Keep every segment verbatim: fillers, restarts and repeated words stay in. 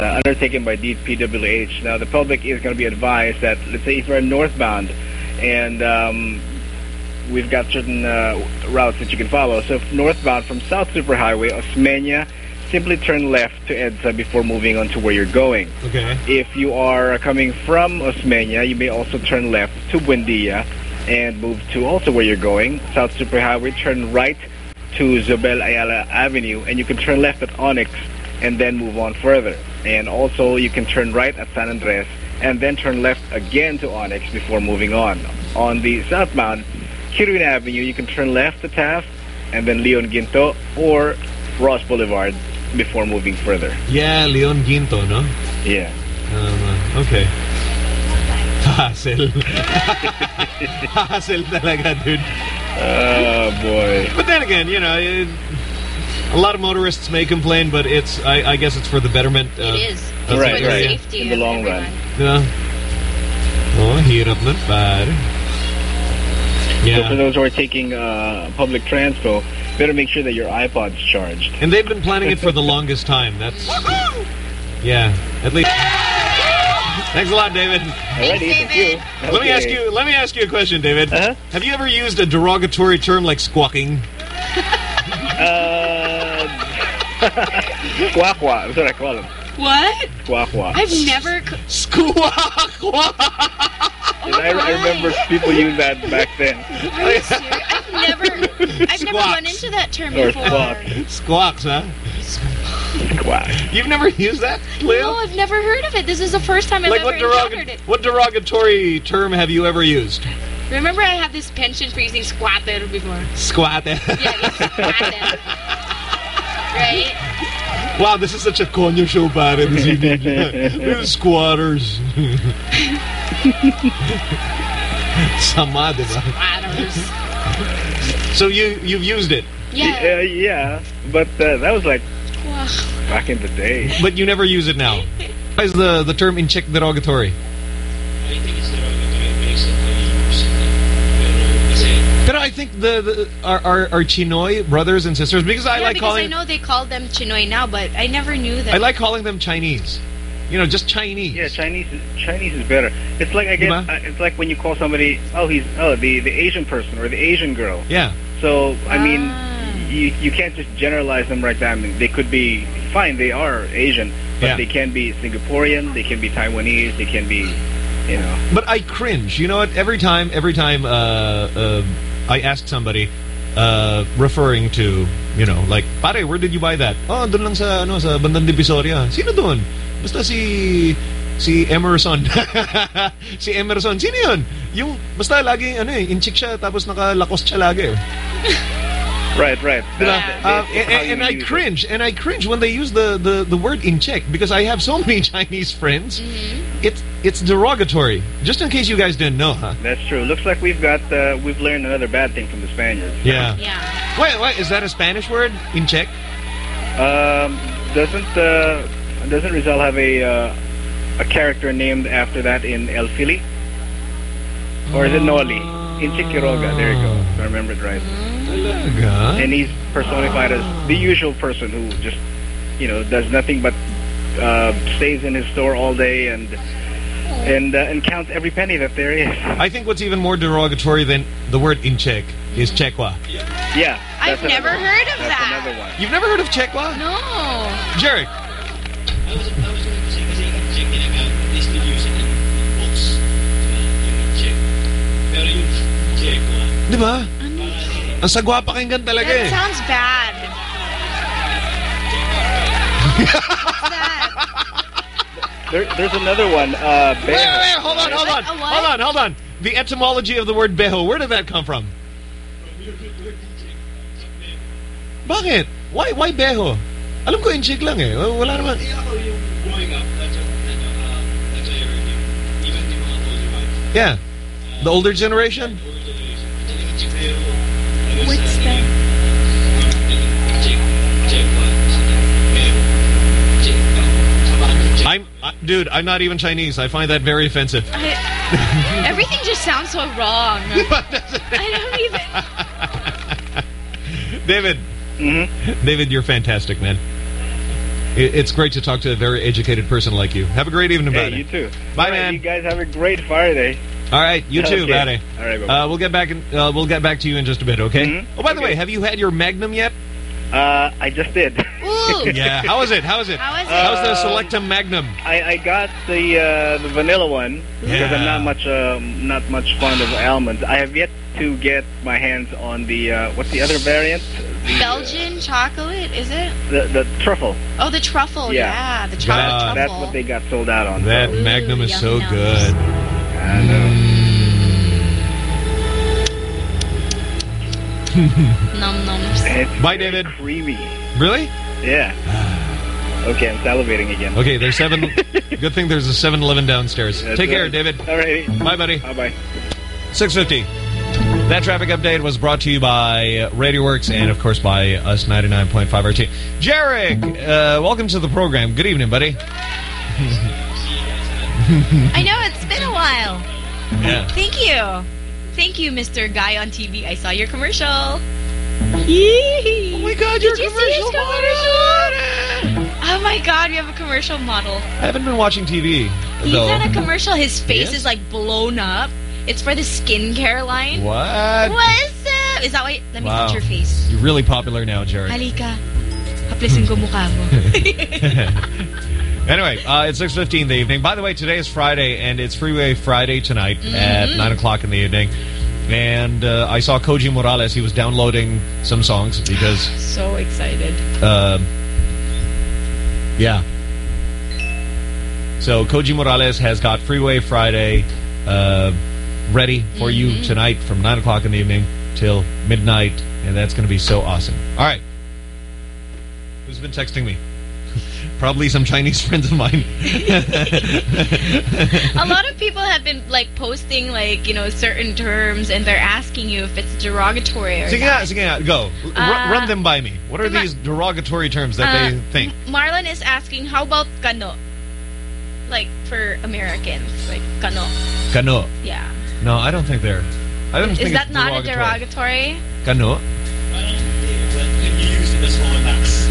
uh, undertaken by D P W H. Now, the public is going to be advised that, let's say, if you're northbound and um, we've got certain uh, routes that you can follow. So, if northbound from South Superhighway, Osmeña, simply turn left to EDSA before moving on to where you're going. Okay. If you are coming from Osmeña, you may also turn left to Buendia and move to also where you're going. South Superhighway, turn right to Zobel Ayala Avenue, and you can turn left at Onyx and then move on further. And also, you can turn right at San Andres and then turn left again to Onyx before moving on. On the southbound, Kirin Avenue, you can turn left to Taft and then Leon Ginto or Ross Boulevard before moving further. Yeah, Leon Ginto, no? Yeah. Um, okay. Hassle. Hassle talaga, dude. Oh, boy. But then again, you know, it, a lot of motorists may complain, but it's, I, I guess it's for the betterment. Uh, it is. Of right, for the right. safety In the of long everyone. run. Yeah. Oh, hirap nun, pare. Yeah. So for those who are taking uh, public transpo, better make sure that your iPod's charged. And they've been planning it for the longest time. That's... Yeah, at least... Thanks a lot, David. Alrighty, thank you. Let me Okay. ask you. Let me ask you a question, David. Uh-huh. Have you ever used a derogatory term like squawking? Uh, Squawk-wa, that's what I call them. What? Squawk-wa. I've never... Squawk. And I, I remember people use that back then. Are you serious? I've never... I've never run into that term Or before. squawk. Squawks, huh? Squawk. You've never used that, Leo? No, I've never heard of it. This is the first time I've Like ever what, derog encountered it. what derogatory term have you ever used? Remember I had this penchant for using squatter before. Squatter. Yeah, it's squatter. Right? Wow, this is such a conyo show, pare. This evening. We're squatters. Sama, diba? Squatters. So you, you've used it? Yeah. Uh, yeah, but uh, that was like Wow. back in the day. But you never use it now. Why is the, the term in Czech derogatory? I think it's derogatory based on how you use it. Pero kasi But I think the, the our, our our Chinoy brothers and sisters, because I yeah, like because calling I know they call them Chinoy now, but I never knew that. I like calling them Chinese. You know, just Chinese. Yeah, Chinese is, Chinese is better. It's like I guess Diba? uh, it's like when you call somebody, oh, he's oh the the Asian person or the Asian girl. Yeah. So I mean, Ah. you you can't just generalize them right there. I mean, they could be fine. They are Asian, but Yeah. they can be Singaporean. They can be Taiwanese. They can be, you know. But I cringe. You know what? Every time, every time uh, uh, I ask somebody, uh, referring to, you know, like, pare, where did you buy that? Oh, doon lang sa, ano, sa Bandang Divisoria. Sino doon? Basta si... Si Emerson. Si Emerson. Sino yun? Yung, basta lagi, ano eh, in-chick siya, tapos naka-Lacoste siya lagi. Right, right. Diba? That's- Uh, that's and how you and I use it. cringe, and I cringe when they use the, the, the word in Czech, because I have so many Chinese friends. Mm-hmm. It's it's derogatory. Just in case you guys didn't know, huh? That's true. Looks like we've got uh, we've learned another bad thing from the Spaniards. Yeah. Yeah. Wait, wait, is that a Spanish word in Czech? Um, doesn't uh, doesn't Rizal have a uh, a character named after that in El Fili? Or is it Noli? In Quiroga, there you go. If I remember it right. Talaga? And he's personified as the usual person who just, you know, does nothing but uh, stays in his store all day and and uh, and counts every penny that there is. I think what's even more derogatory than the word in Czech is Czechwa. Yeah. I've that's never another- heard of that's that. another one. You've never heard of Czechwa? No. Jarek. I was, I was going to say kasi in Czech ginagamit, they still use it in books. Uh, yung Czech. Pero yung Czech one, Di ba? Ano? Ang sagwa pakinggan talaga That eh. sounds bad. What's that? There, there's another one. Uh, Wait, wait, Bejo. wait, hold on, hold on. A what? Hold on, hold on. The etymology of the word beho, where did that come from? Bakit? Why why beho? Alam ko in Czech lang eh. Wala naman. Kasi ako yung growing up, that's what, ano, uh, that's what I heard yung, even the mga older ones. Yeah. The older generation? Older generation. Talagang Czechero. Tapos, What's ano, that? yung Czech, Czech one. Pero, Czech, uh, samahan ng Czech. I'm uh, dude, I'm not even Chinese. I find that very offensive. I, everything just sounds so wrong. I don't even... David. Mm-hmm. David, you're fantastic, man. It, it's great to talk to a very educated person like you. Have a great evening, Hey, buddy. you too. Bye, All right, man. You guys have a great Friday. All right, you too, Okay. buddy. All right, bye-bye. Uh, we'll get back. In, uh, we'll get back to you in just a bit. Okay. Mhm. Oh, by the Okay. way, have you had your Magnum yet? Uh, I just did. Ooh. Yeah. How is it? How is it? How is it? How's the Uh, Selectum Magnum? I, I got the uh, the vanilla one because I'm Yeah. not much uh, not much fond of almonds. I have yet to get my hands on the uh, what's the other variant? The, Belgian chocolate, is it? uh, the the truffle. Oh, the truffle. Yeah. Yeah, the chocolate That- truffle. That's what they got sold out on. That so, Ooh, Magnum is so yum, yum. good. I know. Num nums. And it's Bye, very David. Creamy. Really? Yeah. Okay, I'm salivating again. Okay. There's seven. Good thing there's a seven eleven downstairs. That's Take care, right. David. All right. Bye, buddy. Bye bye. six fifty. That traffic update was brought to you by RadioWorks and, of course, by us ninety-nine point five R T. Jarek, uh, welcome to the program. Good evening, buddy. I know, it's been a while. Yeah. Thank you. Thank you, Mister Guy on T V. I saw your commercial. Yee. Oh my God, Did your you see commercial his commercial? Oh my God, we have a commercial model. I haven't been watching T V, He's though. had a commercial. His face Yes? is like blown up. It's for the skincare line. What? What's up? Is that why? Let me Wow. touch your face. You're really popular now, Jarek. Halika. Haplisin ko mukha mo. Anyway, uh, it's six fifteen in the evening. By the way, today is Friday, and it's Freeway Friday tonight at nine o'clock in the evening. And uh, I saw Koji Morales. He was downloading some songs because... So excited. Uh, yeah. So Koji Morales has got Freeway Friday uh, ready for you tonight from nine o'clock in the evening till midnight, and that's going to be so awesome. All right. Who's been texting me? Probably some Chinese friends of mine. A lot of people have been like posting like, you know, certain terms, and they're asking you if it's derogatory or Sige not. nga, sige nga, go. R- Uh, run them by me. What are Ma- these derogatory terms that Uh, they think? M- Marlon is asking, how about kano? Like for Americans, like kano. Kano. Yeah. No, I don't think they're... I don't think Is that it's not a derogatory. derogatory? Kano? Parang hindi, but when you use it as Onax.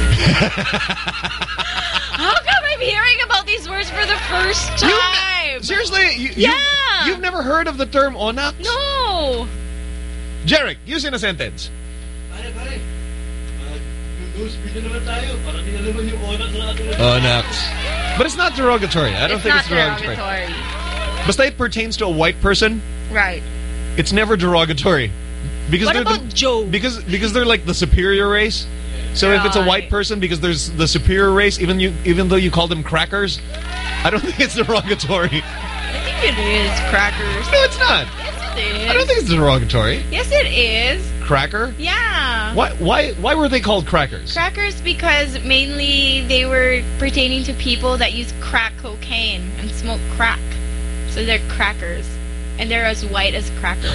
How come I'm hearing about these words for the first time? Seriously? You, Yeah. You, you've never heard of the term onax? No. Jarek, use in a sentence. Pare, pare. Nose speed na naman tayo. Parang di na naman yung Onax na ato. Onax. But it's not derogatory. I don't it's think not it's derogatory. derogatory. But it pertains to a white person. Right. It's never derogatory. Because What they're about the, Joe? Because because they're like the superior race. So if it's a Right. white person, because there's the superior race, even you even though you call them crackers, I don't think it's derogatory. I think it is crackers. No, it's not. Yes, it is. I don't think it's derogatory. Yes, it is. Cracker? Yeah. Why why why were they called crackers? Crackers because mainly they were pertaining to people that use crack cocaine and smoke crack. So they're crackers. And they're as white as crackers.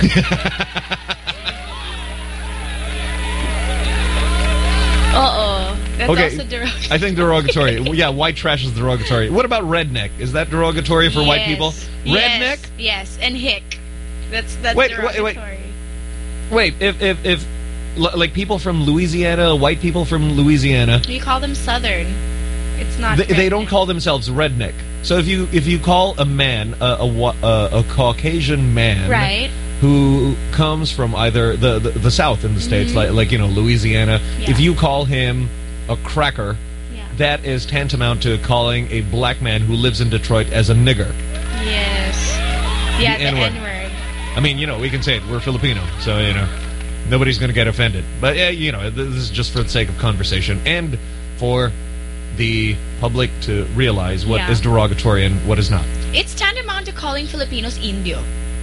Uh-oh. That's Okay, also derogatory. I think derogatory. Yeah, white trash is derogatory. What about redneck? Is that derogatory for white Yes. people? Redneck? Yes, yes. And hick. That's that's Wait, wait, derogatory. wait. Wait, if if if l- like people from Louisiana, white people from Louisiana, We call them Southern. It's not. they, they don't redneck. call themselves redneck. So if you if you call a man a a, wa- a, a Caucasian man, Right. who comes from either the the, the South in the States, like like you know Louisiana, Yeah. if you call him a cracker, Yeah. that is tantamount to calling a black man who lives in Detroit as a nigger. Yes. Yeah, The the N-word. N-word. I mean, you know, we can say it. We're Filipino, so, you know, nobody's going to get offended. But, yeah, you know, this is just for the sake of conversation and for the public to realize what Yeah. is derogatory and what is not. It's tantamount to calling Filipinos Indio.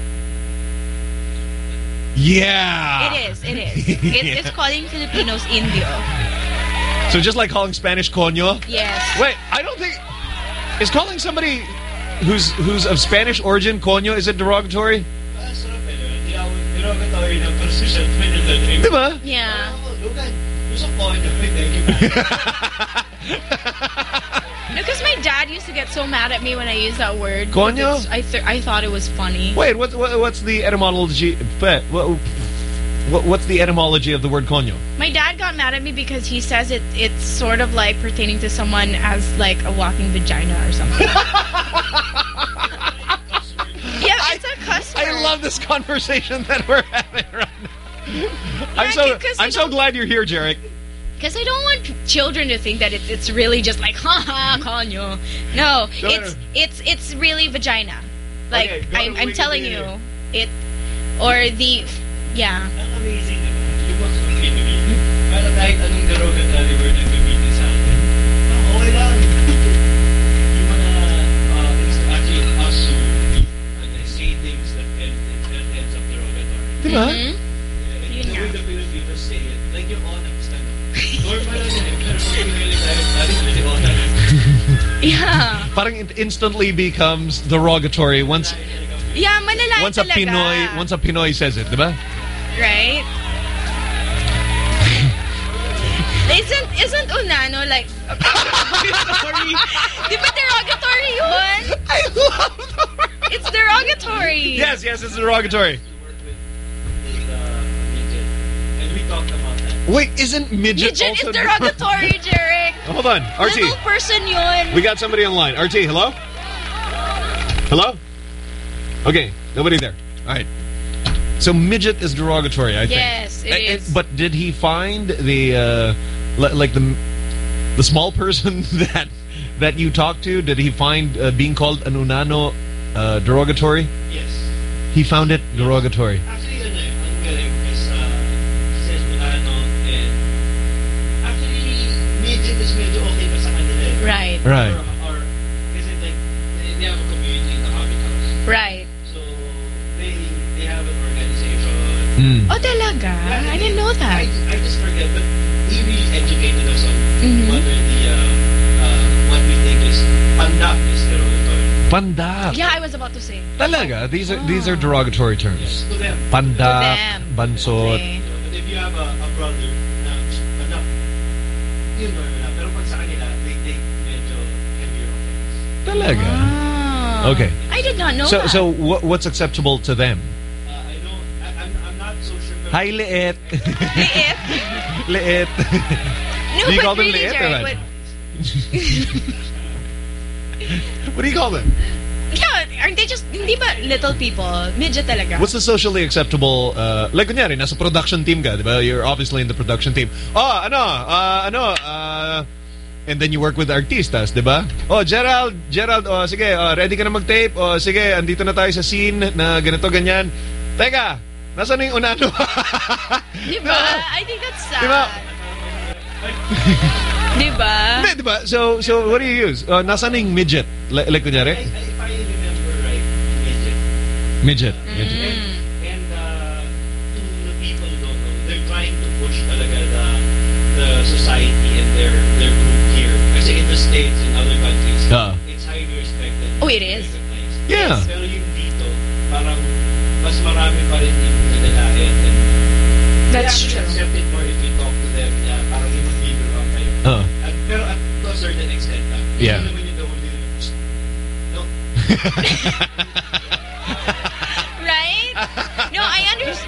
Yeah! It is, it is. It's, it's calling Filipinos Indio. So just like calling Spanish coño? Yes. Wait, I don't think... Is calling somebody who's who's of Spanish origin coño, is it derogatory? Ah, sarap eh. Di ako, derogatory ng persistent when you're the drink. Diba? Yeah. Oh, Lugan. Gusto ko, thank you. Because my dad used to get so mad at me when I used that word. Coño? Because I, th I thought it was funny. Wait, what, what, what's the etymology... What, what, what's the etymology of the word coño? My dad got got mad at me because he says it. It's sort of like pertaining to someone as like a walking vagina or something. Yeah, it's a cuss word. I love this conversation that we're having right now. I'm Yeah, so 'cause I'm you so don't- glad you're here, Jarek. Because I don't want children to think that it, it's really just like haha konyo. No, No, it's no. it's it's really vagina. Like Okay, go I'm to I'm telling you, Wikipedia. it or the yeah. Ang amazing naman. Yung mga community, para kahit anong derogatory word na gamitin sa atin, ah, okay lang. Yung mga, uh, it's actually us who uh, they say things that end, that ends up derogatory. Diba? Mhm. Yeah, and Yun the way nga. the Filipinos say it, like yung honest, ano. Normal lang yun eh, pero kung really tayo, tayo really honest. Yeah. Parang it instantly becomes derogatory once Yeah, manalait once a talaga. Pinoy once a Pinoy says it, diba? Right? Isn't isn't unano like derogatory? Di ba derogatory yun? I love the word. It's derogatory. Yes, yes, it's derogatory. To work with, with uh, midget, and we talked about that. Wait, isn't midget, Midget also is derogatory, Jarek. Hold on, R T. Little person yun. We got somebody on the line. R T, hello? Hello? Okay, nobody there. All right. So midget is derogatory, I think. Yes, it And- and- is. but did he find the uh, li- like the the small person that that you talked to? Did he find uh, being called an unano uh, derogatory? Yes. He found it derogatory. Actually, ano eh, ang galing is, uh, says Milano, and actually, midget is medyo okay pa sa kanila eh. Right, Right. Or, or kasi like, they, they have a community in the Hobbit House. right. So, they they have an organization. Mm. Oh, talaga? Yeah, I didn't know that. I, I just forget, but he really educated us on Mhm. whether the, uh, uh, what we think is pandak is derogatory. Pandak. Yeah, I was about to say. Talaga. These are these are derogatory terms. Yes, to them. Pandak, them. bansot. Okay. You know, but if you have a, a brother na pandak, yun normal na. Pero pag sa kanila, they take medyo heavier offense. Talaga. Ah. Okay. I did not know So that. so what, what's acceptable to them? Uh, I know, I, I'm, I'm not so sure. pero- Hi, liit. Liit. Liit. No, Do you but call them really, liit or Jarek, what? what- What do you call them? Yeah, aren't they just, hindi ba little people? Midget talaga. What's the socially acceptable, uh, like kunyari, nasa production team ka, di ba? You're obviously in the production team. Oh, ano, uh, ano, uh, and then you work with artistas, di ba? Oh, Gerald, Gerald, oh, sige, oh, ready ka na mag-tape? Oh, sige, andito na tayo sa scene na ganito, ganyan. Teka, nasa na yung unano? Diba? I think that's sad. Diba? Diba? Hindi, di ba? So, so what do you use? Uh, nasa na yung midget? Like, like I, kunyari? I, if I remember right, midget. Midget. Mm. midget. And, and uh, to the people who don't know, they're trying to push talaga the, the society and their, their group here. Kasi in the States and other countries, Ah. it's highly respected. Oh, it is? recognized. Yeah. Yes, pero yung dito, parang mas marami pa rin yung nilalain. And That's they true. actually accept it more if you talk to them. Yeah, parang yung mag-leader up kayo. Uh, At, pero at to a certain extent lang. Yeah. Hindi naman yung the whole day. No. Right? No, I understand.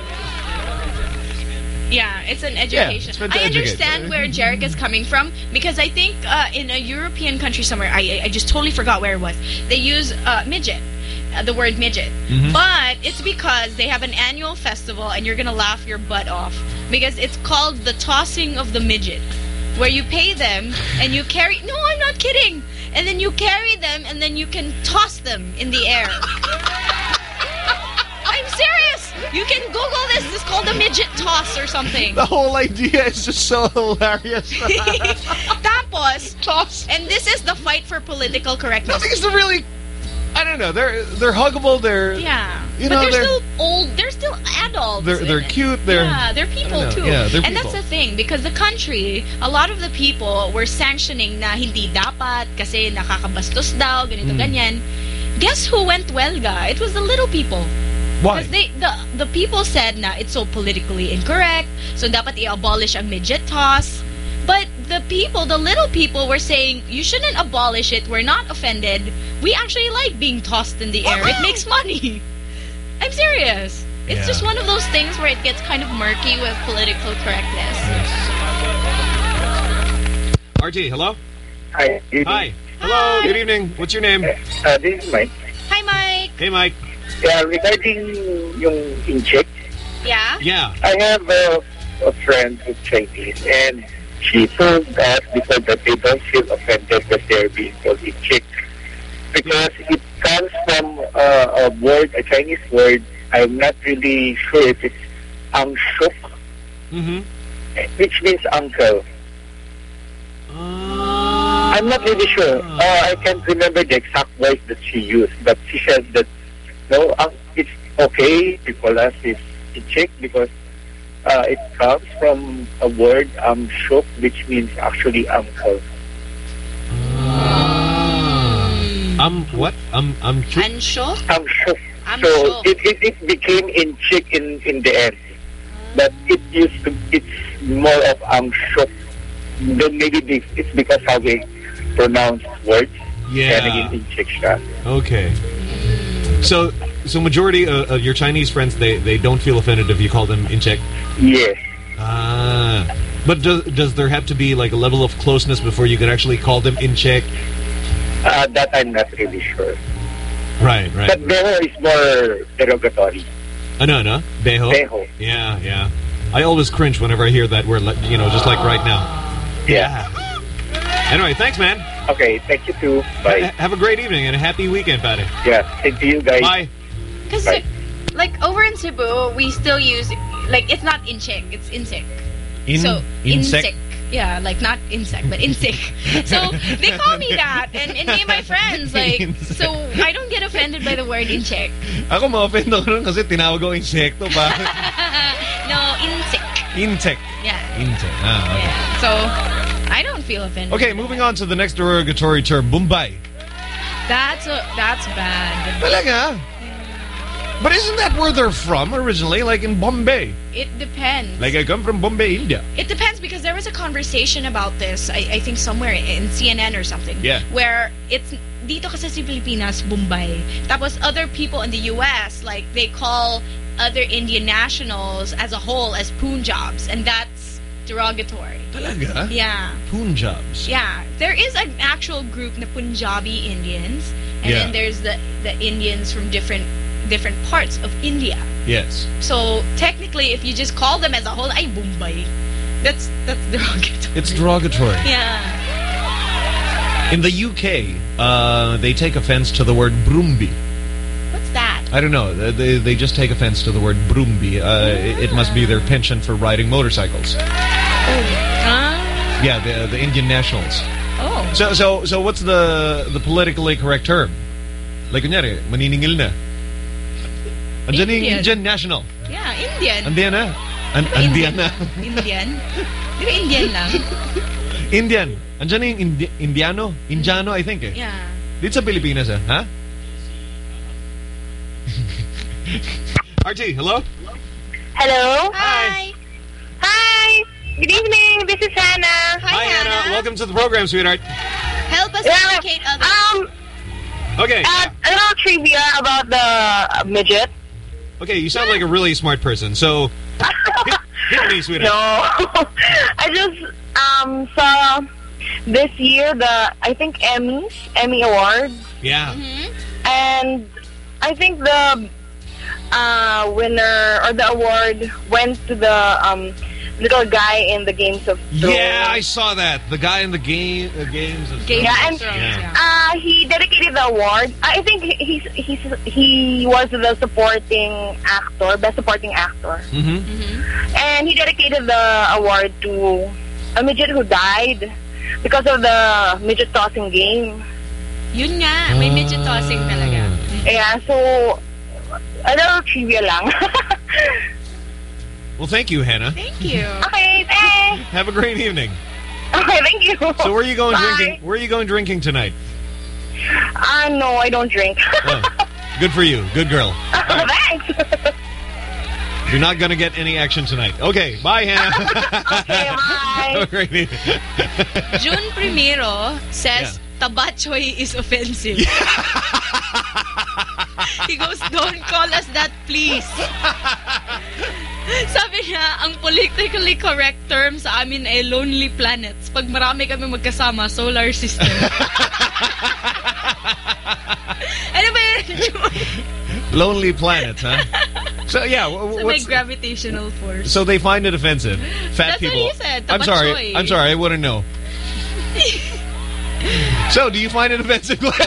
Yeah, it's an education. it's meant to I educate. understand where Jarek is coming from because I think uh, in a European country somewhere, I I just totally forgot where it was. They use uh, midget, uh, the word midget, Mhm. but it's because they have an annual festival, and you're gonna laugh your butt off because it's called the tossing of the midget, where you pay them and you carry. No, I'm not kidding. And then you carry them, and then you can toss them in the air. I'm serious. You can Google this. It's called the midget toss or something. the whole idea is just so hilarious. Tapos, Toss. and this is the fight for political correctness. Nothing is really. I don't know. They're they're huggable. They're Yeah, You but know, they're, they're- still old. They're still adults. they're they're cute. They're yeah, they're people I don't know. too. Yeah, they're and that's people. the thing because the country, a lot of the people were sanctioning na hindi dapat kasi nakakabastos daw, ganito Mm. ganyan. Guess who went welga? It was the little people. why? Because they the the people said na it's so politically incorrect, so dapat i-abolish ang midget toss. But the people, the little people were saying, you shouldn't abolish it. We're not offended. We actually like being tossed in the air. It makes money. I'm serious. It's Yeah. just one of those things where it gets kind of murky with political correctness. Sa mga R T, hello? Hi. Good Hi. Hello, good evening. What's your name? Uh, this is Mike. Hi, Mike. Hey, Mike. Yeah, regarding yung in-check, Yeah? Yeah. I have a, a friend who's Chinese, and she told us before that they don't feel offended that they're being called in-check. Because it comes from uh, a word, a Chinese word, I'm not really sure if it's ang shuk, Mm-hmm. which means uncle. Uh, I'm not really sure. Uh, I can't remember the exact voice that she used, but she said that no, um, it's okay to call us is in-check because uh, it comes from a word um shuk, which means actually uncle. Um, what? Um, um, chuk? Ansho? Um shuk. Am So shuk. it, it it became in-check in in the end, but it used to it's more of um shuk. Then maybe be- it's because how we pronounce words. Kaya Yeah. naging in-check siya. Okay. So, so majority of, of your Chinese friends, they, they don't feel offended if you call them in-check? Yes. Ah. But does, does there have to be like a level of closeness before you can actually call them in-check? Uh, that I'm not really sure. Right, right. But beho is more derogatory. Ano, ano? Beho? Beho. Yeah, yeah. I always cringe whenever I hear that word, like, you know, just like right now. Yeah. Anyway, thanks, man. Okay, thank you too. Bye. Ha- have a great evening and a happy weekend, Patty. Yeah, same to you guys. Bye. Because, Right. like, over in Cebu, we still use, like, it's not in-check, it's insect. In, So, insect. insect. Yeah, like, not insect, but insect. So, they call me that, and, and me and my friends, like, so I don't get offended by the word in-check. Ako ma-offend ako nun kasi tinawag ko insekto pa. No, insect. Insect. Yeah. Insect. Ah, okay. Yeah. So, I don't feel offended. Okay, moving on to the next derogatory term, Bombay. That's a, that's bad. Talaga? But isn't that where they're from originally? Like in Bombay? It depends. Like I come from Bombay, India. It depends because there was a conversation about this, I, I think somewhere in C N N or something. Yeah. Where it's, dito kasi sa Pilipinas, Bombay. Tapos other people in the U S, like, they call other Indian nationals as a whole as Punjabs. And that's derogatory. Talaga? Yeah. Punjabs. Yeah. There is an actual group na Punjabi Indians. And Yeah. then there's the, the Indians from different different parts of India. Yes. So technically, if you just call them as a whole, ay Bombay, that's that's derogatory. It's derogatory. Yeah. In the U K, uh, they take offense to the word broomby. What's that? I don't know. They, they just take offense to the word broomby. Uh, it, it must be their penchant for riding motorcycles. Ah. Yeah, the, the Indian nationals. Oh. So, so, so what's the the politically correct term? Like, kunyari, maniningil na. Andiyan yung Indian. Indian national. Yeah, Indian. Andiyan na. An andiyan na. Indian. Di ba Indian lang? Indian. Andiyan na yung Indi Indiano. Indiano, I think eh. Yeah. Dito sa Pilipinas eh. Ha? R T, hello? Hello. Hi. Hi. Good evening. This is Hannah. Hi, Hannah. Welcome to the program, sweetheart. Help us Yeah. educate others. Um, Okay. uh, a little trivia about the uh, midget. Okay, you sound like a really smart person. So, hit, hit me, sweetheart. No, I just um saw this year the I think Emmys, Emmy Awards, Yeah. Mhm. and I think the uh, winner or the award went to the um little guy in the Games of Thrones. Yeah, I saw that. The guy in the game, uh, games. Of Game Yeah, of and- Thrones, Yeah. yeah. Uh, he dedicated the award. I think he's he's he was the supporting actor, best supporting actor, Mm-hmm. Mhm. and he dedicated the award to a midget who died because of the midget tossing game. Yun nga, may midget tossing talaga. Yeah, so a little trivia lang. Well, thank you, Hannah. Thank you. Okay, thanks. Have a great evening. Okay, thank you. So, where are you going Bye. drinking? Where are you going drinking tonight? Uh, no, I don't drink. Oh, good for you. Good girl. All right. Thanks. You're not going to get any action tonight. Okay, bye, Hannah. Okay, bye. Have a great evening. June Primero says, Tabachoy is offensive. He goes, don't call us that, please. Sabi niya, ang politically correct term sa amin ay lonely planets. Pag marami kami magkasama, solar system. Ano ba yun, Joy? Lonely planets, huh? So, yeah. W- So may what's, gravitational force. so they find it offensive. Fat That's what people. he said, I'm sorry. tabachoy. I'm sorry. I wouldn't know. So, do you find it offensive? Shut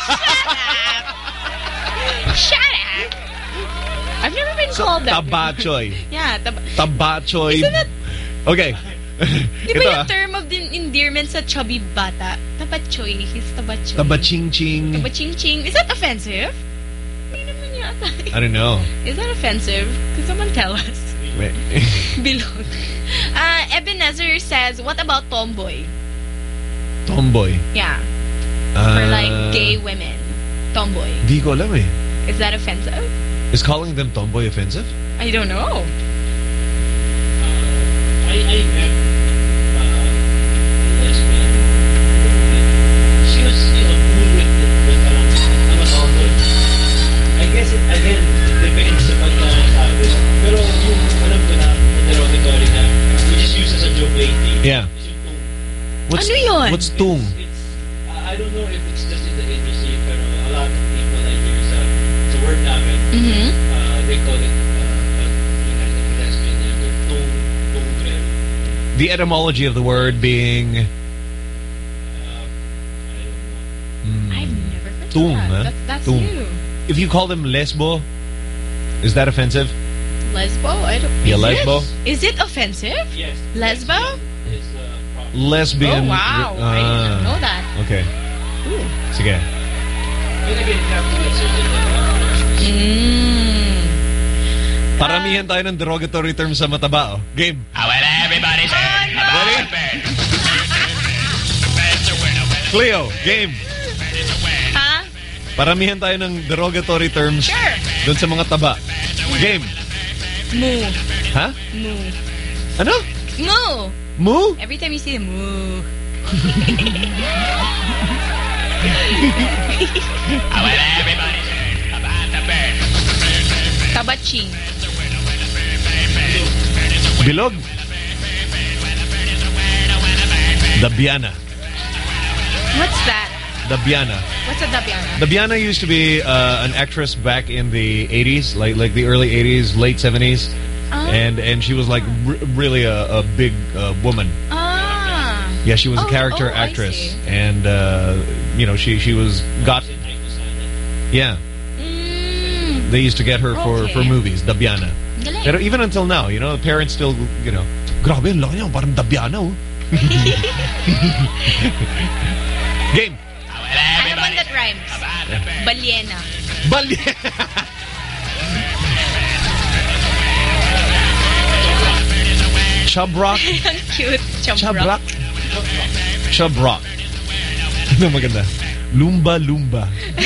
up! I've never been So, called that. tabachoy. Yeah, tab- Tabachoy. Isn't it? Okay. Di ba Ito, yung ah. term of the endearment sa chubby bata? Tabachoy. He's tabachoy. Tabaching-ching. Tabaching-ching. Is that offensive? Hindi naman yata. I don't know. Is that offensive? Could someone tell us? Wait. Below. Uh, Ebenezer says, what about tomboy? Tomboy. Yeah. Uh, For like gay women. Tomboy. Di ko alam eh. Is that offensive? Is calling them tomboy offensive? I don't know. I, I met uh, a lesbian. She was, you know, cool with it, but parang, I'm a tomboy. I guess it, again, it depends sa pagkasabi. Pero yung alam ko na, derogatory na, which is used as a joke lately. Yeah. Is yung tung. What's, Ano yun? What's tung? It's, uh, I don't know if it's just in the industry, pero a lot of people I hear sa, sa word namin, Mm-hmm. uh, they call it, uh, uh, yung lesbian yan, yung tung, tung grel. The etymology of the word being... Uh, I don't know. mm, I've never heard Tung, of huh? that. That, that's Tung. new. If you call them lesbo, is that offensive? Lesbo? I don't... Yeah, is lesbo. It? Is it offensive? Yes. Lesbo? Is uh, proper. Lesbian. Oh, wow. I didn't Ah, know that. Okay. Ooh. Sige. But again, you have to be a certain level. Mm. Paramihan tayo ng derogatory terms sa mataba, oh. Game. Well, everybody's Ready? Cleo, game. Ha? Paramihan tayo ng derogatory terms Sure. dun sa mga taba. Game. Moo. Ha? Moo. Ano? Moo. Moo? Every time you see the moo. Well, everybody's about the bird. Tabaching. Bilog. Dabiana. What's that? Dabiana. What's a dabiana? Dabiana used to be uh, an actress back in the eighties, like like the early eighties, late seventies. Ah. And and she was like r really a, a big uh, woman. Ah. Yeah, she was Oh, a character oh, I actress, see. and uh, you know she she was got yeah. Mm. They used to get her for Okay. for movies, Dabiana. Galing. Pero even until now, you know, parents still, you know, grabe, ang laki niya, parang Dabiana, oh. Game. I have one that rhymes. Baliena. Bali. Chubrock. Ang cute. Chubrock. Chambrock. Chubrock. Ano maganda? Lumba Lumba.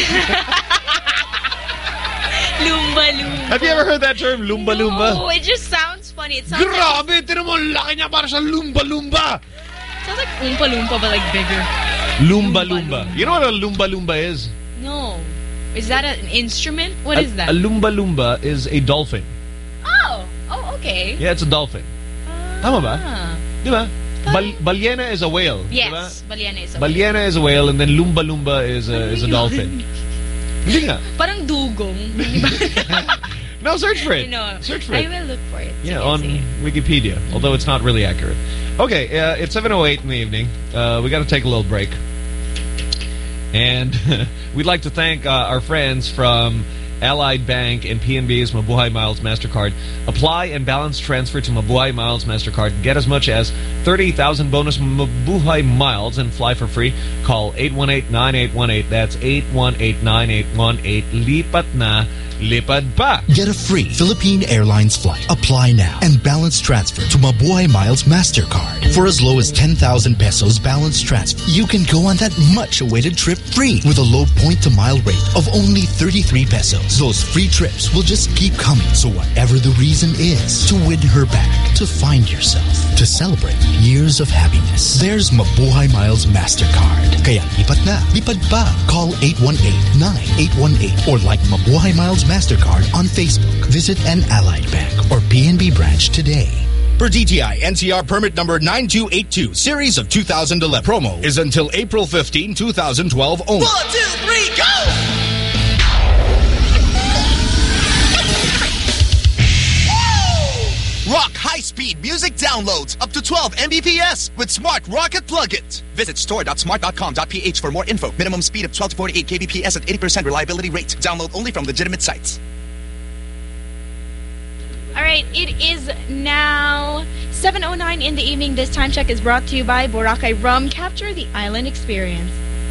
Lumba lumba. Have you ever heard that term, Lumba Lumba? No, it just sounds funny. It sounds like, Grabe, tinan mo, ang laki niya para sa Lumba Lumba. sounds like Oompa Loompa but like bigger. Lumba Lumba Lumba. You know what a Lumba Lumba is? No. Is that an instrument? What a, is that? A Lumba Lumba is a dolphin. Oh. Oh, okay. Yeah, it's a dolphin. Tama ba? Ah. Di ba? Bal Baliena is a whale. Yes. Di ba? Baliena is a Baliena is a whale, and then Lumba Lumba is a, is a dolphin. Hindi nga. Parang dugong. Di ba? No, search for it. I know. Search for I it. will look for it. Yeah, Sige, on sige. Wikipedia, although it's not really accurate. Okay, uh, it's seven oh eight in the evening. Uh, we got to take a little break. And we'd like to thank uh, our friends from Allied Bank and P N B's Mabuhay Miles MasterCard. Apply and balance transfer to Mabuhay Miles MasterCard. Get as much as thirty thousand bonus Mabuhay Miles and fly for free. Call eight one eight, nine eight one eight. That's eight one eight, nine eight one eight. Lipat na, lipad pa. Get a free Philippine Airlines flight. Apply now and balance transfer to Mabuhay Miles MasterCard. For as low as ten thousand pesos balance transfer, you can go on that much-awaited trip free with a low point-to-mile rate of only thirty-three pesos. miles, those free trips will just keep coming. So whatever the reason is, to win her back, to find yourself, to celebrate years of happiness, there's Mabuhay Miles MasterCard. Kaya lipat na, lipad pa. Call eight one eight, nine eight one eight or like Mabuhay Miles MasterCard on Facebook. Visit an Allied Bank or P N B branch today. Per D T I N C R permit number nine two eight two, series of two thousand eleven. Promo is until April fifteenth, two thousand twelve only. One, two, three, go! Rock high-speed music downloads up to twelve megabits per second with Smart Rocket plugins. Visit store dot smart dot com dot p h for more info. Minimum speed of twelve to forty-eight kilobits per second at eighty percent reliability rate. Download only from legitimate sites. All right, it is now seven oh nine in the evening. This time check is brought to you by Boracay Rum. Capture the island experience.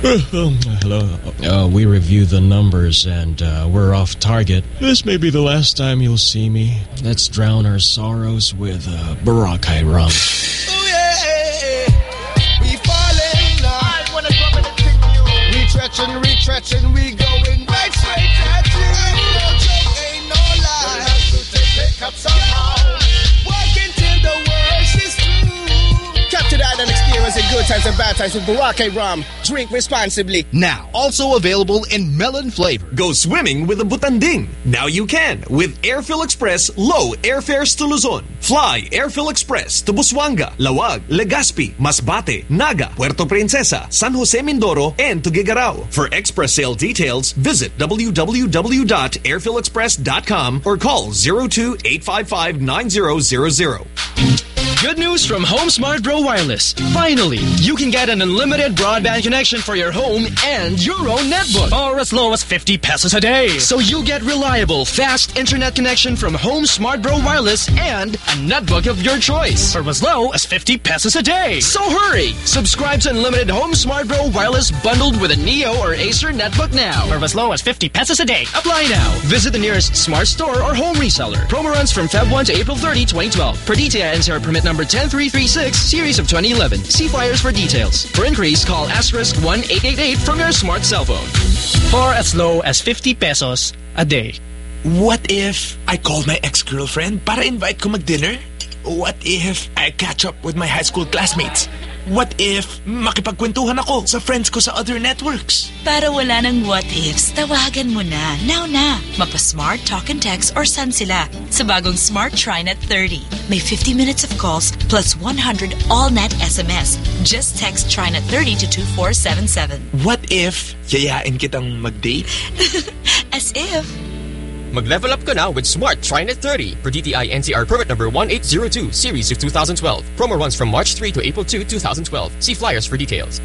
Hello. Uh, we review the numbers and uh, we're off target. This may be the last time you'll see me. Let's drown our sorrows with uh, Boracay Rum. Oh yeah, we falling now. I wanna come and continue. We stretching, retrenching, we going right straight at you. Ain't no joke, ain't no lie. We have to take pickup somehow. Working till the worst is through. Capture the island experience in good times and bad times with Boracay Rum. Drink responsibly. Now, also available in melon flavor. Go swimming with a butanding. Now you can with Airfill Express low airfares to Luzon. Fly Airfill Express to Busuanga, Lawag, Legazpi, Masbate, Naga, Puerto Princesa, San Jose Mindoro, and to Gigarao. For express sale details, visit w w w dot airfill express dot com or call zero two eight five five nine zero zero zero. Good news from Home Smart Bro Wireless. Finally, you can get an unlimited broadband connection for your home and your own netbook. Or as low as fifty pesos a day. So you get reliable, fast internet connection from Home Smart Bro Wireless and a netbook of your choice. For as low as fifty pesos a day. So hurry! Subscribe to unlimited Home Smart Bro Wireless bundled with a Neo or Acer netbook now. For as low as fifty pesos a day. Apply now. Visit the nearest smart store or home reseller. Promo runs from February first to April thirtieth, twenty twelve. Per D T I N C R permit number ten three three six, series of twenty eleven. See flyers for details. For inquiries, call asterisk one eight eight eight from your smart cell phone. For as low as fifty pesos a day. What if I call my ex-girlfriend para invite ko mag-dinner? What if I catch up with my high school classmates? What if makipagkwentuhan ako sa friends ko sa other networks? Para wala ng what ifs, tawagan mo na. Now na. Mapa-smart, talk and text or send sila sa bagong Smart TriNet thirty. May fifty minutes of calls plus one hundred all-net S M S. Just text TriNet thirty to two four seven seven. What if yayain kitang mag-date? As if. Mag-level up ka na with Smart TriNet thirty per D T I N C R permit number one eight zero two, series of two thousand twelve. Promo runs from March third to April second, two thousand twelve. See flyers for details.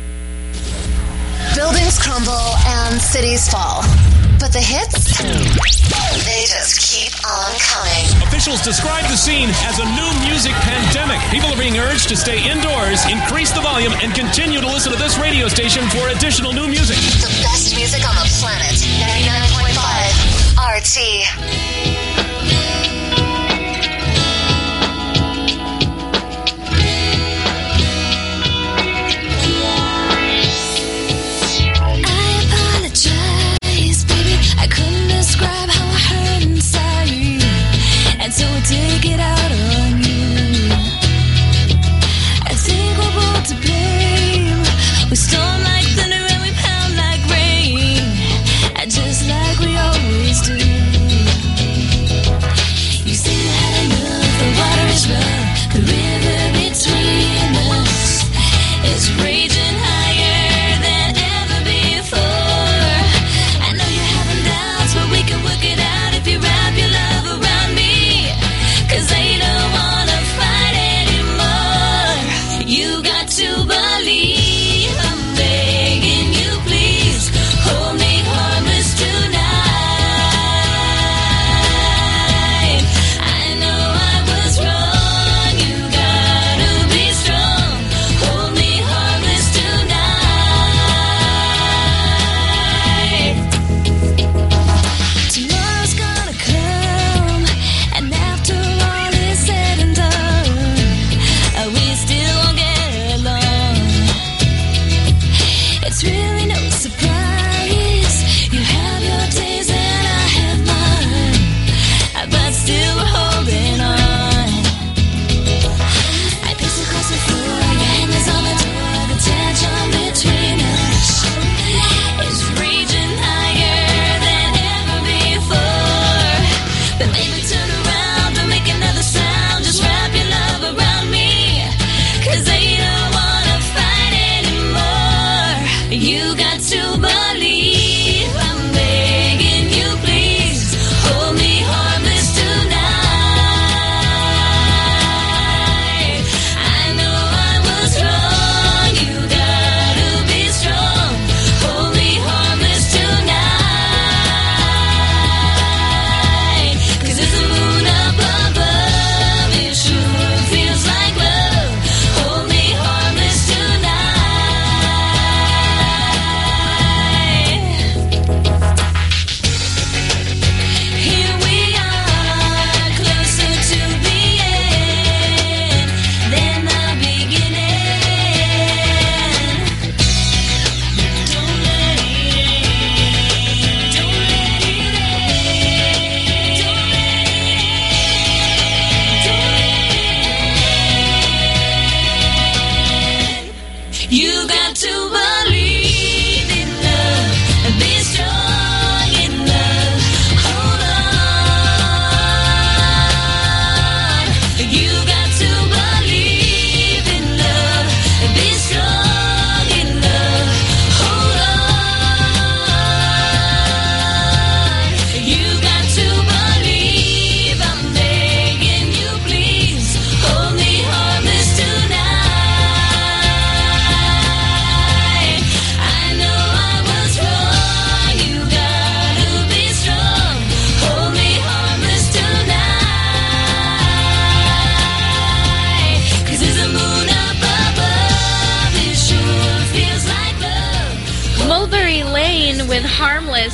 Buildings crumble and cities fall. But the hits, they just keep on coming. Officials describe the scene as a new music pandemic. People are being urged to stay indoors, increase the volume, and continue to listen to this radio station for additional new music. The best music on the planet. ninety-nine point five R T. Describe how I hurt inside, and so I take it out on you. I think we're both to blame. We storm like thunder and we pound like rain, and just like we always do.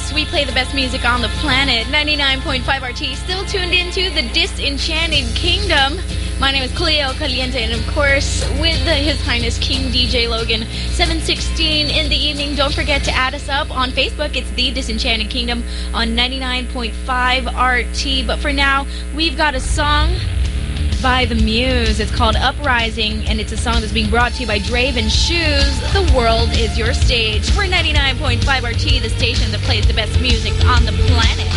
course, we play the best music on the planet. ninety-nine point five R T. Still tuned into the Disenchanted Kingdom. My name is Cleo Caliente, and of course, with His Highness King D J Logan, seven sixteen in the evening. Don't forget to add us up on Facebook. It's the Disenchanted Kingdom on ninety-nine point five R T. But for now, we've got a song by The Muse. It's called Uprising, and it's a song that's being brought to you by Draven Shoes. The world is your stage. We're ninety-nine point five R T, the station that plays the best music on the planet.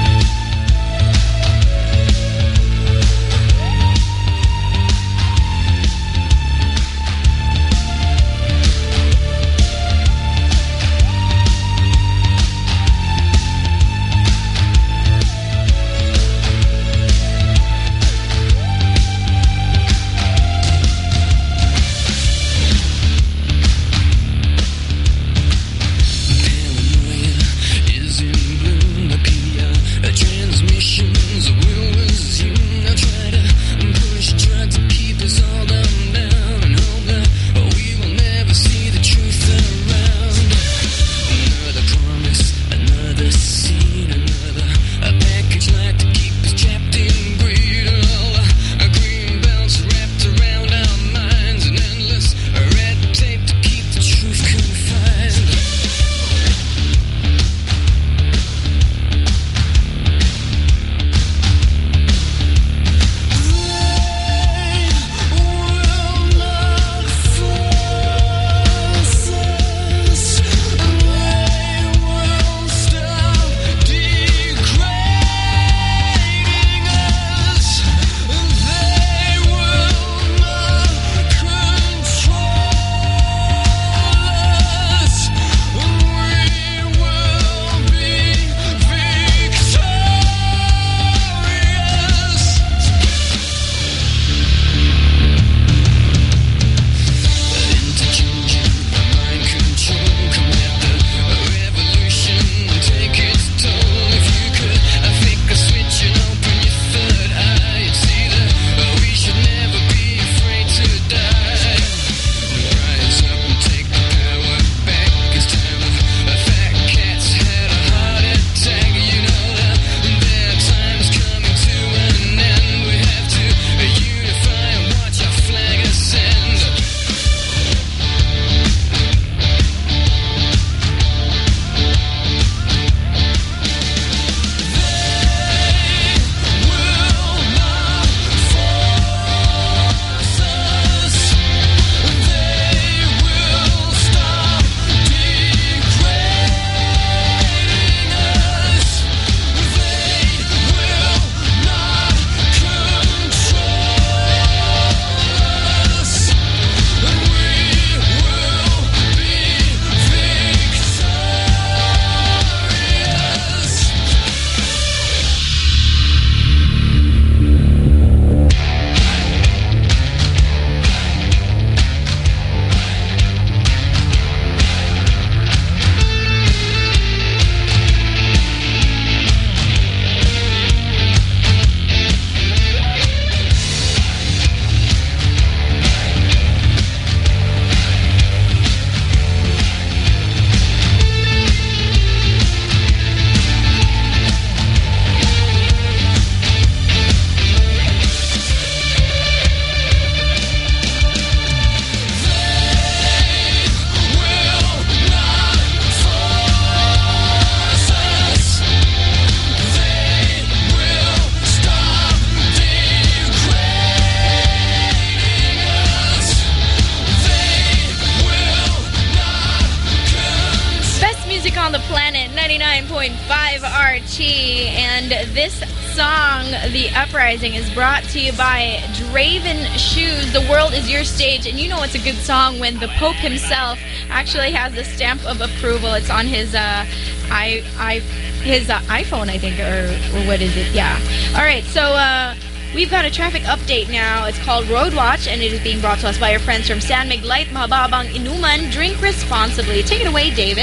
This song, The Uprising, is brought to you by Draven Shoes. The world is your stage. And you know it's a good song when the Pope himself actually has the stamp of approval. It's on his uh, I, I, his uh, iPhone, I think, or, or what is it? Yeah. All right, so uh, we've got a traffic update now. It's called Road Watch, and it is being brought to us by our friends from San Mig Light, Mahababang Inuman. Drink responsibly. Take it away, David.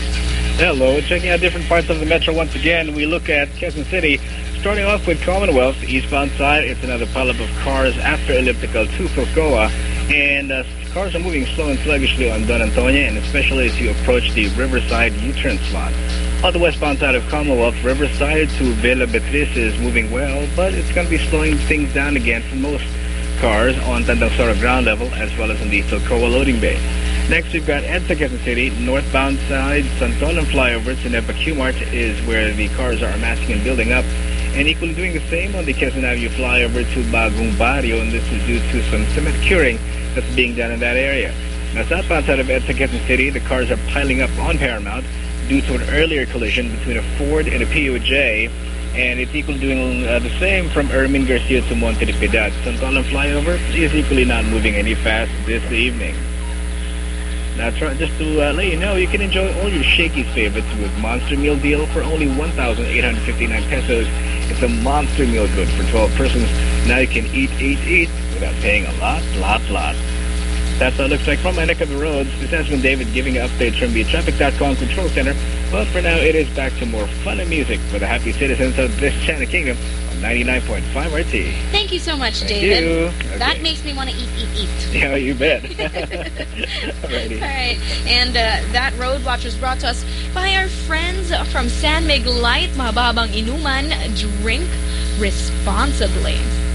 Hello, checking out different parts of the metro once again. We look at Quezon City, starting off with Commonwealth, the eastbound side. It's another pileup of cars after Elliptical to Philcoa, and uh, cars are moving slow and sluggishly on Don Antonio, and especially as you approach the Riverside U-turn slot. On the westbound side of Commonwealth, Riverside to Villa Beatriz is moving well, but it's going to be slowing things down again for most cars on Tandang Sora ground level as well as on the Socoa loading bay. Next, we've got EDSA Quezon City. Northbound side, Santolan flyover to Nepa Q-Mart is where the cars are amassing and building up. And equally doing the same on the Quezon Avenue flyover to Bagong Barrio, and this is due to some cement curing that's being done in that area. Now, southbound side of EDSA Quezon City, the cars are piling up on Paramount due to an earlier collision between a Ford and a P O J, and it's equally doing uh, the same from Ermin Garcia to Monte de Piedad. Santolan flyover is equally not moving any fast this evening. Now, try, just to uh, let you know, you can enjoy all your Shakey's favorites with Monster Meal Deal for only one thousand eight hundred fifty-nine pesos. It's a monster meal good for twelve persons. Now you can eat, eat, eat without paying a lot, lot, lot. That's what it looks like from my neck of the roads. This has been David giving updates from the Traffic dot com Control Center. But for now, it is back to more fun and music for the happy citizens of this China Kingdom on ninety-nine point five R T. Thank you so much, Thank David. you. Okay. That makes me want to eat, eat, eat. Yeah, you bet. Alrighty. All right. And uh, that Road Watch was brought to us by our friends from San Mig Light. Mahababang inuman. Drink responsibly.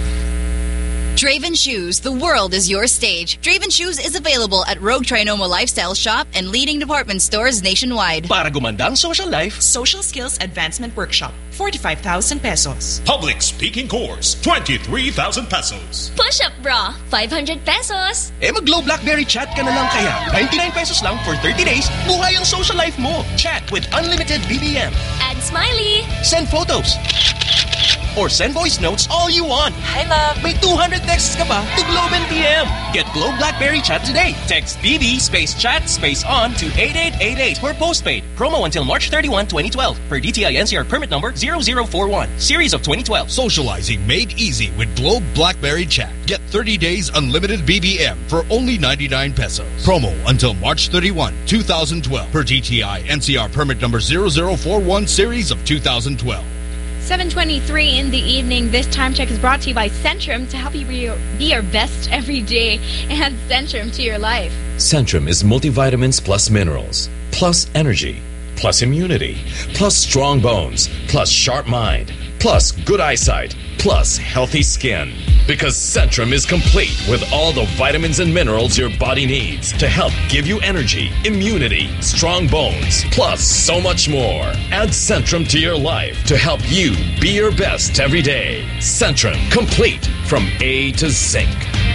Draven Shoes, the world is your stage. Draven Shoes is available at Rogue Trinoma Lifestyle Shop and leading department stores nationwide. Para gumandang social life. Social Skills Advancement Workshop, forty-five thousand pesos. Public Speaking Course, twenty-three thousand pesos. Push-up bra, five hundred pesos. Eh mag-Glow Blackberry chat ka na lang kaya. ninety-nine pesos lang for thirty days. Buhay ang social life mo. Chat with unlimited B B M. Add smiley. Send photos. Or send voice notes all you want. Hi, love. May two hundred texts ka pa to Globe and P M. Get Globe Blackberry Chat today. Text B B space chat space on to eight eight eight eight for postpaid. Promo until March thirty-first, twenty twelve. Per D T I N C R permit number zero zero four one. Series of twenty twelve. Socializing made easy with Globe Blackberry Chat. Get thirty days unlimited B B M for only ninety-nine pesos. Promo until March thirty-first, two thousand twelve. Per D T I N C R permit number zero zero four one. Series of two thousand twelve. seven twenty-three in the evening. This time check is brought to you by Centrum to help you be your, be your best every day. And Centrum to your life. Centrum is multivitamins plus minerals, plus energy, plus immunity, plus strong bones, plus sharp mind, plus good eyesight, plus healthy skin. Because Centrum is complete with all the vitamins and minerals your body needs to help give you energy, immunity, strong bones, plus so much more. Add Centrum to your life to help you be your best every day. Centrum, complete from A to Zinc.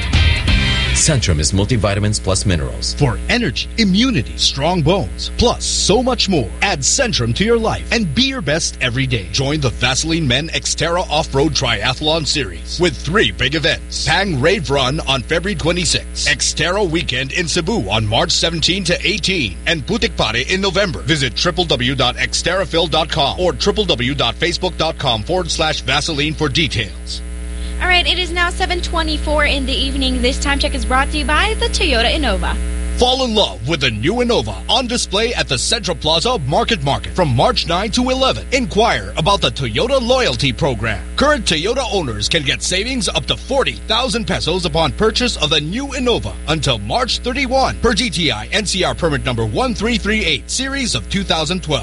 Centrum is multivitamins plus minerals. For energy, immunity, strong bones, plus so much more. Add Centrum to your life and be your best every day. Join the Vaseline Men Xterra Off-Road Triathlon Series with three big events. Pang Rave Run on February twenty-sixth. Xterra Weekend in Cebu on March seventeenth to eighteenth. And Putik Pare in November. Visit w w w dot xterrafil dot com or w w w dot facebook dot com forward slash Vaseline for details. All right, it is now seven twenty-four in the evening. This time check is brought to you by the Toyota Innova. Fall in love with the new Innova on display at the Central Plaza Market Market from March ninth to eleventh. Inquire about the Toyota Loyalty Program. Current Toyota owners can get savings up to forty thousand pesos upon purchase of the new Innova until March thirty-first per G T I N C R permit number one three three eight, series of two thousand twelve.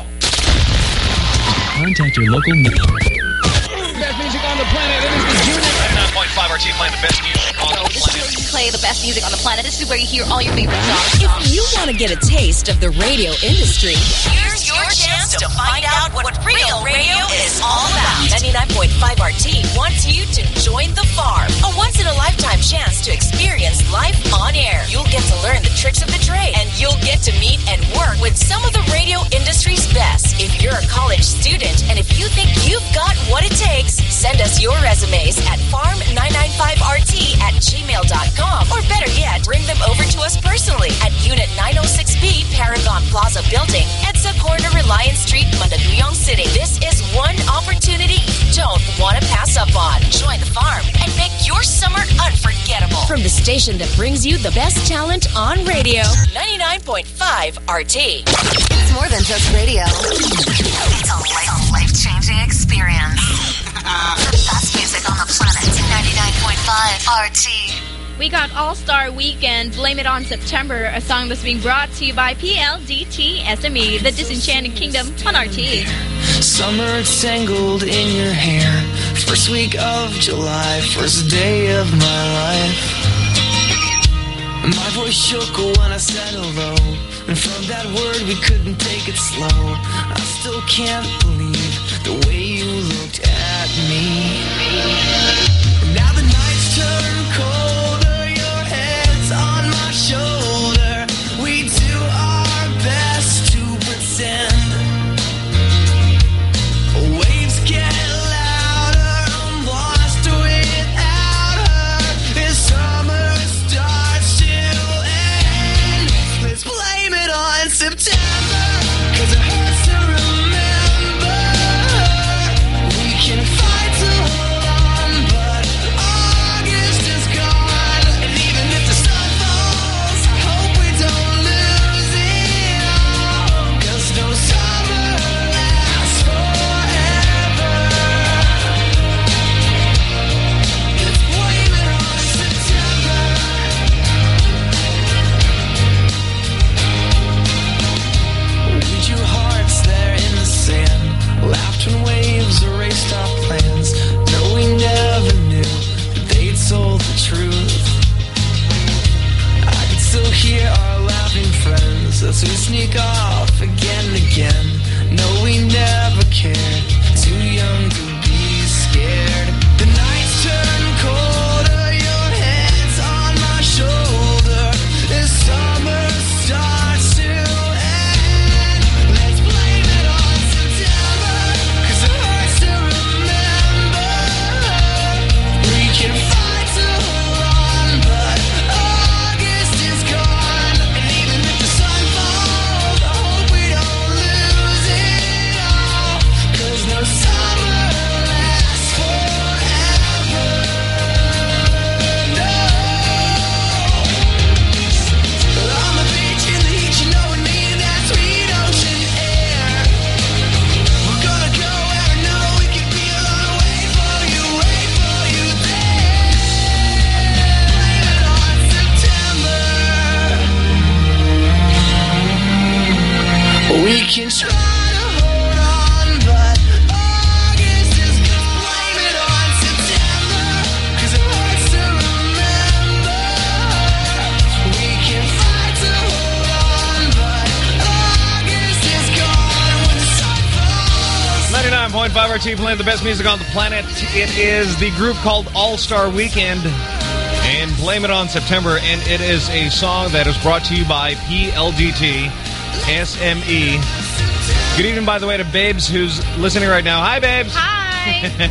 Contact your local network. Best music on the planet. It is the Unit ninety-nine point five R T playing the best music on the planet. Play the best music on the planet. This is where you hear all your favorite songs. If you want to get a taste of the radio industry, Here's your chance to find out what real radio is all about. ninety-nine point five R T wants you to join the farm. A once-in-a-lifetime chance to experience life on air. You'll get to learn the tricks of the trade, and you'll get to meet and work with some of the radio industry's best. If you're a college student, and if you think you've got what it takes, send us your resumes at farm nine nine five R T at gmail dot com. Or better yet, bring them over to us personally at Unit nine oh six B, Paragon Plaza Building, EDSA Corner, Reliance Street, Mandaluyong City. This is one opportunity you don't want to pass up on. Join the farm and make your summer unforgettable. from the station that brings you the best talent on radio. ninety-nine point five R T. It's more than just radio. It's a life, life-changing experience. The best music on the planet. ninety-nine point five R T. We got All-Star Weekend, Blame It on September, a song that's being brought to you by P L D T S M E, The Disenchanted Kingdom on R T. Summer tangled in your hair. First week of July, first day of my life. My voice shook when I said hello, and from that word we couldn't take it slow. I still can't believe the way you looked at me. Now the nights turn colder, your head's on my shoulder. We do our best to pretend. Waves get louder, I'm lost without her. This summer starts to end. Let's blame it on September, 'cause it hurts to remember. We can fight to hold on, but August is gone. And even if the sun falls, I hope we don't lose it all, 'cause no summer lasts forever. Let's blame it on September. We drew hearts there in the sand, laughed when waves erased our plans. No, we never knew that they'd told the truth. I could still hear our laughing friends as we sneak off again and again. No, we never cared, too young to be scared. The nights turn colder, your head's on my shoulder. This summer starts to end. Let's blame it on September, 'cause it hurts to remember. We can fight to hold on, but August is gone. And even if the sun falls, I hope we don't lose it all, 'cause no summer lasts forever. No. On the beach in the heat, you know we need that sweet ocean air. We're gonna go where I know we can be alone. Wait for you, wait for you there. Blame it on September. We can try to hold on, but August is gone. Blame it on September, 'cause it hurts to remember. We can fight to hold on, but August is gone. When the sun falls, ninety-nine point five R T playing the best music on the planet. It is the group called All-Star Weekend and Blame It on September, and it is a song that is brought to you by P L D T S M E. Good evening, by the way, to Babes, who's listening right now. Hi, Babes. Hi.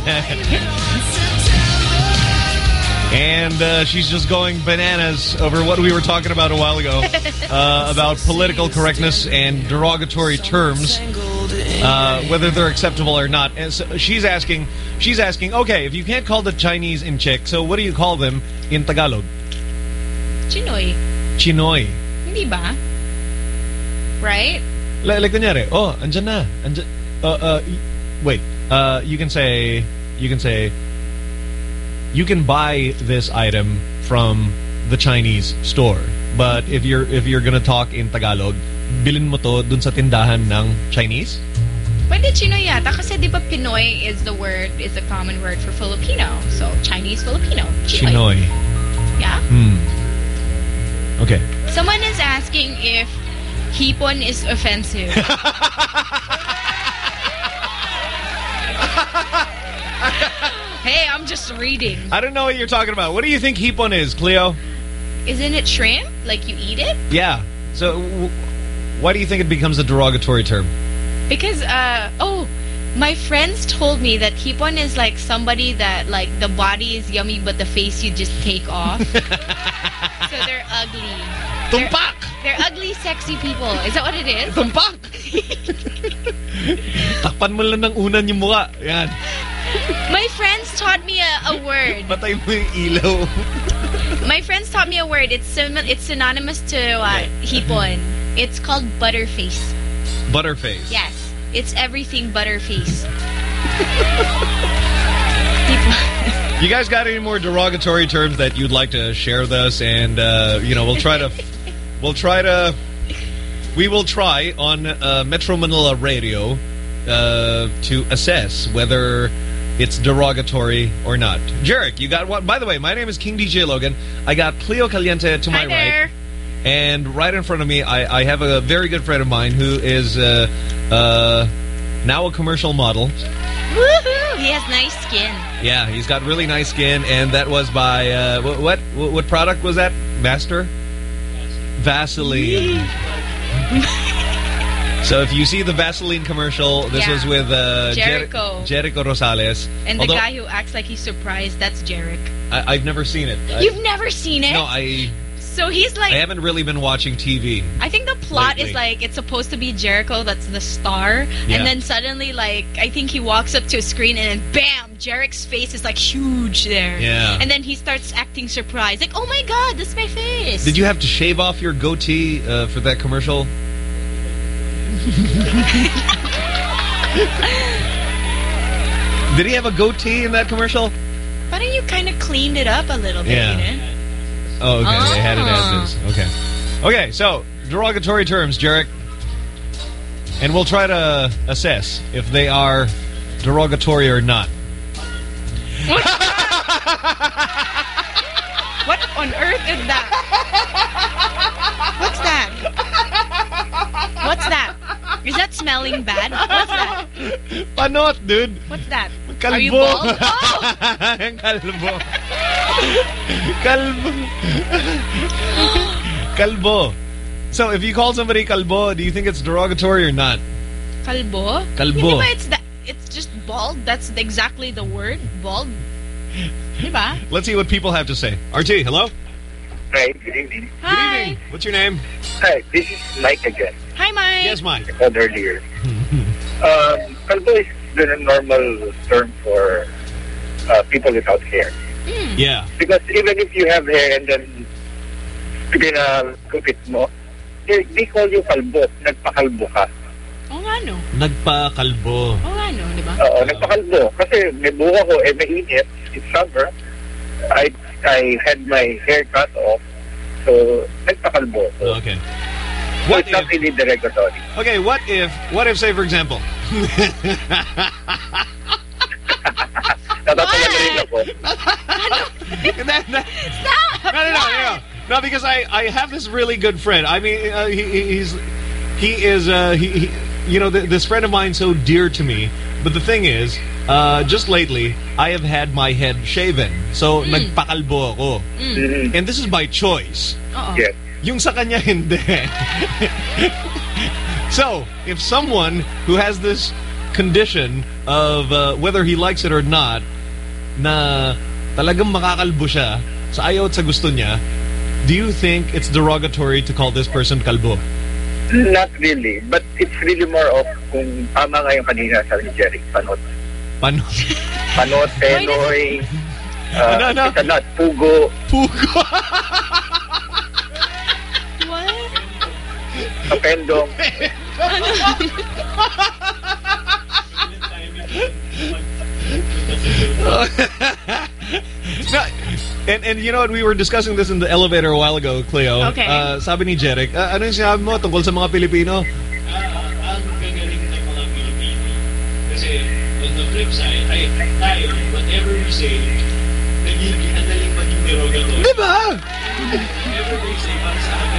And uh, she's just going bananas over what we were talking about a while ago, uh, about political correctness and derogatory terms, uh, whether they're acceptable or not. And so she's asking, she's asking, okay, if you can't call the Chinese in Czech, so what do you call them in Tagalog? Chinoy. Chinoy. Hindi ba? Right? Like, like kunyari, oh, andyan na. Andyan, uh, uh, y- wait, uh, you can say, you can say, you can buy this item from the Chinese store. But if you're if you're gonna talk in Tagalog, bilin mo to dun sa tindahan ng Chinese? Pwede Chinoy yata kasi di ba Pinoy is the word, is the common word for Filipino. So, Chinese Filipino. Chinoy. Chinoy. Yeah? Hmm. Okay. Someone is asking if hipon is offensive. Hey, I'm just reading. I don't know what you're talking about. What do you think hipon is, Cleo? Isn't it shrimp? Like you eat it? Yeah. So, w- why do you think it becomes a derogatory term? Because, uh, oh, my friends told me that hipon is like somebody that, like, the body is yummy, but the face you just take off. So they're ugly. Tumpak! They're, they're ugly, sexy people. Is that what it is? Tumpak! Takpan mo lang ng unan yung mukha. Yan. My friends taught me a, a word. Patay mo yung ilaw. My friends taught me a word. It's sim- it's synonymous to uh, hipon. It's called butterface. Butterface. Yes. It's everything butterface. You guys got any more derogatory terms that you'd like to share with us? And, uh, you know, we'll try to... We'll try to... We will try on uh, Metro Manila Radio uh, to assess whether it's derogatory or not. Jeric, you got what? By the way, my name is King D J Logan. I got Cleo Caliente to my Hi there. right. And right in front of me, I, I have a very good friend of mine who is uh, uh, now a commercial model. Woohoo! He has nice skin. Yeah, he's got really nice skin. And that was by... Uh, what, what, what product was that? Master? Vaseline. So if you see the Vaseline commercial, this Yeah. was with uh, Jericho. Jer Jericho Rosales. And Although, the guy who acts like he's surprised, that's Jeric. I, I've never seen it. I, You've never seen it? No, I So he's like... I haven't really been watching T V. I think the plot lately. is like, it's supposed to be Jericho that's the star. Yeah. And then suddenly, like, I think he walks up to a screen and then bam! Jeric's face is like huge there. Yeah. And then he starts acting surprised. Like, oh my god, that's my face. Did you have to shave off your goatee uh, for that commercial? Did he have a goatee in that commercial? Why don't you kind of cleaned it up a little bit, Yeah. you know? Oh, okay. Oh. They had it as is. Okay. Okay, so derogatory terms, Jeric. And we'll try to assess if they are derogatory or not. What on earth is that? What's that? What's that? Is that smelling bad? What's that? Panot, dude. What's that? Kalbo. Are you bald? Oh! Kalbo. Kalbo. Kalbo. So if you call somebody kalbo, do you think it's derogatory or not? Kalbo? Kalbo. Hindi ba it's, that, it's just bald? That's exactly the word, bald. Diba? Let's see what people have to say. R T, hello? Hi, good evening. Hi. Good evening. What's your name? Hi, this is Mike again. Hi, Mike. Yes, Mike. I called earlier. um, Kalbo is the normal term for uh, people without hair. Mm. Yeah. Because even if you have hair and then pinagupit mo, they, they call you kalbo. Nagpakalbo ka. Oo nga no. Nagpakalbo. Oo nga no, di ba? Oo, nagpakalbo. Kasi may buha ko, eh, mainit. It's summer. I I had my hair cut off. So, nagpakalbo. So, Okay. so What it's not if, really derogatory. okay, what if, what if, say, for example... Natatawa na rin ako. Stop! No, no, no, no. No, because I, I have this really good friend. I mean, uh, he, he's... He is, uh, he, he you know, th this friend of mine so dear to me. But the thing is, uh, just lately, I have had my head shaven. So, Mm. nagpakalbo ako. Mm. And this is by choice. Uh-oh. Yes. Yung sa kanya, hindi. So, if someone who has this condition of uh, whether he likes it or not, na talagang makakalbo siya sa ayaw at sa gusto niya, do you think it's derogatory to call this person kalbo? Not really, but it's really more of kung tama nga yung kanina sabi ni Jerry, panot. Panot? Panot, tenoy, uh, Ano, ano? kalat, pugo. Pugo? What? Kapendong. No, and, and you know what, we were discussing this in the elevator a while ago, Cleo. Okay. Uh, sabi ni Jeric, uh, ano yung sinabi mo tungkol sa mga Pilipino? Ang gagaling ng mga Pilipino. Kasi on the flip side, ay tayo, whatever we say, nagiging ang daling maging derogatory. Di ba? Whatever we say, para sa akin,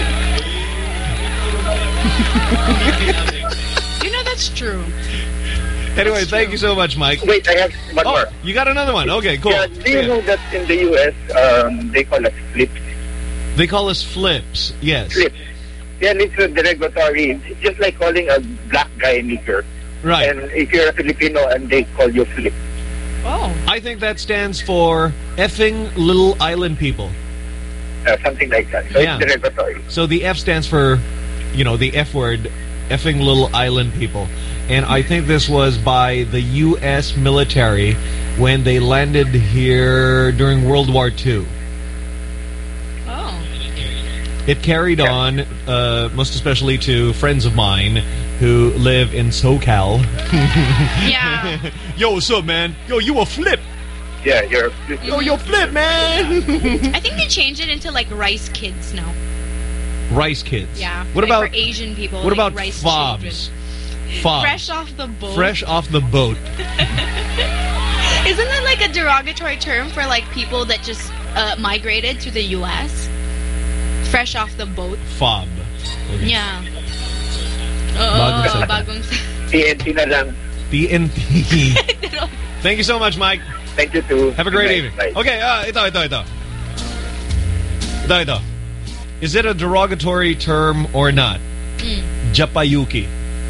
You know, that's true. Anyway, thank you so much, Mike. Wait, I have one oh, more. You got another one. Okay, cool. Yeah, do you know that in the U S, um, they call us flips? They call us flips, yes. Flips. Yeah, it's a derogatory. It's just like calling a black guy nigger. Right. And if you're a Filipino and they call you flip. Oh. I think that stands for effing little island people. Uh, something like that. So Yeah. it's derogatory. So the F stands for, you know, the F word, effing little island people. And I think this was by the U S military when they landed here during World War Two. Oh. It carried on, uh, most especially to friends of mine who live in SoCal. Yeah. Yo, what's up, man? Yo, you a flip. yeah, you're... Yo, yo, flip, man! I think they changed it into like rice kids now. Rice kids. Yeah. What like about for Asian people? What like about rice fobs? children. Fobs. Fresh off the boat. Fresh off the boat. Isn't that like a derogatory term for like people that just uh, migrated to the U S? Fresh off the boat. Fob. Okay. Yeah. Oo, Bagong salita. bagong T N T na lang. T N T. Thank you so much, Mike. Thank you too. Have a great Good evening. night. Bye. Okay, uh, ito, ito, ito. Ito, ito. Is it a derogatory term or not? Mm. Japayuki.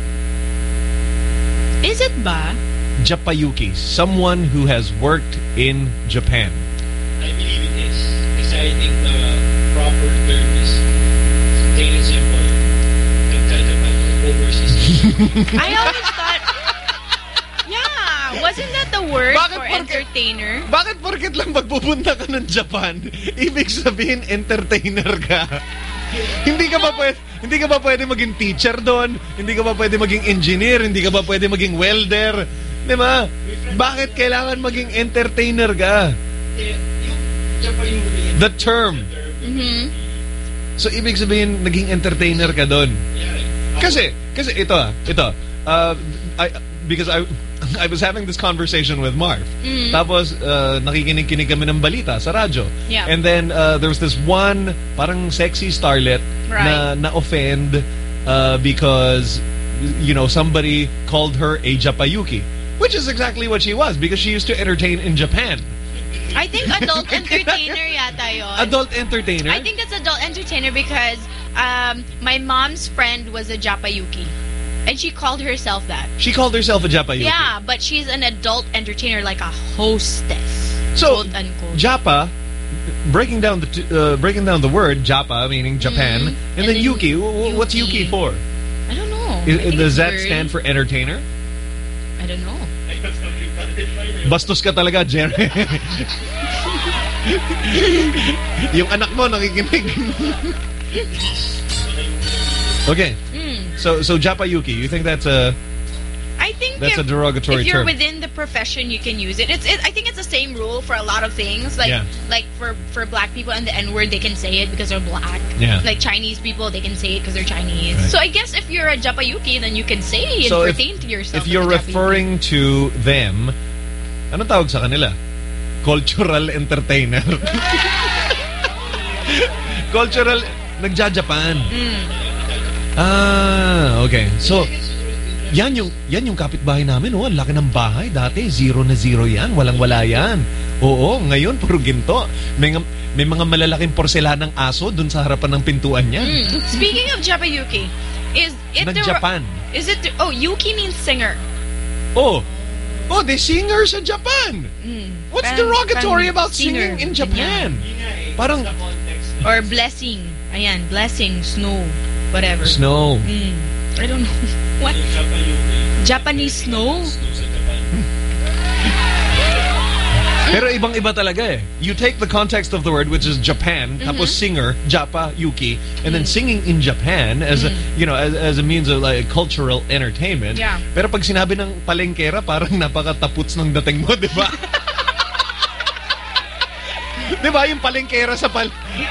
Is it ba? Japayuki. Someone who has worked in Japan. I believe it is. Because I think the proper term is plain and simple. Nagjajapan overseas. I always thought, yeah, wasn't that the word Bakit for porke- entertainer? Bakit porket lang magpupunta ka ng Japan, ibig sabihin entertainer ka? Hindi ka ba pwede, hindi ka ba pwede maging teacher doon? Hindi ka ba pwede maging engineer? Hindi ka ba pwede maging welder? Di ba? Bakit kailangan maging entertainer ka? The term. Mm-hmm. So, ibig sabihin, naging entertainer ka doon. Kasi, kasi ito ah, ito. Uh, I, because I I was having this conversation with Marv. Mm. Tapos, uh, nakikinig-kinig kami ng balita sa radyo. Yeah. And then, uh, there was this one parang sexy starlet Right. na na-offend uh, because, you know, somebody called her a Japayuki. Which is exactly what she was because she used to entertain in Japan. I think adult entertainer yata yun. Adult entertainer? I think it's adult entertainer because um, my mom's friend was a Japayuki. And she called herself that. She called herself a Japayuki. Yeah, but she's an adult entertainer, like a hostess. So, quote unquote. Japa, breaking down the t uh, breaking down the word Japa, meaning Japan, Mm. and, And then then Yuki. W- What's Yuki for? I don't know. Is, I think does it's that weird. stand for entertainer? I don't know. Bastos ka talaga, Jerry. Yung anak mo nakikinig. Okay. Mm. So so Japayuki, you think that's a I think That's if, a derogatory if you're term. within the profession, you can use it. It's it, I think it's the same rule for a lot of things. Like Yeah. like for for black people and the N word, they can say it because they're black. Yeah. Like Chinese people, they can say it because they're Chinese. Right. So I guess if you're a Japayuki, then you can say and So if- pertain to yourself. if you're as a Japayuki. referring to them, ano tawag sa kanila? Cultural entertainer. Cultural nagja-Japan. Mm. Ah, okay. So yan yung yan yung kapitbahay namin, oh, ang laki ng bahay dati, zero na zero yan, walang-wala yan. Oo, ngayon puro ginto. May nga- may mga malalaking porselanang aso dun sa harapan ng pintuan niya. Mm. Speaking of Japayuki, is it the- Nag-Japan. Is it the- oh Yuki means singer. Oh. Oh, they singers in Japan. Mm. What's Parang- derogatory parang about singer, singing in Japan? Parang or blessing. Ayan, blessing, snow, whatever. Snow. Mm. I don't know. What? Japanese snow? Pero ibang-iba talaga eh. You take the context of the word, which is Japan, Mm-hmm. tapos singer, Japa, Yuki, and then singing in Japan as a, you know, as, as a means of like cultural entertainment. Yeah. Pero pag sinabi ng palengkera, parang napakataputs ng dating mo, di ba? Di ba yung palengkera sa pal...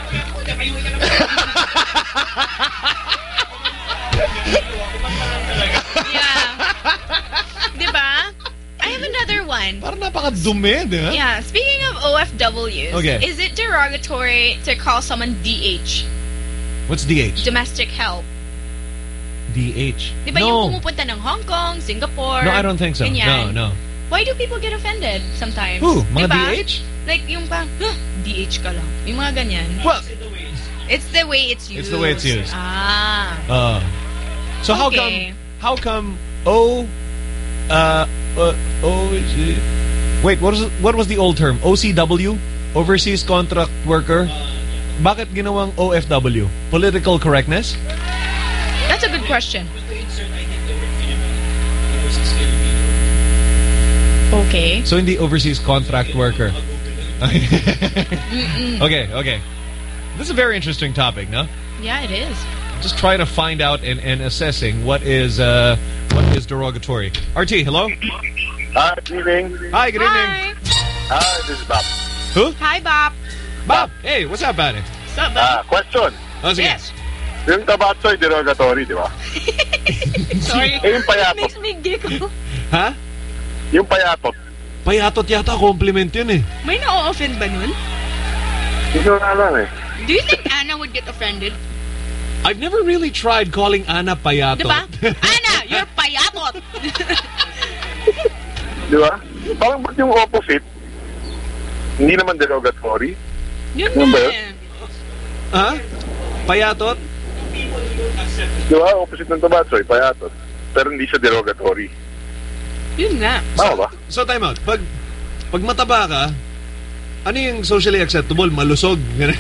Diba? I have another one. Parang napakadumi, di ba? Yeah, speaking of O F Ws, Okay. is it derogatory to call someone D H? What's D H? Domestic help. D H. Diba no. yung pumupunta ng Hong Kong, Singapore? No, I don't think so. ganyan. No, no. Why do people get offended sometimes? Who? Mga Diba? D H? Like yung pa, huh, D H ka lang. Yung mga ganyan. Well, it's the way it's used. It's the way it's used. Ah. Uh, so how come Okay. how come O uh, uh O is it- wait, what was what was the old term? O C W? Overseas Contract Worker? Bakit ginawang O F W? Political correctness? That's a good question. Okay. So hindi overseas contract worker. Mm-mm. Okay, okay. This is a very interesting topic, no? Yeah, it is. Just trying to find out and, and assessing what is uh what is derogatory. R T, hello? Hi, good evening. Hi, good evening. Hi. Hi, this is Bob. Who? Hi, Bob. Bob. Hey, what's up, buddy? What's up, Ah, question. Oh, sige. Yes. Yung tabatsoy, derogatory, di ba? Sorry. Eh, yung payatot. Makes me giggle. Ha? Yung payatot. Payatot yata, compliment yun eh. May na-offend ba nun? Hindi ko alam eh. Do you think Anna would get offended? I've never really tried calling Anna payatot. Diba? Anna, you're payatot! Di ba? Parang ba't yung opposite? Hindi naman derogatory. Yun Ano ba na yun? eh. Ha? Payatot? Di ba? Opposite ng tabatsoy, payatot. Pero hindi siya derogatory. Yun nga. Tama ba? So, time out. Pag, pag mataba ka, ano yung socially acceptable? Malusog.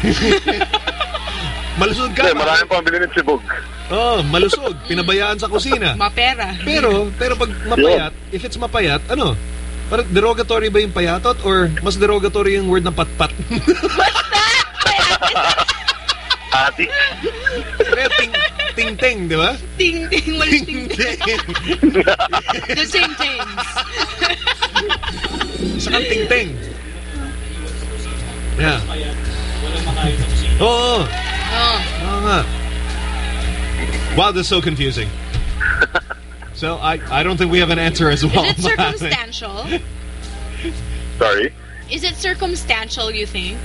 Malusog ka. Hindi, maraming pambili ng sibog. Oh, malusog. Pinabayaan sa kusina. Mapera. Pero, pero pag mapayat, if it's mapayat, ano? Parang derogatory ba yung payatot or mas derogatory yung word na patpat? Ati. Kaya ting, ting-ting, di ba? Ting-ting, walang ting-ting. The same things. Isa kang ting-ting. Yeah. Oo. Oh. Oo nga. Wow, this is so confusing. So, I, I don't think we have an answer as well. Is it circumstantial? Sorry? Is it circumstantial, you think?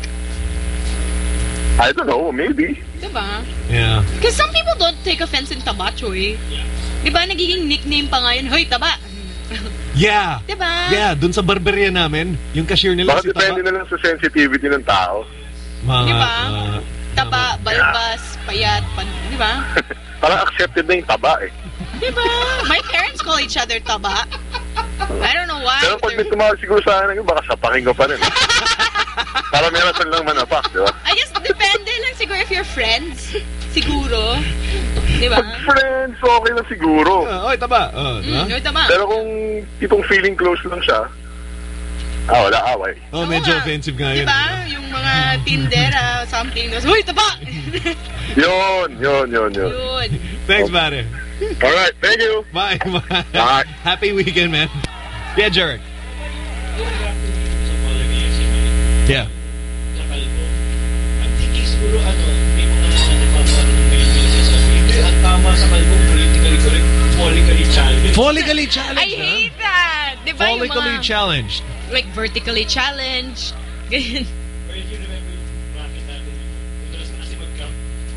I don't know, maybe. Diba? Yeah. Because some people don't take offense in tabachoy. Diba, nagiging nickname pa nga yun, hoy, taba. Yeah. Diba? Yeah, dun sa barberia namin, yung cashier nila Baka si depende Taba. na lang sa sensitivity ng tao. Mga, Diba? uh, Taba, balbas, payat, pan, diba? Parang accepted na yung taba eh. Diba? My parents call each other taba. I don't know why. Pero pag may tumawag siguro sa akin, baka sapakin ko pa rin. Eh. Para meron lang manapak, di ba? I guess depende lang siguro if you're friends. Siguro. Diba? Pag friends, okay lang siguro. Uh, oy, taba. Uh, Mm, oy, taba. Pero kung tipong feeling close lang siya, ah, wala away. Oh, medyo offensive nga yun. Diba? Yung mga tindera, something. Hoy, taba! Yun, yun, yun, yun. Yun. Thanks, buddy. All right, thank you. Bye. Bye. Bye. Happy weekend, man. Yeah, Jared. Yeah. I'm thinking siguro ano, may mga nagpapanood ng Pilipinas sa Hindi, ang tama sa kalbong politically correct, follically challenged. Follically challenged, I hate that! Diba yung Follically mga, challenged. like vertically challenged. Ganyan. But if you remember yung bracket natin, madalas na kasi mag-camp.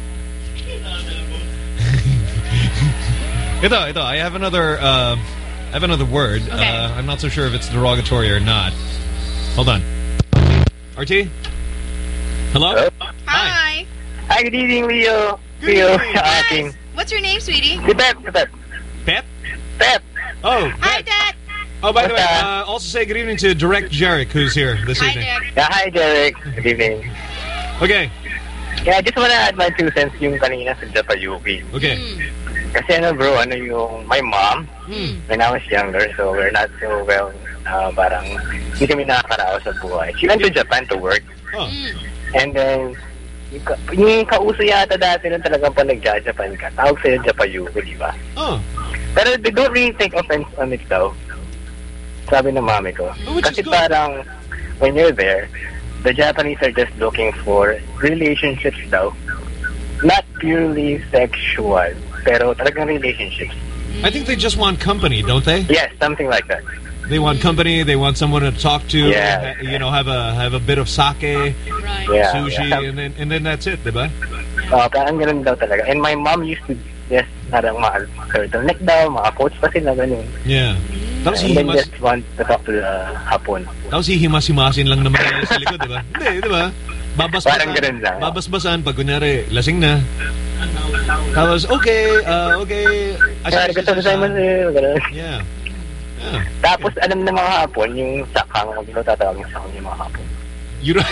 Ito, ito. I have another, uh, I have another word. Okay. Uh, I'm not so sure if it's derogatory or not. Hold on. R T? Hello? Hi. Hi, good evening, Leo. Good Leo, evening. sa ating. What's your name, sweetie? Si Pep, si Pep. Pep? Pep. Oh, Hi, Dad. Oh, by the way, uh, also say good evening to Direct Jarek, who's here this Hi, evening. Derek. Yeah, hi, Derek. Good evening. Okay. Yeah, I just wanna add my two cents yung kanina sa Japayuki. Okay. Kasi ano bro, ano yung, my mom, Hmm. when I was younger, so we're not so well, uh, parang, hindi kami nakakaraos sa buhay. She went to Japan to work. Oh. And then, yung, ka- yung kauso yata dati nung talagang pa nagja-Japan ka, tawag sa'yo Japayuki, di ba? Oh. Pero they don't really take offense on it daw. Sabi ng mami ko. Oh, which is Kasi good. parang, when you're there, the Japanese are just looking for relationships daw. Not purely sexual, pero talagang relationships. I think they just want company, don't they? Yes, something like that. They want company. They want someone to talk to. Yeah. ha- You know, have a have a bit of sake, Right. Yeah, sushi, yeah. and then and then that's it, diba? Uh, parang ganun daw talaga. And my mom used to just parang mga turtleneck daw, mga coats pa sila, ganun. Yeah. Tapos And then hihimas, just want to talk to the hapon. tapos hihimas-himasin lang naman yan sa likod, diba? Hindi, diba? Babasbasan. Parang ganun lang. Babasbasan pag kunyari, lasing na. Tapos, okay, uh, okay. Kaya gusto ko sa'yo ganun. Yeah. Yeah. Tapos alam ng mga hapon, yung sakang, huwag ko tatawagin sa kanya yung mga hapon. You don't...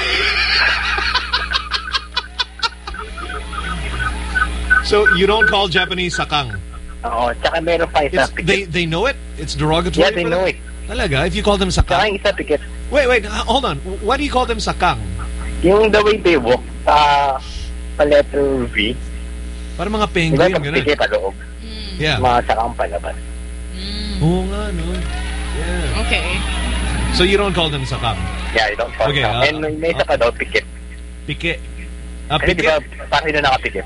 So, you don't call Japanese sakang? Oo, tsaka meron pa isa. It's, they, they know it? It's derogatory? Yeah, they for know them? it. Talaga? If you call them sakang? Tsaka yung isa pikit. Wait, wait, uh, hold on. Why do you call them sakang? Yung the way they walk, pa, pa letter V. Para mga Diba penguin, pag gano'n. pikit pa loob? Yeah. Mga sakang palabas. Oo nga, no? Yeah. Okay. So you don't call them sakam? Yeah, you don't call Okay, them. uh, And may, may isa pa daw, pikit. Pikit. Ah, Kasi di ba, parang hindi na nakapikit.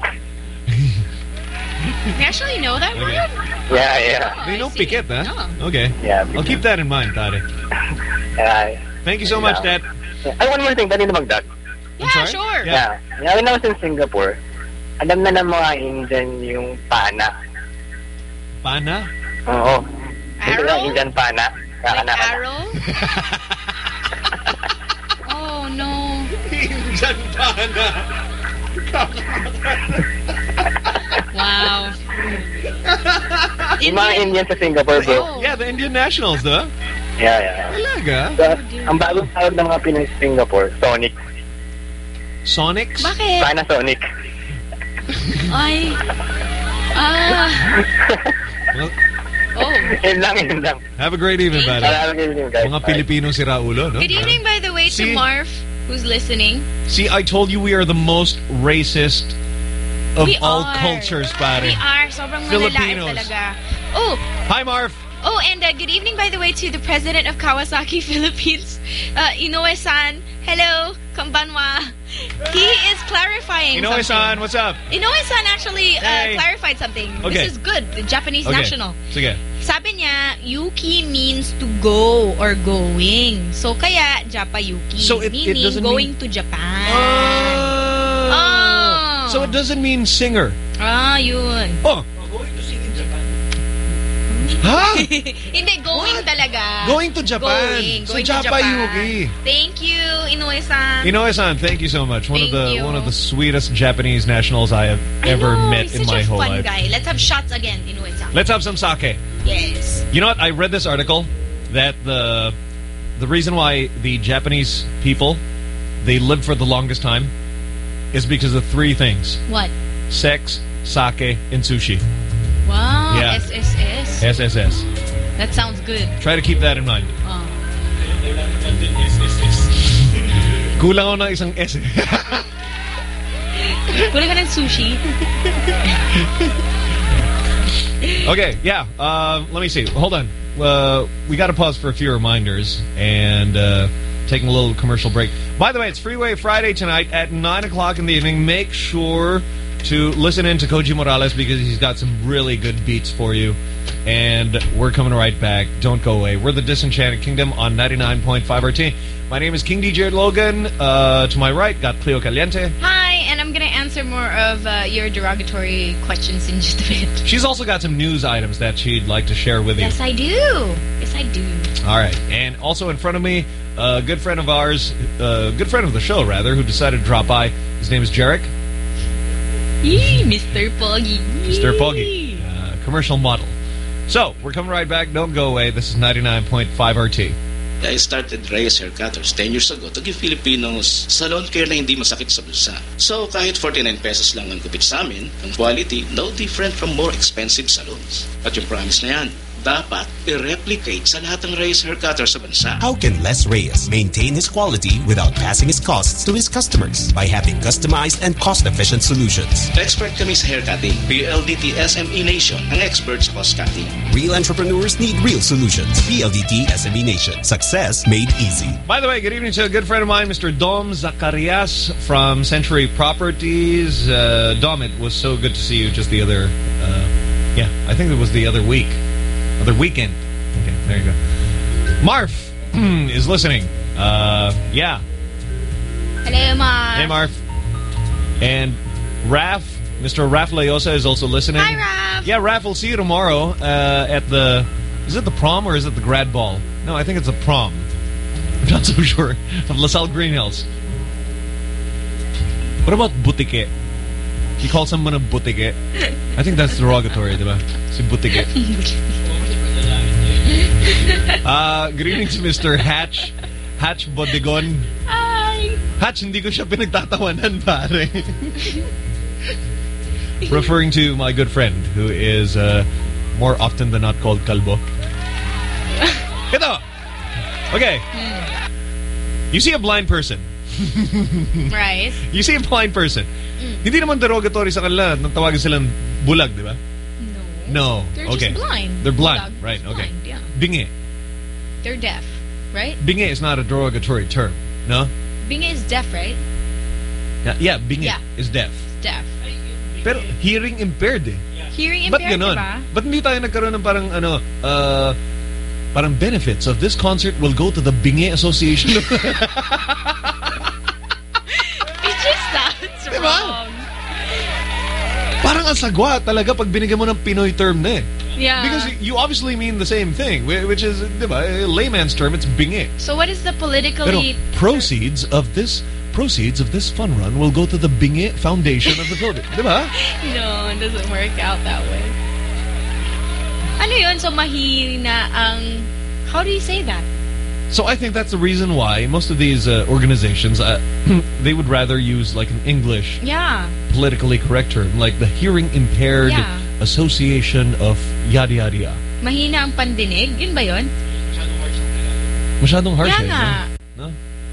You actually know that word? Yeah, yeah. They know pikit, huh? No. Okay. Yeah, I'll keep that in mind, Tade. Yeah. Thank you so much, Dad. Ay, one more thing, dali na magdag. Yeah, sure. Yeah. yeah. When I was in Singapore, alam na ng mga Indian yung pana. Pana? Oo. Arrow? Yung Indian pana. Like arrow? Oh, no. Indian pana. Wow. Yung mga Indian sa Singapore, bro. Yeah, the Indian nationals, though. Yeah, yeah. Talaga? So, ang bagong tawag ng mga Pinoy sa Singapore, Sonic. Sonics? Bakit? Panasonic. Ay. Ah. Oh. Yun lang, yun lang. Have a great evening, buddy. Have a great evening, guys. Mga Pilipino si Raulo, no? Good evening, by the way, to See? Marv, who's listening. See, I told you we are the most racist of We all are. cultures, pare. We are. Sobrang Filipinos. malalain talaga. Oh. Hi, Marv. Oh, and uh, good evening, by the way, to the president of Kawasaki Philippines, uh, Inoue-san. Hello, konbanwa. He is clarifying Inoue-san, what's up? Inoue-san actually uh, Hey. clarified something. Okay. This is good. The Japanese Okay. national. Sige. Sabi niya, Yuki means to go or going. So, kaya Japa Yuki. So it- it meaning doesn't going mean- to Japan. Oh. Oh. So it doesn't mean singer. Ah, yun. Oh. Ha? Hindi, going talaga. Going to Japan. Going, So going to Japa Japan. Yuki. Thank you, Inoue-san. Inoue-san, thank you so much. One Thank of the you. one of the sweetest Japanese nationals I have ever I know, met he's in such my a whole fun life. guy. Let's have shots again, Inoue-san. Let's have some sake. Yes. You know what? I read this article that the the reason why the Japanese people they live for the longest time is because of three things: What? sex, sake, and sushi. Wow, Yeah. S S S. S S S. That sounds good. Try to keep that in mind. Oh. Kulang ako ng isang S. Kulang ka ng sushi. Okay, yeah. Uh, let me see. Hold on. Uh, we got to pause for a few reminders and uh, taking a little commercial break. By the way, it's Freeway Friday tonight at nine o'clock in the evening. Make sure to listen in to Koji Morales because he's got some really good beats for you. And we're coming right back. Don't go away. We're the Disenchanted Kingdom on ninety-nine point five R T. My name is King D J Logan. Uh, to my right, got Cleo Caliente. Hi, and I'm going to answer more of uh, your derogatory questions in just a bit. She's also got some news items that she'd like to share with you. Yes, I do. Yes, I do. All right. And also in front of me, a good friend of ours, a good friend of the show, rather, who decided to drop by. His name is Jarek. Yee, Mister Poggy. Mister Poggy. Uh, commercial model. So, we're coming right back. Don't go away. This is ninety-nine point five R T. I started Reyes Haircutters ten years ago to give Filipinos salon care na hindi masakit sa bulsa. So, kahit forty-nine pesos lang ang kupit sa amin, ang quality no different from more expensive salons. At yung promise na yan, dapat i-replicate sa lahat ng Reyes Haircutters sa bansa. How can Les Reyes maintain his quality without passing his costs to his customers? By having customized and cost-efficient solutions. Expert kami sa haircutting. P L D T S M E Nation, ang expert sa cost cutting. Real entrepreneurs need real solutions. P L D T S M E Nation. Success made easy. By the way, good evening to a good friend of mine, Mister Dom Zacarias from Century Properties. Uh, Dom, it was so good to see you just the other, uh, yeah, I think it was the other week. Other weekend. Okay, there you go. Marf is listening. Uh, yeah. Hello, Marv. Hey, Marf. And Raf, Mister Raf Layosa is also listening. Hi, Raf. Yeah, Raf, we'll see you tomorrow uh, at the... Is it the prom or is it the grad ball? No, I think it's the prom. I'm not so sure. Of LaSalle Green Hills. What about butike? He calls someone a butike. I think that's derogatory, diba? Si butike. Uh, good evening to Mister Hatch. Hatch Bodegon. Hi. Hatch, hindi ko siya pinagtatawanan, pare. Referring to my good friend who is uh, more often than not called Kalbo. Ito. Okay. You see a blind person. Right. You see a blind person. Mm. Hindi naman derogatory sa kanila nang tawagin silang bulag, di ba? No. They're okay. just blind. They're blind, Bulag. right? Okay. Blind, yeah. Bingi. They're deaf, right? Bingi is not a derogatory term, no? Bingi is deaf, right? Yeah, yeah bingi Yeah. is deaf. Deaf. Pero hearing impaired eh. Hearing Ba't impaired, ganon? diba? Ba't hindi tayo nagkaroon ng parang ano, uh, parang benefits of this concert will go to the Bingi Association? It just sounds wrong. Parang ang sagwa talaga pag binigyan mo ng Pinoy term na eh. Yeah. Because you obviously mean the same thing, which is, diba, a layman's term, it's bingi. So what is the Pero politically... proceeds of this proceeds of this fun run will go to the Bingi Foundation of the Philippines. Diba? No, it doesn't work out that way. Ano yun? So mahina ang... How do you say that? So I think that's the reason why most of these uh, organizations, uh, they would rather use like an English Yeah. politically correct term, like the Hearing Impaired Yeah. Association of yada yada yada. Mahina ang pandinig? Yun ba yun? Masyadong harsh Kaya eh, nga. no?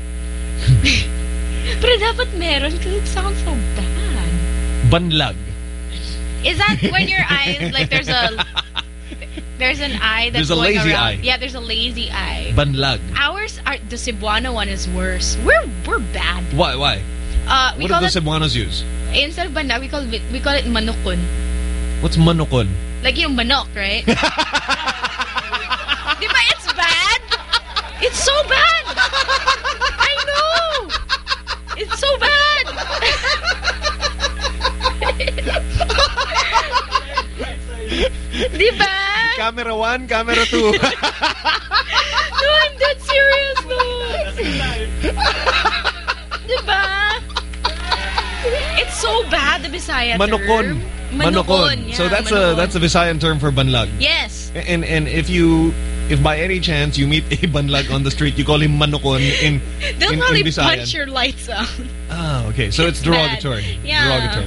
Pero dapat meron because it sounds so bad. Banlag. Is that when your eyes, like there's a... There's an eye that's There's a going lazy around. eye. Yeah, there's a lazy eye. Banlag. Ours are... The Cebuano one is worse. We're we're bad. Why? Why? Uh, we What call do the it... Cebuanos use? Instead of bandag, we call it, we call it manukon. What's manukon? Like yung manok, right? Di ba it's bad? It's so bad! I know! It's so bad! Di ba? Camera one, camera two. No, I'm dead serious, no. Di ba? It's so bad, the Bisaya Manukon. term. Manukon. Yeah, so that's manukon. a that's a Visayan term for banlag. Yes. And and if you if by any chance you meet a banlag on the street, you call him manukon in They'll in, probably in Visayan. punch your lights out. Ah, okay. So it's, It's bad. derogatory. Yeah. Derogatory.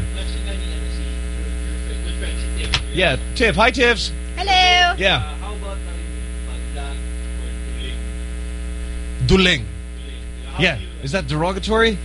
Yeah, Tiff. Hi, Tiffs. Hello. Yeah. How about bandag or Duling. duling? Yeah. Is that derogatory?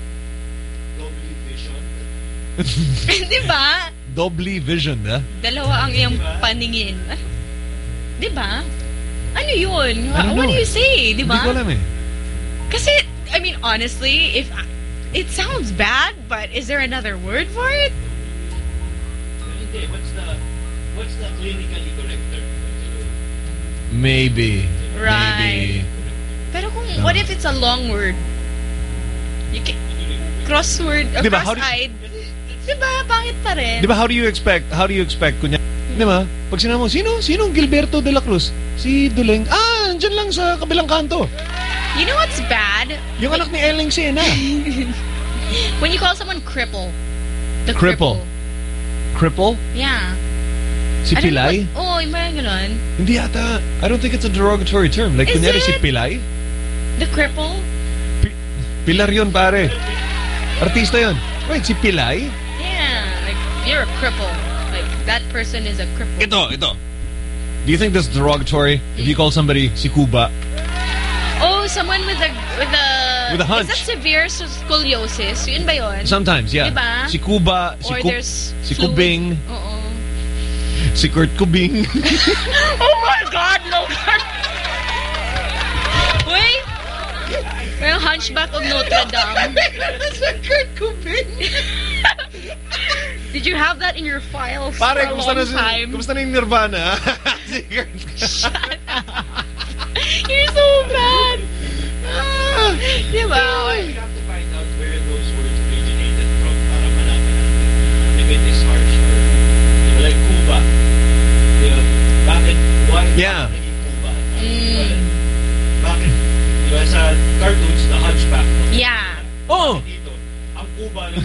Di ba? Dobly vision, eh? Dalawa ang iyong paningin. Di ba? Ano yun? I don't What know. do you say? Di Hindi ba? ko alam eh. Kasi, I mean, honestly, if it sounds bad, but is there another word for it? Hindi, what's the what's the clinically correct term? Maybe. Right. Maybe. Pero kung, what if it's a long word? You can, crossword, uh, Di ba, how do you- cross-eyed. Di ba? Pangit pa rin. Di ba, how do you expect, how do you expect, kunya, di ba, pag sinabi mo, sino, sino Gilberto de la Cruz? Si Duling. Ah, andyan lang sa kabilang kanto. You know what's bad? Yung anak ni Eling Sena. When you call someone cripple. The Cripple. Cripple? Yeah. Si Ano Pilay? ba- Oo, oh, yung parang ganun. Hindi ata. I don't think it's a derogatory term. Like, Is kunyari si it? Pilay. The cripple? Pilar yun, pare. Artista yun. Wait, si Pilay? Yeah, like, you're a cripple. Like, that person is a cripple. Ito, ito. Do you think that's derogatory if you call somebody si Cuba? Oh, someone with a with a With a hunch. Is that severe scoliosis? Yun ba yun? Sometimes, yeah. Diba? Si Cuba, si, Or Ku- there's si fluid. Kubing, Oo. si Kurt Kubing. Oh my God, no! Wait! May Hunchback of Notre Dame. Si Kurt Kubing. Did you have that in your files Pare, for a kumusta long na, si, time? kumusta na yung Nirvana? Si Kurt. You're so bad! Ah, diba? We have to find out where those words originated from para malaman natin if it is harsh or you know, like Cuba. You know, bakit, why, Yeah. bakit naging Cuba? Uh, bakit? Di ba sa cartoons, the Hunchback. Yeah. Oh! Dito, ang Cuba lang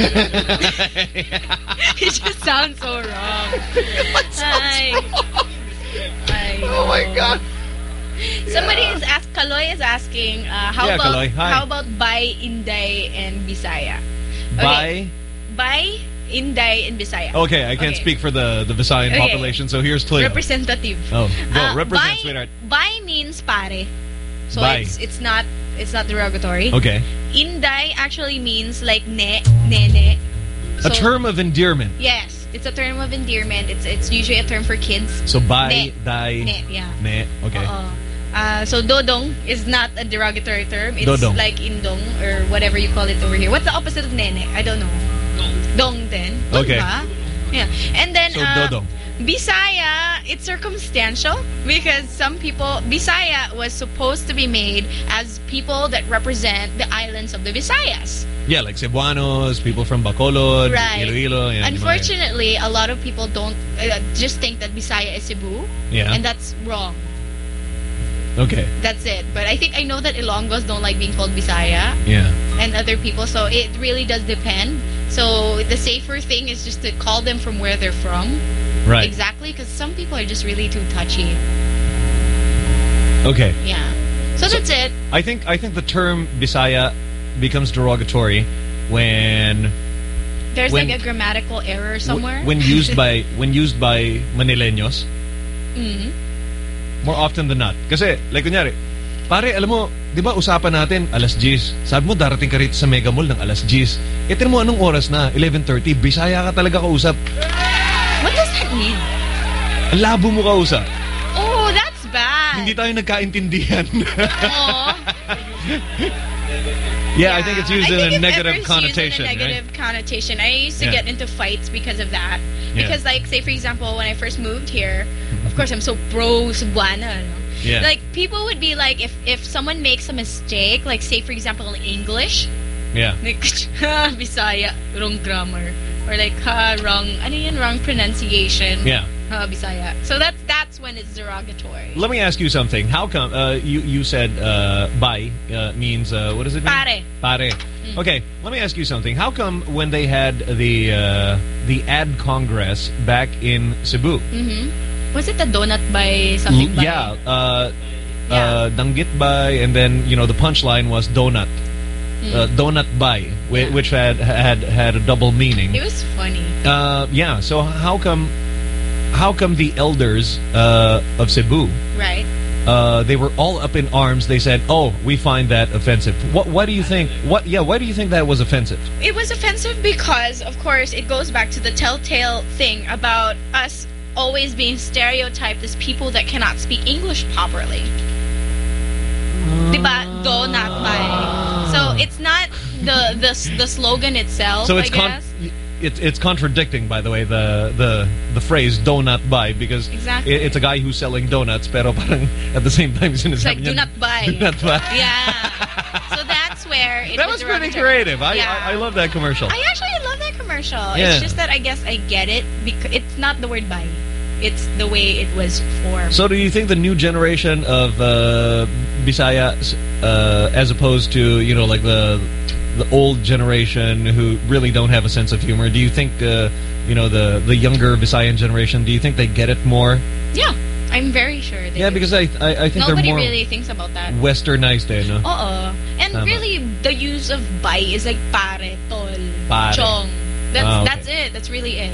It just sounds so wrong. Ay. Ay. Oh my God. Somebody is asked, Kaloy is asking, uh, how Yeah, about Kaloy. Hi. how about Bay, Inday, and Bisaya? Bye. Bay, Inday, and Bisaya. Okay, I can't Okay. speak for the, the Visayan Okay. population, so here's Cleo. Representative. Oh, go, Uh, represent, Bay, sweetheart. Bay means pare. So Bay. it's it's not it's not derogatory. Okay. Inday actually means like ne, nene. A So- term of endearment. Yes, it's a term of endearment. It's it's usually a term for kids. So, bye, Ne. die, Ne, yeah. ne. Okay. Oo. Uh, so dodong is not a derogatory term. It's Dodong. like indong or whatever you call it over here. What's the opposite of nene? I don't know. Dong then. Dong Okay. ba? Yeah. And then So, uh, dodong. Bisaya, it's circumstantial because some people, Bisaya was supposed to be made as people that represent the islands of the Visayas. Yeah, like Cebuanos, people from Bacolod, Right. Iloilo. Yan, yung mga- Unfortunately, a lot of people don't uh, just think that Bisaya is Cebu. Yeah. And that's wrong. Okay. That's it. But I think I know that Ilonggos don't like being called Bisaya. Yeah. And other people, so it really does depend. So the safer thing is just to call them from where they're from. Right. Exactly, because some people are just really too touchy. Okay. Yeah. So, that's it. I think I think the term Bisaya becomes derogatory when There's when- like a grammatical error somewhere. when used by when used by Manileños Mhm. more often than not. Kasi like kunyari, pare, alam mo, 'di ba usapan natin alas diyes. Sabi mo darating ka rito sa Mega Mall ng alas diyes. E tingnan mo anong oras na, eleven thirty. Bisaya ka talaga kausap. What does that mean? Ang labo mo kausap. Oh, that's bad. Hindi tayo nagkaintindihan. Aw. Yeah, I think it's used I think in a if negative ever it's connotation, used in a negative right? connotation. I used to Yeah. get into fights because of that. Yeah. Because, like, say for example, when I first moved here, of course I'm so pro Cebuana. No? Yeah. Like people would be like, if if someone makes a mistake, like say for example in English, Yeah. like ha, Bisaya, wrong grammar, or like ha, wrong, ano yun, wrong pronunciation. Yeah. Ha, Bisaya. So that's that's when it's derogatory. Let me ask you something. How come uh, you you said uh, "bay" uh, means uh, what does it mean? Pare. Pare. Okay. Let me ask you something. How come when they had the uh, the ad congress back in Cebu? Mm-hmm. Was it the donut by something? By? Yeah. Uh, uh, Danggit bay, and then you know the punchline was donut. Mm. Uh, donut bay, whi- which had had had a double meaning. It was funny. Uh, yeah. So how come? How come the elders uh, of Cebu, Right. uh, they were all up in arms? They said, "Oh, we find that offensive." What? Why do you think? What? Yeah. Why do you think that was offensive? It was offensive because, of course, it goes back to the telltale thing about us always being stereotyped as people that cannot speak English properly. Diba? Do not buy. So it's not the the the slogan itself. So it's I con guess. it's it's contradicting, by the way, the the the phrase "donut buy" because Exactly. it, it's a guy who's selling donuts, pero parang at the same time It's sinasabi like niya, do not buy. Do not buy. Yeah. So that's where it That was pretty derogatory. creative. I, Yeah. I I love that commercial. I actually love that commercial. Yeah. It's just that I guess I get it because it's not the word buy. It's the way it was formed. So do you think the new generation of uh, Bisaya, uh, as opposed to, you know, like the the old generation who really don't have a sense of humor, do you think, uh, you know, the, the younger Visayan generation, do you think they get it more? Yeah, I'm very sure. They Yeah, do. because I I, I think Nobody they're more really thinks about that. westernized, eh, no? Oo. And Tama. really, the use of buy is like pare, tol, Pare. chong. That's Ah, okay. that's it. That's really it.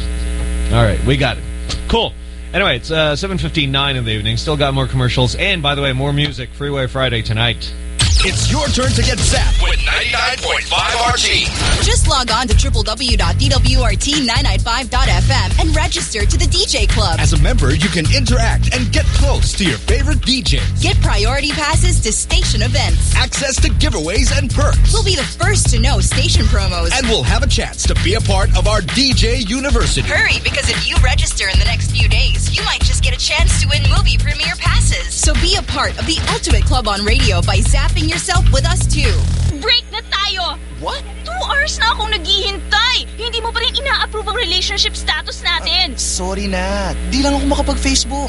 All right, we got it. Cool. Anyway, it's uh, seven fifty-nine in the evening. Still got more commercials. And, by the way, more music. Freeway Friday tonight. It's your turn to get zapped with ninety-nine point five R T. Just log on to w w w dot d w r t nine nine five dot f m and register to the D J Club. As a member, you can interact and get close to your favorite D Js. Get priority passes to station events. Access to giveaways and perks. We'll be the first to know station promos. And we'll have a chance to be a part of our D J University. Hurry, because if you register in the next few days, you might just get a chance to win movie premiere passes. So be a part of the ultimate club on radio by zapping yourself with us too. Break na tayo! What? Two hours na akong naghihintay! Hindi mo pa rin ina-approve ang relationship status natin! Sorry na. Di lang ako makapag-Facebook.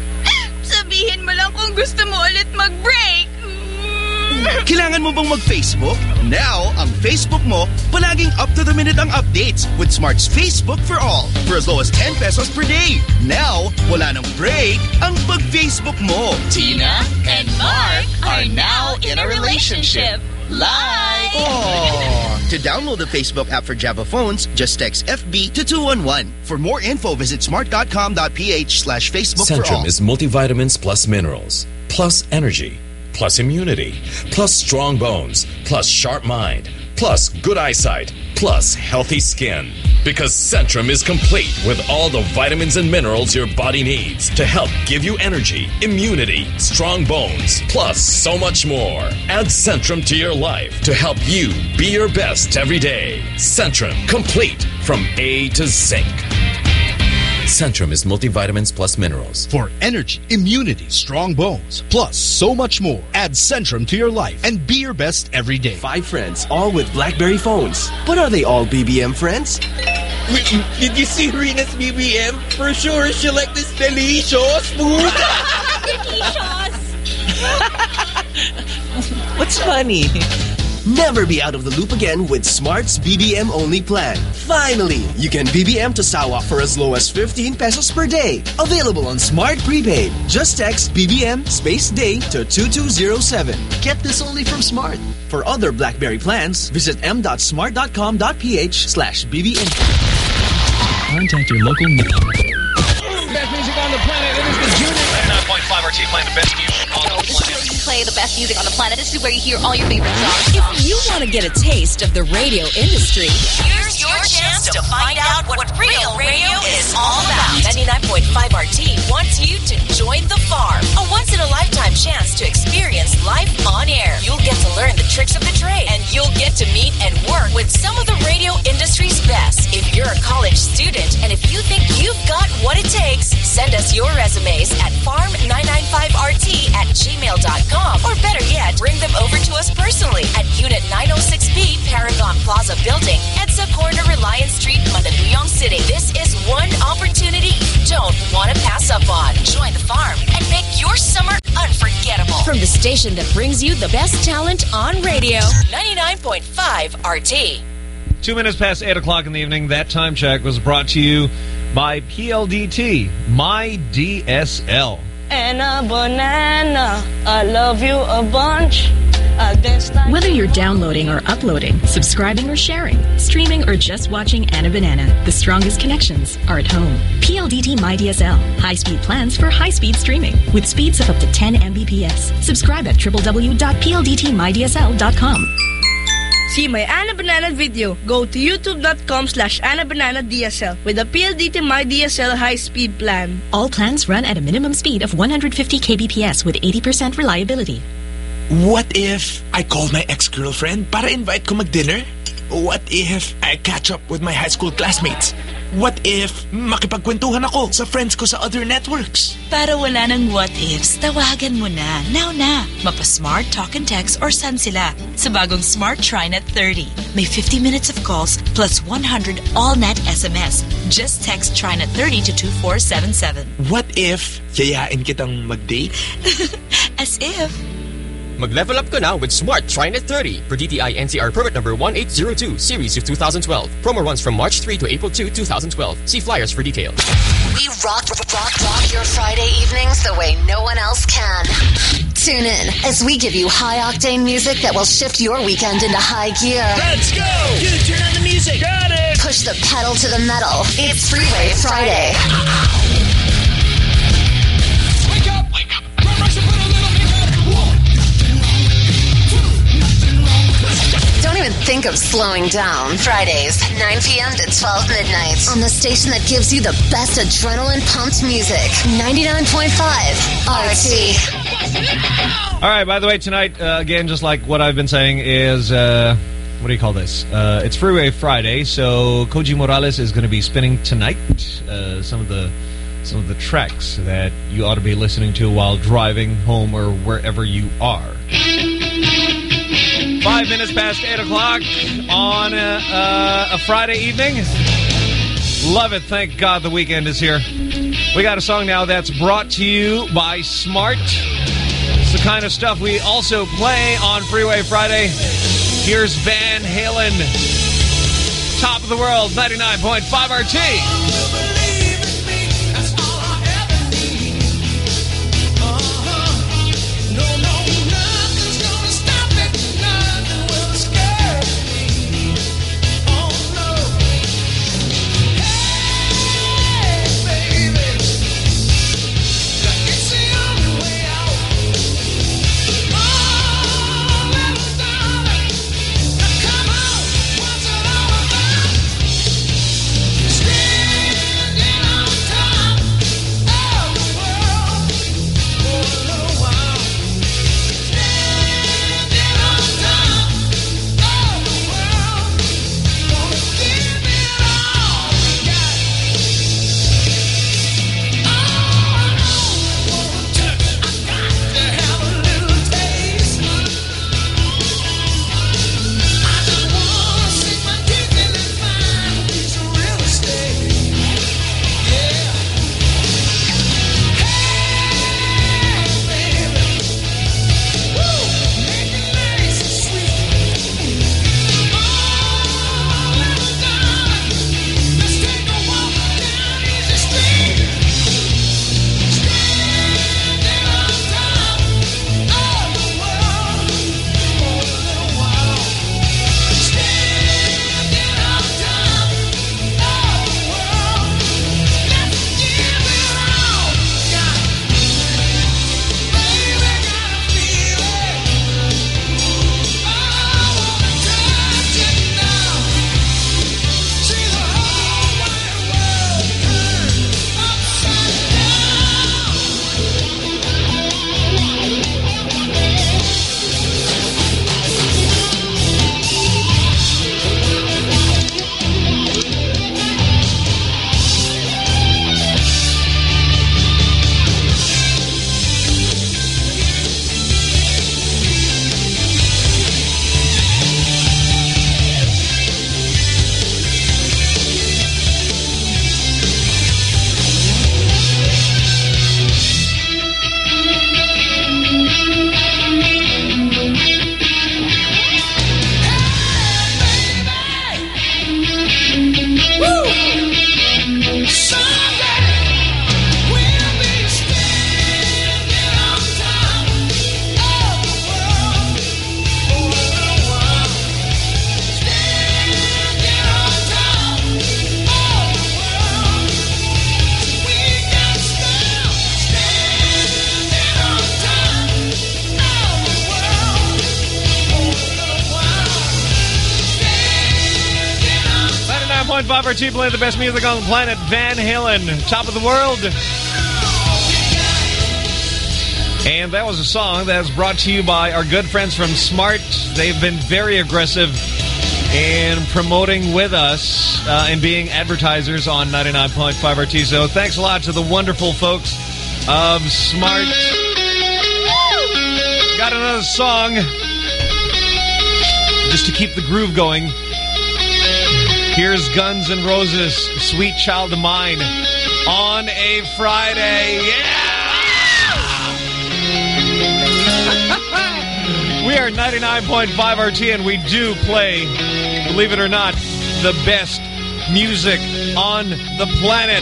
Sabihin mo lang kung gusto mo ulit mag-break! Kailangan mo bang mag-Facebook? Now, ang Facebook mo, palaging up-to-the-minute ang updates with Smart's Facebook for All for as low as ten pesos per day. Now, wala nang break ang pag-Facebook mo. Tina and Mark are now in a relationship. Live! Oh. To download the Facebook app for Java phones, just text F B to two one one. For more info, visit smart dot com dot p h slash Facebook for Centrum All. is multivitamins plus minerals, plus energy, plus immunity, plus strong bones, plus sharp mind, plus good eyesight, plus healthy skin. Because Centrum is complete with all the vitamins and minerals your body needs to help give you energy, immunity, strong bones, plus so much more. Add Centrum to your life to help you be your best every day. Centrum, complete from A to Zinc. Centrum is multivitamins plus minerals. For energy, immunity, strong bones, plus so much more. Add Centrum to your life and be your best every day. Five friends, all with BlackBerry phones. But are they all B B M friends? Wait, did you see Rena's B B M? For sure, she like this delicious food. Delicious. What's funny? Never be out of the loop again with Smart's B B M only plan. Finally, you can B B M to Sawa for as low as fifteen pesos per day. Available on Smart Prepaid. Just text B B M space day to two two zero seven. Get this only from Smart. For other BlackBerry plans, visit m dot smart dot com dot p h slash B B M. Contact your local... Best music on the planet. It is the Junior. ninety-nine point five R T playing the best music on the planet. Play the best music on the planet. This is where you hear all your favorite songs. If you want to get a taste of the radio industry, Here's your chance to find out what real radio is all about. ninety-nine point five R T wants you to join the farm. A once-in-a-lifetime chance to experience life on air. You'll get to learn the tricks of the trade, and you'll get to meet and work with some of the radio industry's best. If you're a college student, and if you think you've got what it takes, send us your resumes at farm nine nine five R T at gmail dot com. Or better yet, bring them over to us personally at Unit nine oh six B, Paragon Plaza Building, EDSA Corner, Reliance Street, Mandaluyong City. This is one opportunity you don't want to pass up on. Join the farm and make your summer unforgettable. from the station that brings you the best talent on radio, ninety-nine point five R T. Two minutes past eight o'clock in the evening. That time check was brought to you by P L D T, My D S L. And a banana, I love you a bunch. Whether you're downloading or uploading, subscribing or sharing, streaming or just watching Anna Banana, the strongest connections are at home. P L D T My D S L. High-speed plans for high-speed streaming with speeds of up to ten megabits per second. Subscribe at w w w dot p l d t my d s l dot com. See my Anna Banana video. Go to youtube dot com slash Anna Banana D S L with a P L D T My D S L high-speed plan. All plans run at a minimum speed of one hundred fifty kilobits per second with eighty percent reliability. What if I called my ex-girlfriend para invite ko mag-dinner? What if I catch up with my high school classmates? What if makipagkwentuhan ako sa friends ko sa other networks? Para wala nang what ifs, tawagan mo na. Now na. Mapa-smart, talk and text or saan sila. Sa bagong Smart TriNet thirty. May fifty minutes of calls plus one hundred all-net S M S. Just text TriNet thirty to two four seven seven. What if yayain kitang mag-date? As if. Mag-level up ka na with Smart TriNet thirty for D T I N C R permit number one eight zero two, series of two thousand twelve. Promo runs from March third to April second, two thousand twelve. See flyers for details. We rock, rock, rock your Friday evenings the way no one else can. Tune in as we give you high-octane music that will shift your weekend into high gear. Let's go! Dude, turn on the music. Got it! Push the pedal to the metal. It's Freeway Friday. Wake up! Wake up! Run, rush, and put a little makeup. Don't even think of slowing down. Fridays, nine p m to twelve midnight. On the station that gives you the best adrenaline-pumped music. ninety-nine point five R T. All right, by the way, tonight, uh, again, just like what I've been saying, is, uh, what do you call this? Uh, it's Freeway Friday, so Koji Morales is going to be spinning tonight uh, some of the some of the tracks that you ought to be listening to while driving home or wherever you are. Five minutes past eight o'clock on a, uh, a Friday evening. Love it. Thank God the weekend is here. We got a song now that's brought to you by Smart. It's the kind of stuff we also play on Freeway Friday. Here's Van Halen. Top of the World, ninety-nine point five R T. Come on, once and all point five R T playing the best music on the planet. Van Halen, Top of the World. And that was a song that was brought to you by our good friends from Smart. They've been very aggressive in promoting with us uh, and being advertisers on ninety-nine point five R T. So thanks a lot to the wonderful folks of Smart. Got another song just to keep the groove going. Here's Guns N' Roses, Sweet Child of Mine, on a Friday. Yeah! We are ninety-nine point five R T, and we do play, believe it or not, the best music on the planet.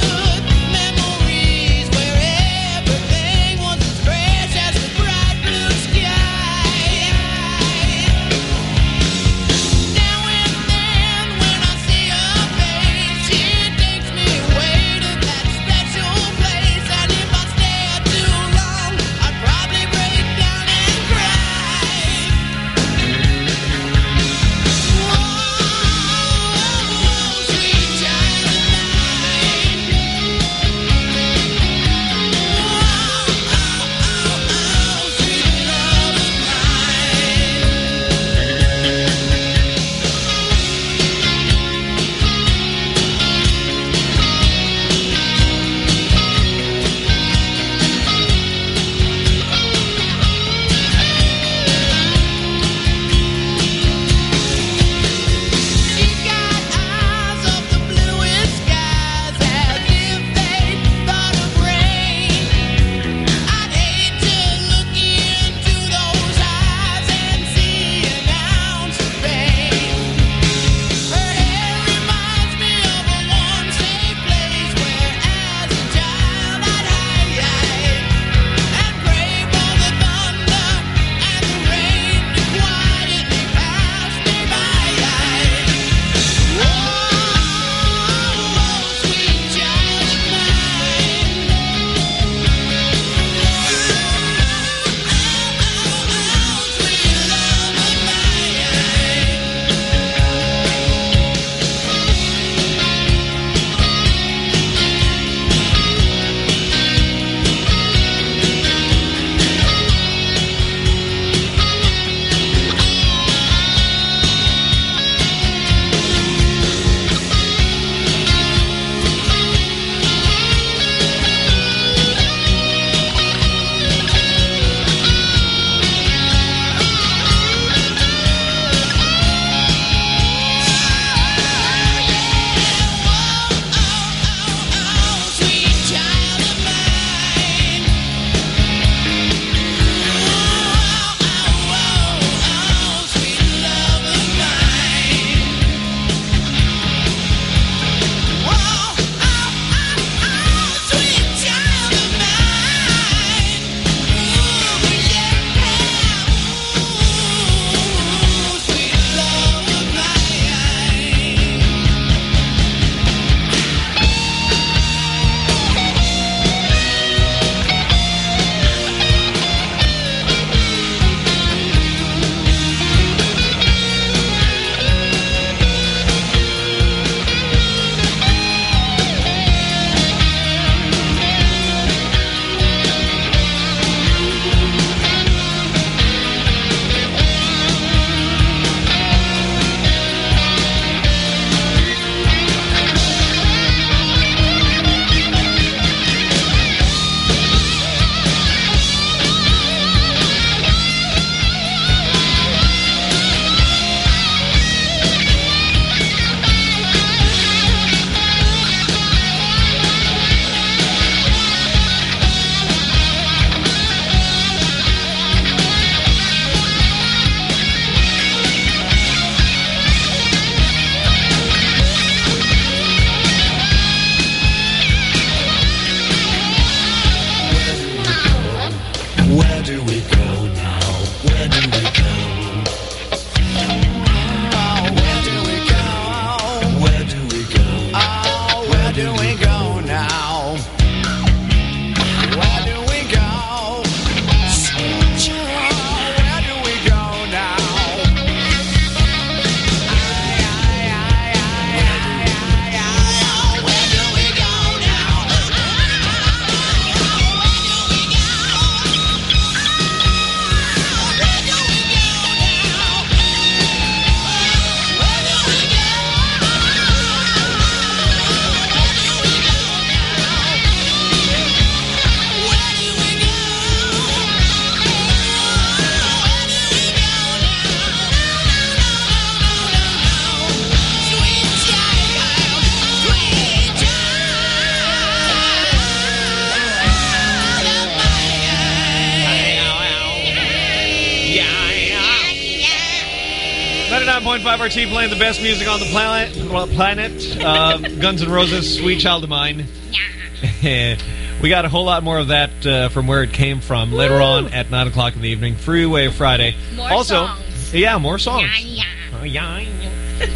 Memories where everything was as fresh as the bright blue ninety-nine point five R T playing the best music on the planet. planet. Uh, Guns N' Roses, Sweet Child of Mine. We got a whole lot more of that uh, from where it came from. Woo! Later on at nine o'clock in the evening. Freeway Friday. More also, songs. Yeah, more songs. Yeah, yeah. Oh, yeah, yeah.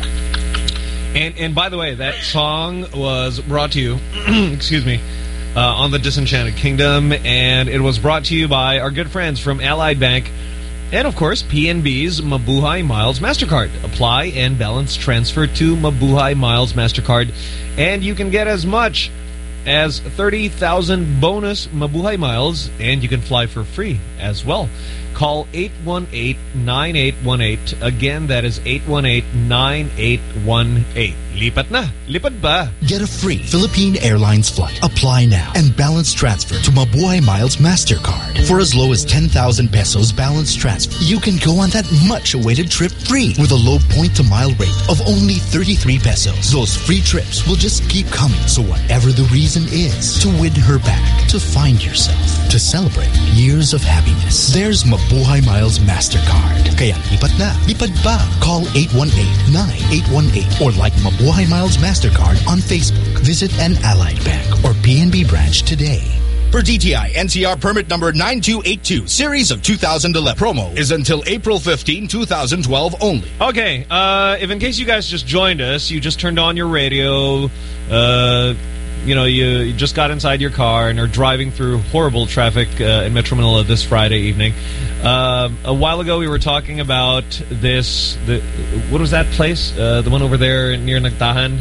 and, and by the way, that song was brought to you, excuse me, uh, on the Disenchanted Kingdom. And it was brought to you by our good friends from Allied Bank. And, of course, P N B's Mabuhay Miles MasterCard. Apply and balance transfer to Mabuhay Miles MasterCard. And you can get as much as thirty thousand bonus Mabuhay Miles, and you can fly for free as well. Call eight one eight, nine eight one eight. Again, that is eight one eight, nine eight one eight. Lipat na. Lipat ba? Get a free Philippine Airlines flight. Apply now and balance transfer to Mabuhay Miles MasterCard. For as low as ten thousand pesos balance transfer, you can go on that much-awaited trip free with a low point-to-mile rate of only thirty-three pesos. Those free trips will just keep coming. So whatever the reason is, to win her back, to find yourself, to celebrate years of happiness, there's Mabuhay Miles MasterCard. Kaya lipat na. Lipat ba? Call eight one eight, nine eight one eight or like Mabuhay Miles MasterCard on Facebook. Visit an Allied Bank or P N B branch today. For D T I N C R permit number nine two eight two, series of two thousand eleven. Promo is until April fifteenth, two thousand twelve only. Okay, uh, if in case you guys just joined us, you just turned on your radio, uh, you know, you, you just got inside your car and are driving through horrible traffic uh, in Metro Manila this Friday evening. Uh, a while ago, we were talking about this, the, what was that place? Uh, the one over there near Nagtahan?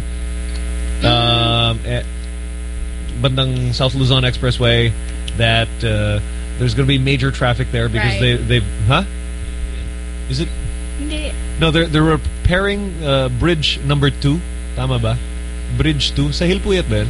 Um, at Bandang South Luzon Expressway, that uh, there's going to be major traffic there because right. they, they, huh? Is it? Hindi. No, they're, they're repairing uh, bridge number two. Tama ba? Bridge two. Sa Hilpuyat ba yun?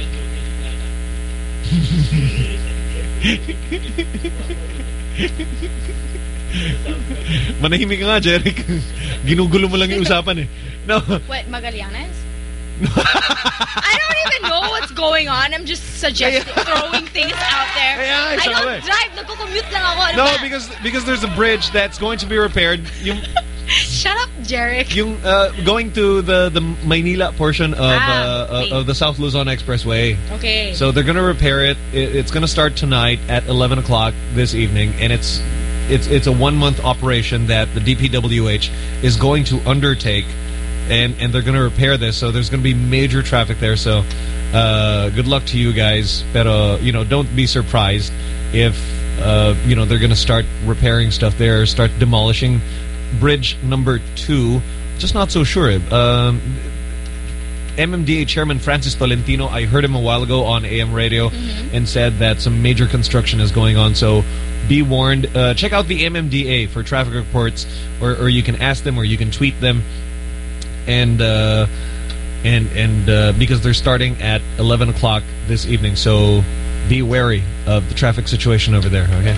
Manahimik ka nga, Jeric. Ginugulo mo lang yung usapan eh. No. What, Magallanes? I don't even know what's going on. I'm just suggesting, throwing things out there. Yeah, I don't drive. Nagko-commute lang ako. Ano no, ba? because because there's a bridge that's going to be repaired. Yung, Shut up, Jeric. Yung uh, going to the the Maynila portion of ah, uh, of the South Luzon Expressway. Okay. So they're going to repair it. it it's going to start tonight at eleven o'clock this evening, and it's it's it's a one month operation that the D P W H is going to undertake. And, and they're going to repair this, so there's going to be major traffic there. So, uh, good luck to you guys. Pero, you know, don't be surprised if, uh, you know, they're going to start repairing stuff there, start demolishing bridge number two. Just not so sure. Um, M M D A Chairman Francis Tolentino, I heard him a while ago on A M radio mm-hmm. and said that some major construction is going on. So, be warned. Uh, check out the M M D A for traffic reports, or, or you can ask them, or you can tweet them. And uh, and and uh, because they're starting at eleven o'clock this evening, so be wary of the traffic situation over there. Okay.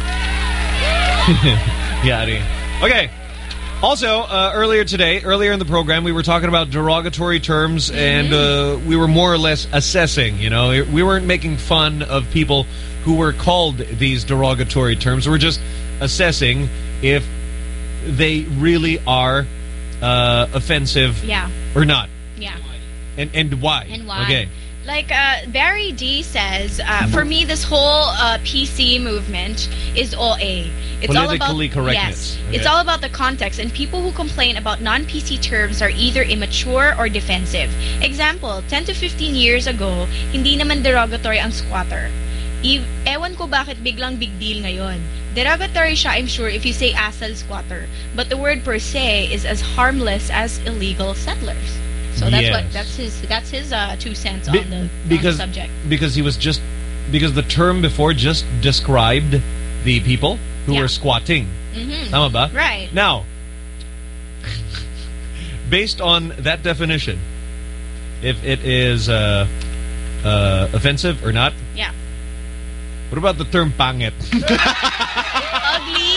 Yeah. Okay. Also, uh, earlier today, earlier in the program, we were talking about derogatory terms, mm-hmm. and uh, we were more or less assessing. You know, we weren't making fun of people who were called these derogatory terms. We're just assessing if they really are. Uh, offensive yeah. or not. Yeah. And and why? And why? Okay. Like uh, Barry D says, uh, for me, this whole uh, P C movement is O A. It's all about correctness. Yes, okay. It's all about the context, and people who complain about non-P C terms are either immature or defensive. Example: ten to fifteen years ago, hindi naman derogatory ang squatter. E ewan ko bakit biglang big deal ngayon. Derogatory siya, I'm sure, if you say asal squatter. But the word per se is as harmless as illegal settlers. So that's yes. what that's his that's his uh, two cents Be on, the, because, on the subject. Because he was just because the term before just described the people who yeah. were squatting. Mm-hmm. Tama ba? Right. Now, based on that definition, if it is uh, uh, offensive or not. Yeah. What about the term pangit? Ugly?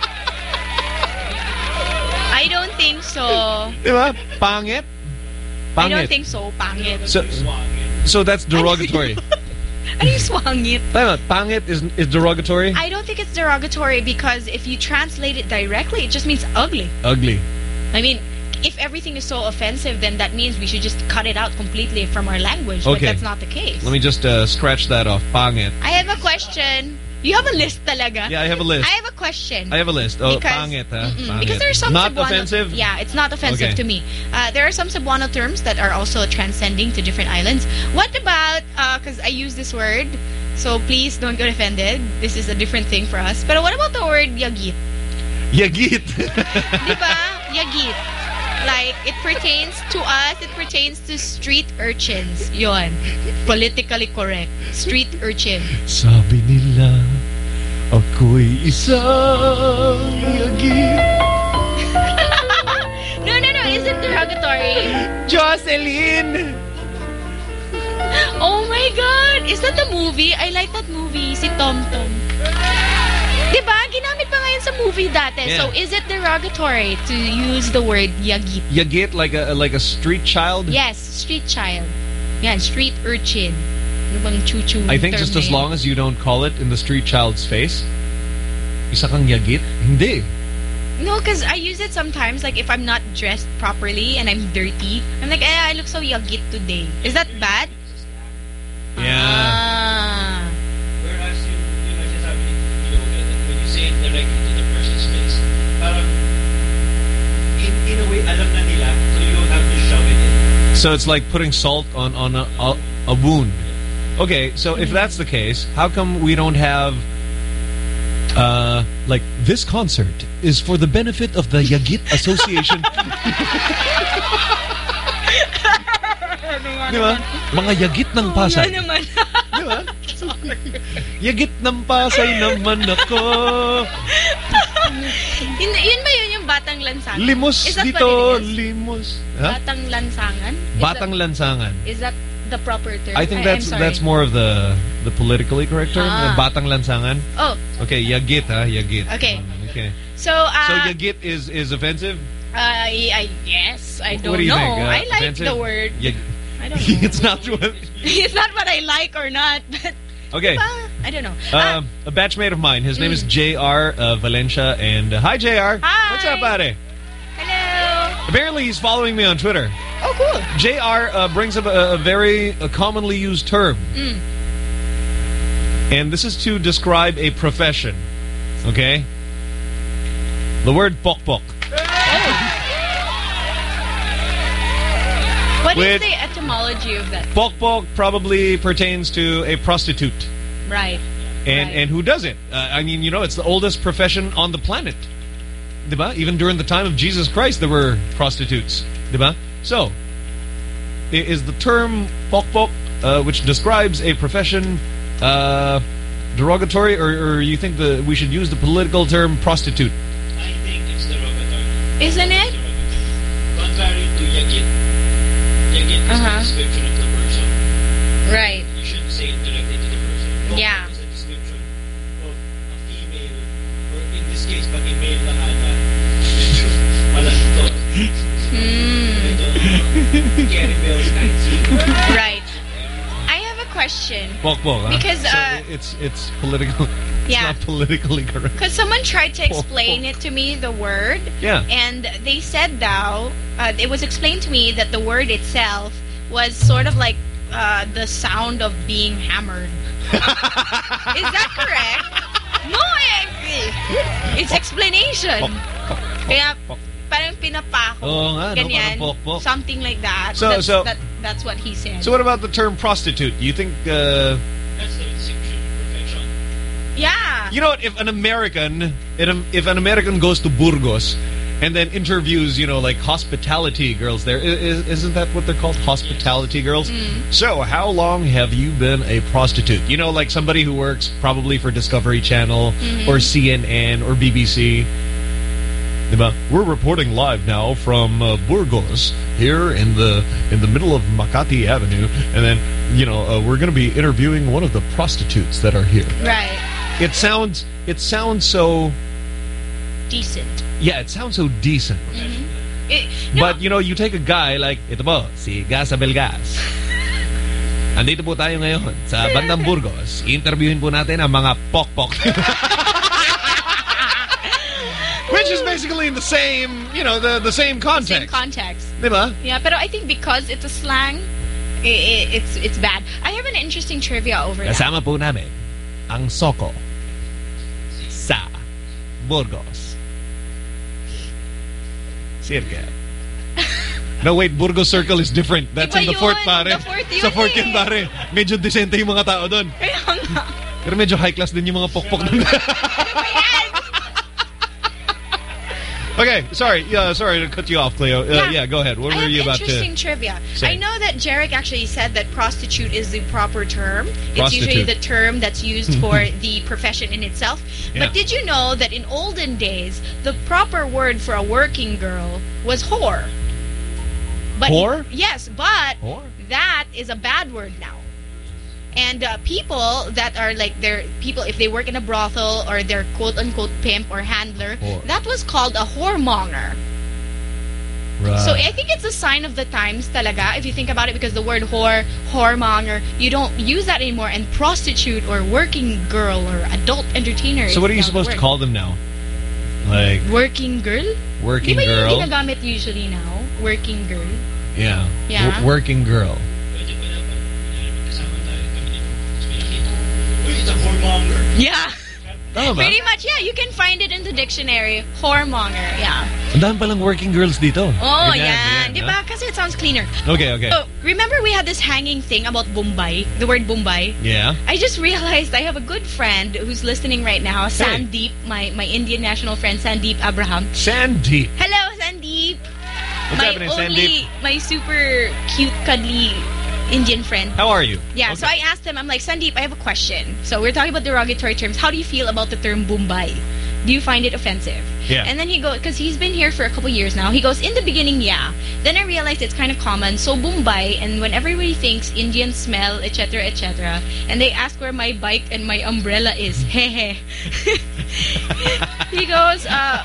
I don't think so. Diba? Pangit? Pangit. I don't think so. Pangit. So, so that's derogatory. Ano yung swangit? Pangit is, is derogatory? I don't think it's derogatory because if you translate it directly, it just means ugly. Ugly. I mean, if everything is so offensive, then that means we should just cut it out completely from our language. Okay. But that's not the case. Let me just uh, scratch that off. Pangit. I have a question. You have a list talaga? Yeah, I have a list. I have a question. I have a list. Oh, because, pangit, huh? Mm-mm, Pangit. because there are some Not Cebuano, offensive? Yeah, it's not offensive Okay. to me. Uh, there are some Cebuano terms that are also transcending to different islands. What about, because uh, I use this word, so please don't get offended. This is a different thing for us. But what about the word yagit? Yagit. Diba? Yagit. Like, it pertains to us, it pertains to street urchins. Yon. Politically correct. Street urchin. Sabi nila, ako'y isang yagit. No, no, no. Is it derogatory? Jocelyn! Oh my God! Is that the movie? I like that movie. Si Tom Tom. Diba? Ginamit pa ngayon sa movie dati. Yeah. So, is it derogatory to use the word yagit? Yagit, like a like a street child? Yes, street child. Yan, street urchin. Ano bang chuchu I think term just na as yan? long as you don't call it in the street child's face. Isa kang yagit? Hindi. No, because I use it sometimes, like if I'm not dressed properly and I'm dirty. I'm like, eh, I look so yagit today. Is that bad? Yeah. Ah. Whereas yung, yung nagsasabi ni Yoga, that when you say it directly to the person's face, parang in, in a way, alam na nila, so you don't have to shove it in. So it's like putting salt on, on a, a, a wound. Okay, so if that's the case, how come we don't have uh, like, this concert is for the benefit of the Yagit Association? Di ba? Mga yagit ng Pasay. Oo naman. Di ba? Yagit ng Pasay naman ako. Yun, yun ba yun yung Batang Lansangan? Limos Is that dito, what it is? limos. Huh? Batang Lansangan? Is Batang that, Lansangan. Is that the proper term? I think I, that's I'm sorry. that's more of the the politically correct term. Ah. Batang Lansangan. Oh. Okay, yagit, ha? Yagit. Okay. Okay. So, uh, So yagit is is offensive? I, I yes, I don't What do you know. think? Uh, I like offensive? the word. Yag- I don't know. It's not what... It's not what I like or not, but Okay. uh, I don't know. Um, a batchmate of mine. His name is J R uh, Valencia. And uh, hi, J R. Hi. What's up, buddy? Hello. Apparently, he's following me on Twitter. Oh, cool. J R uh, brings up a, a very a commonly used term. Mm. And this is to describe a profession. Okay? The word pokpok. What is With- the etymology of that? Pokpok probably pertains to a prostitute. Right. And right. and who does it? Uh, I mean, you know, it's the oldest profession on the planet. Diba? Even during the time of Jesus Christ, there were prostitutes. Diba? So, i- is the term pokpok, uh, which describes a profession, uh, derogatory, or, or you think that we should use the political term prostitute? I think it's derogatory. Isn't it? Contrary to yagit. Yagit is Uh-huh. the description of the person. Right. You shouldn't say it directly to the person. Pokpok Yeah. is a description of a female, or in this case, pag male na hana, malantot. Carry bells kind. Right. I have a question. Pokpok, huh? Because, So uh, it's it's political. It's Yeah. not politically correct. Because someone tried to explain it to me, the word. Yeah. And they said, though, uh, it was explained to me that the word itself was sort of like uh, the sound of being hammered. Is that correct? No, I agree. It's explanation. Kaya, parang pinapako. Oo nga, no? Ganyan. Parang pokpok. Something like that. So- that's, so- that, that's what he said. So what about the term prostitute? Do you think... Uh, That's the description of perfection. Yeah. You know what? If an American, if an American goes to Burgos and then interviews, you know, like hospitality girls there, is, isn't that what they're called? Hospitality girls? Mm. So, how long have you been a prostitute? You know, like somebody who works probably for Discovery Channel Mhm. or C N N or B B C. Diba? We're reporting live now from uh, Burgos here in the in the middle of Makati Avenue, and then you know uh, we're going to be interviewing one of the prostitutes that are here. Right. It sounds it sounds so Decent. yeah, it sounds so decent. It, no, But you know, you take a guy like ito po, si Gas Abelgas. Andito po tayo ngayon sa Bandang Burgos. Interviewin po natin ang mga pokpok. Which is basically in the same, you know, the the same context. Same context. Diba? Yeah, but I think because it's a slang, it, it, it's it's bad. I have an interesting trivia over that. Kasama po namin ang Soko sa Burgos. Circle. No, wait, Burgos Circle is different. That's Iba in the yun. fourth, pare. The fourth yun Sa fourth eh. yun, pare. Medyo decente yung mga tao doon. Kaya nga. Pero medyo high class din yung mga pokpok doon. Okay, sorry. Yeah, sorry to cut you off, Cleo. Uh, yeah. yeah, go ahead. What I were have you about to interesting trivia. say? I know that Jarek actually said that prostitute is the proper term. It's Prostitute. usually the term that's used for the profession in itself. Yeah. But did you know that in olden days, the proper word for a working girl was whore? But Whore? Yes, but Whore? that is a bad word now. And uh, people that are like, they're people, if they work in a brothel or they're quote-unquote pimp or handler, Whore. that was called a whoremonger. Right. So I think it's a sign of the times talaga, if you think about it, because the word whore, whoremonger, you don't use that anymore, and prostitute or working girl or adult entertainer. So is what are you now the supposed to word. call them now? Like Working girl? working Di ba girl? yung ginagamit usually now? Working girl? Yeah. Yeah. W- working girl. It's a whoremonger. Yeah. Tama ba? Pretty much, yeah. You can find it in the dictionary. Whoremonger, yeah. Ang dami palang working girls dito. Oh, Ganyan, yeah. ganyan, Di ha? ba? Kasi it sounds cleaner. Okay, okay. So, remember we had this hanging thing about Bombay? The word Bombay? Yeah. I just realized I have a good friend who's listening right now, Sandeep, my, my Indian national friend, Sandeep Abraham. Sandeep. Hello, Sandeep. What's my happening, only, Sandeep? My super cute, cuddly Indian friend. How are you? Yeah, Okay. so I asked him, I'm like, Sandeep, I have a question. So we're talking about derogatory terms. How do you feel about the term Bombay? Do you find it offensive? Yeah. And then he goes, because he's been here for a couple years now, he goes, in the beginning, yeah. Then I realized it's kind of common. So Bombay, and when everybody thinks Indian smell, et cetera, et cetera, and they ask where my bike and my umbrella is, hehe. He goes, uh,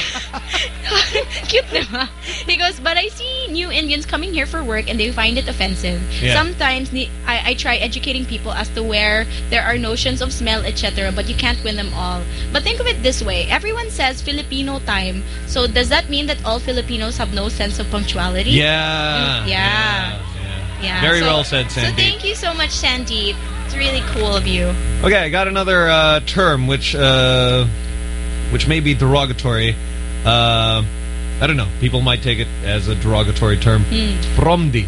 cute diba? He goes, but I see new Indians coming here for work and they find it offensive. Yeah. Sometimes ni- I, I try educating people as to where there are notions of smell, et cetera, but you can't win them all. But think of it this way. Everyone says Filipino time. So does that mean that all Filipinos have no sense of punctuality? Yeah. Mm, yeah. Yeah. Very So- well said, So Sandeep. thank you so much, Sandeep. It's really cool of you. Okay, I got another uh, term which uh, which may be derogatory. Uh, I don't know. People might take it as a derogatory term. Hmm. Promdi.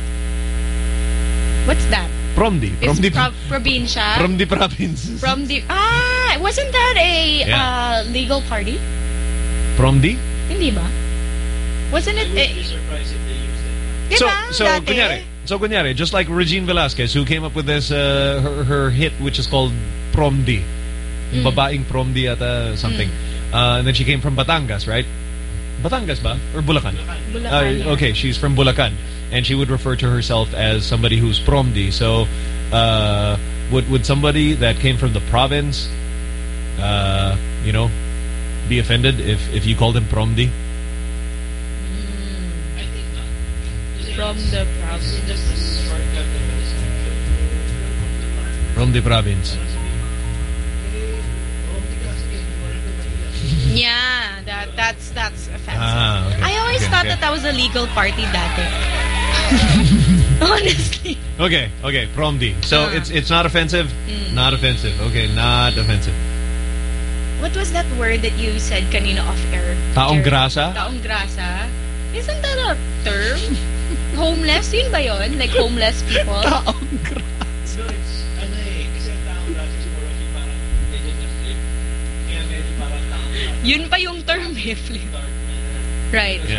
What's that? Promdi. It's Promdi. pro- probinsya. From the province. From the... Ah! Wasn't that a Yeah. uh, legal party? Promdi? Hindi ba? Wasn't it... I would Eh, be surprised if they used it. Di So, ba? so Dati? kunyari, so kunyari, just like Regine Velasquez, who came up with this, uh, her, her hit, which is called Promdi. Mm. Babaeng Promdi ata something. Uh, and then she came from Batangas, right? Batangas ba? Or Bulacan? Bulacan, Uh, yeah. okay, she's from Bulacan. And she would refer to herself as somebody who's Promdi. So, uh, would, would somebody that came from the province, uh, you know, be offended if, if you called him Promdi? From the province. Just a shortcut of this. From the province. Yeah, that that's that's offensive. Ah, okay. I always Okay, thought okay. that that was a legal party dati. Honestly. Okay, okay, Promdi. So Ah. it's it's not offensive? Mm. Not offensive. Okay, not offensive. What was that word that you said kanina off air? Taong Jerry? grasa? Taong grasa? Isn't that a term? Homeless? Yun ba yun? Like homeless people? Taong No, it's, ano eh, kasi ang taong grasa is more of yung parang medyo na-flip. Kaya medyo parang taong grasa. Yun pa yung term eh. Flip. Right. Yeah.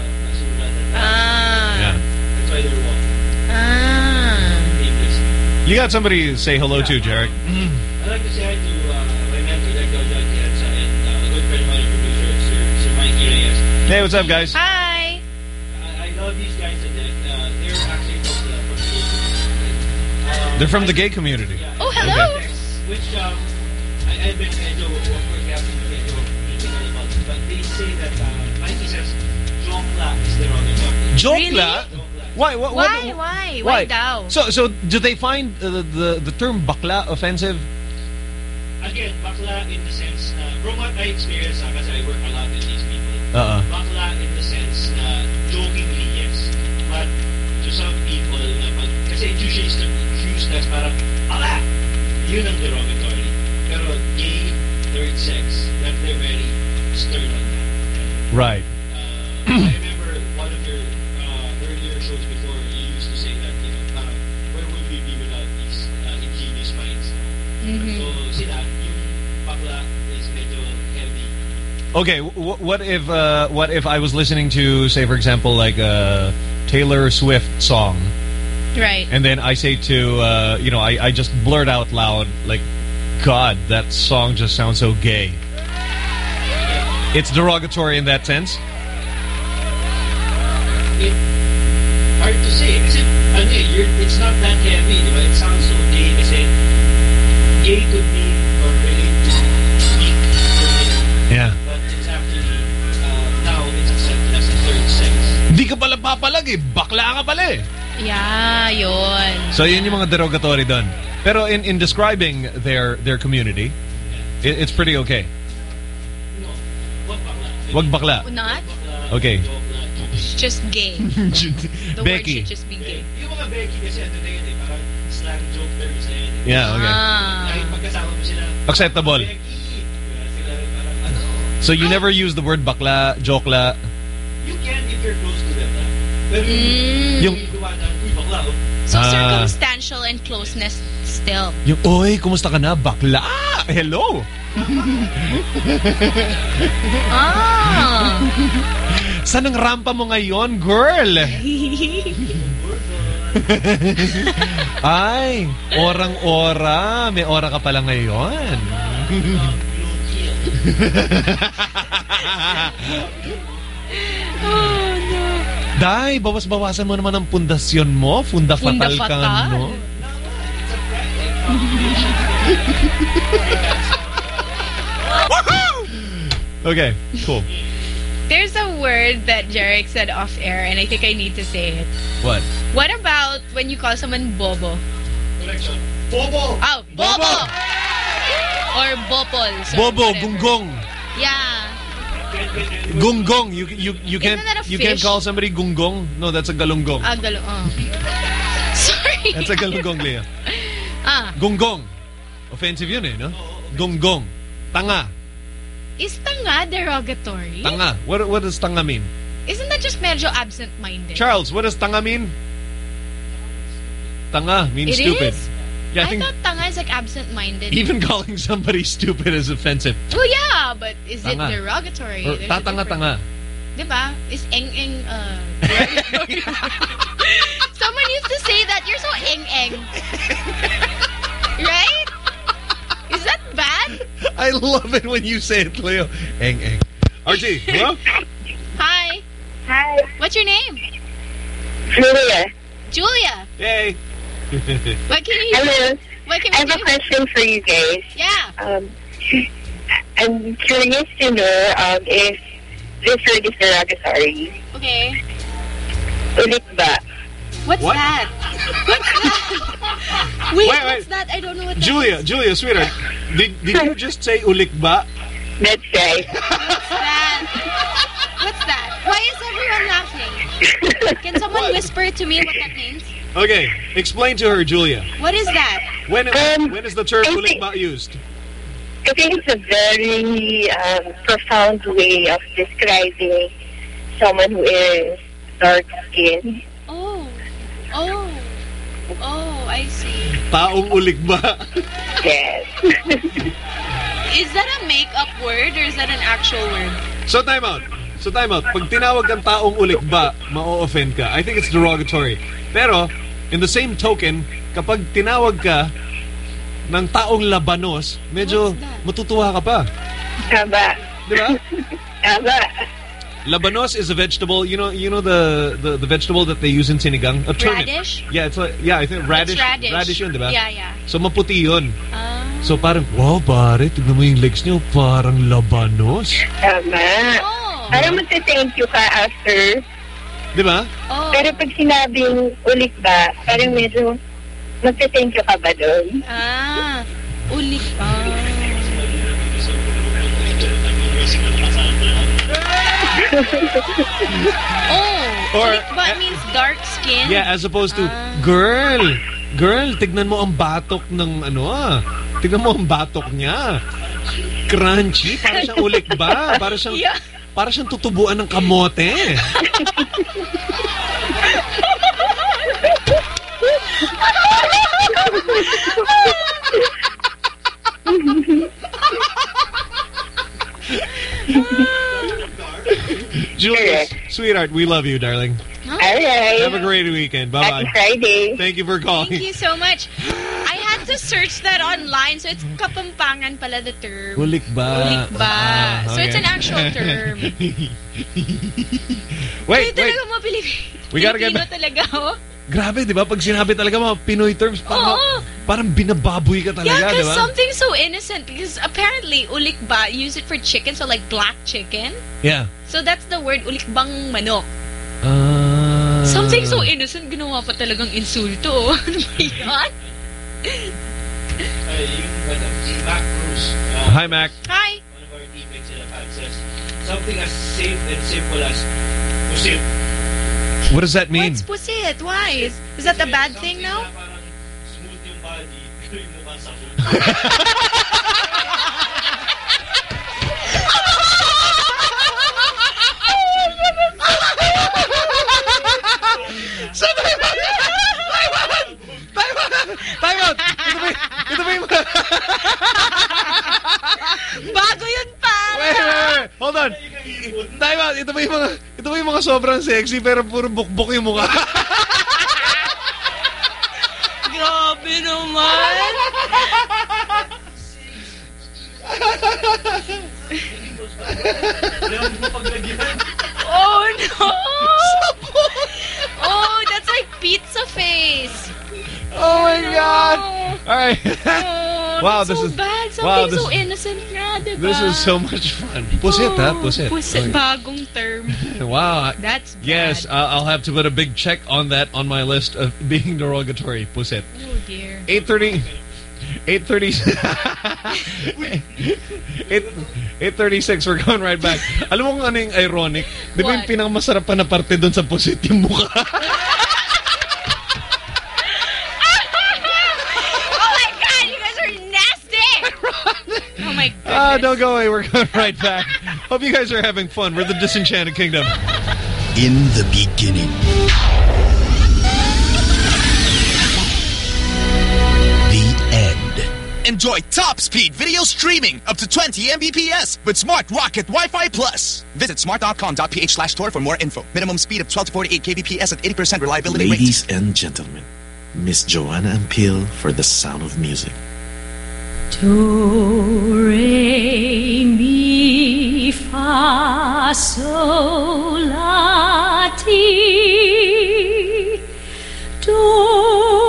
Ah. Yeah. That's why they're walking. Ah. You got somebody to say hello to, Jarek. I'd like to say hi to uh, my mentor, Doctor John Kiatsa, and uh, a good friend of mine, producer, Sir, Sir Mikey Reyes. Hey, what's up, guys? Hi. I, I love these guys to death. Uh, they're actually from the, from the um, They're from the gay community. Oh, hello. Okay. Which um, I, I've been medyo, of course, we have to be medyo critical about it, but they say that uh, Mikey says Jongla is derogatory. Jongla? Why? What, what, Why? Why? Why daw? So, so do they find uh, the, the the term bakla offensive? again, bakla in the sense na, from what I experience, ah, kasi I work a lot with these people. Uh-uh. Bakla in the sense na, jokingly, yes. But to some people, na pag, kasi it's usually used as parang, ala! Yun ang derogatory. Pero gay, third sex, that they're very stern on that. Right. Uh, I remember one of your uh, earlier shows before, you used to say that, you know, parang, where would we be without these uh, ingenious minds? Mm-hmm. So, sila, yung bakla is medyo heavy. Okay, w what if uh, what if I was listening to, say, for example, like a Taylor Swift song, right? And then I say to uh, you know, I I just blurt out loud like, "God, that song just sounds so gay." It's derogatory in that sense. It, hard to say kasi ano eh, you're, it's not that heavy, diba? It sounds so gay kasi gay could be or relate to weak or male. Yeah. But it's actually uh, now it's accepted as a third sex. Hindi ka pala papalag eh, bakla ka pala eh. Yeah, yun. So yun yung mga derogatory doon. Pero in in describing their their community, it, it's pretty okay. No, wag bakla. Wag bakla. Not? Okay. It's just gay. The Becky. word should just be gay. Yung mga Becky kasi ano na yun eh, parang slang joke terms na yun. Yeah, okay. Ah. Kahit magkasama mo sila. Acceptable. Sila parang ano. So you never use the word bakla, jokla. You can if you're close to them. Ha? Pero Mm. yung bakla. So Ah. circumstantial and closeness still. Yung, oy, kumusta ka na? Bakla! Ah, hello! Ah! Saan ang rampa mo ngayon, girl? Ay, orang-ora. May ora ka pala ngayon. Oh, no. Day, bawas-bawasan mo naman ang pundasyon mo. Funda fatal Funda ka, fatal. no? Okay, cool. There's a word that Jarek said off air and I think I need to say it. What? What about when you call someone bobo? Correction. Bobo! Oh, bobo! Or bopol. So Bobo, whatever. gunggong. Yeah. Gunggong. You you you can't Isn't that a you can't fish? call somebody gunggong. No, that's a galunggong. Ah, galo. Oh. Sorry. That's a galunggong, Leah. Ah. Gunggong. Offensive yun eh, no? Gunggong. Tanga. Is tanga derogatory? Tanga. What what does tanga mean? Isn't that just medyo absent-minded? Charles, what does tanga mean? Tanga means It stupid. is? Yeah, I I think thought tanga is like absent-minded. even calling somebody stupid is offensive. Well, yeah, but is Tanga. it derogatory? Or There's a tatanga-tanga. difference. Diba? Is eng-eng uh, derogatory? Someone used to say that you're so eng-eng. Right? Is that bad? I love it when you say it, Leo. Eng, eng. R T, hello? Hi. Hi. What's your name? Julia. Julia. Yay. What can you Hello. What can I we have do? a question for you guys. Yeah. Um, I'm curious to know um, if this word is derogatory. Okay. Ulit ba? What's What? that? What's that? Wait, Wait, what's wait. that? I don't know what that Julia, is. Julia, sweetheart. Did, did you just say ulik ba? That's right. What's that? What's that? Why is everyone laughing? Can someone whisper to me what that means? Okay, explain to her, Julia. What is that? When Um, when is the term I ulik think- ba used? I think it's a very um, profound way of describing someone who is dark-skinned. Oh. Oh. Oh, I see. Taong ulik ba? Yes. Is that a make-up word or is that an actual word? So time out. So time out. Pag tinawag kang taong ulik ba, ma-offend ka. I think it's derogatory. Pero, in the same token, kapag tinawag ka ng taong labanos, medyo matutuwa ka pa. Tama. Diba? Tama. Labanos is a vegetable. You know, you know the the, the vegetable that they use in sinigang. A turnip. Radish? Yeah, it's like, yeah, I think radish. It's radish. Radish yun, diba? Yeah, yeah. So maputi yun. Ah. So parang, wow, pare, tignan mo yung legs niyo, parang labanos. Tama. Oh. Parang magte-thank you ka after. Diba? Oh. Pero pag sinabing ulit ba, parang medyo magte-thank you ka ba doon? Ah. Ulit. Ah. Oh, Or- ulikba means dark skin. Yeah, as opposed to, girl, girl, tignan mo ang batok ng ano ah. Tignan mo ang batok niya. Crunchy, para siyang ulikba. Para siyang, Yeah. para siyang tutubuan ng kamote. Julius, sweetheart, we love you, darling. All right. Have a great weekend. Bye-bye. Happy Friday. Thank you for calling. Thank you so much. I had to search that online, so it's Kapampangan pala the term. Ulikba. Ulikba. Ah, So it's okay. an actual term. Wait, Ay, wait. talaga mo, Pilipino. We gotta get Pilipino back. talaga, oh. Grabe, di ba? Pag sinabi talaga mga Pinoy terms, parang, Oo. parang binababoy ka Yeah, talaga, di because ba? something so innocent. Because apparently, ulikba, use it for chicken, so like black chicken. Yeah. So that's the word, ulikbang manok. Uh, Something so innocent, ginawa pa talagang insulto. Ano ba yan? Uh, yung, ano, si Mac Cruz. Uh, Hi, Mac. Hi. One of our teammates in the fan says, something as safe and simple as pusit. What does that mean? What's pusit? Why? Is, is that a bad thing now? Smooth yung body, pero yung mukha sa Time out! Ito ba, ito ba yung... Bago yun pa! Wait, wait, wait. Hold on. Time out. Ito ba yung mga, ito ba yung mga sobrang sexy pero puro bukbok yung mukha? Grabe naman! Oh no! Oh, that's like pizza face. Oh my God! All right. Oh, Wow, that's this so is bad. Something wow, this, so innocent nga, diba? this is so much fun. Pusit, ha? Pusit. Pusit. Bagong term. Wow. That's bad. Yes, uh, I'll have to put a big check on that on my list of being derogatory. Pusit. Oh dear. eight thirty eight thirty eight thirty-six, we're going right back. Alam mo kung ano yung ironic? Di ba yung What? pinakamasarap pa na parte doon sa pusit yung mukha? Oh my God, you guys are nasty! Oh my goodness. Ah, don't go away. We're going right back. Hope you guys are having fun. We're the Disenchanted Kingdom. In the beginning, the end. Enjoy top speed video streaming up to twenty megabits per second with Smart Rocket Wi-Fi Plus. Visit smart dot com dot p h slash store for more info. Minimum speed of twelve to forty-eight kilobits per second at eighty percent reliability Ladies rate. and gentlemen, Miss Joanna Ampil for The Sound of Music. Do, re, mi, fa, sol, la, ti. Do.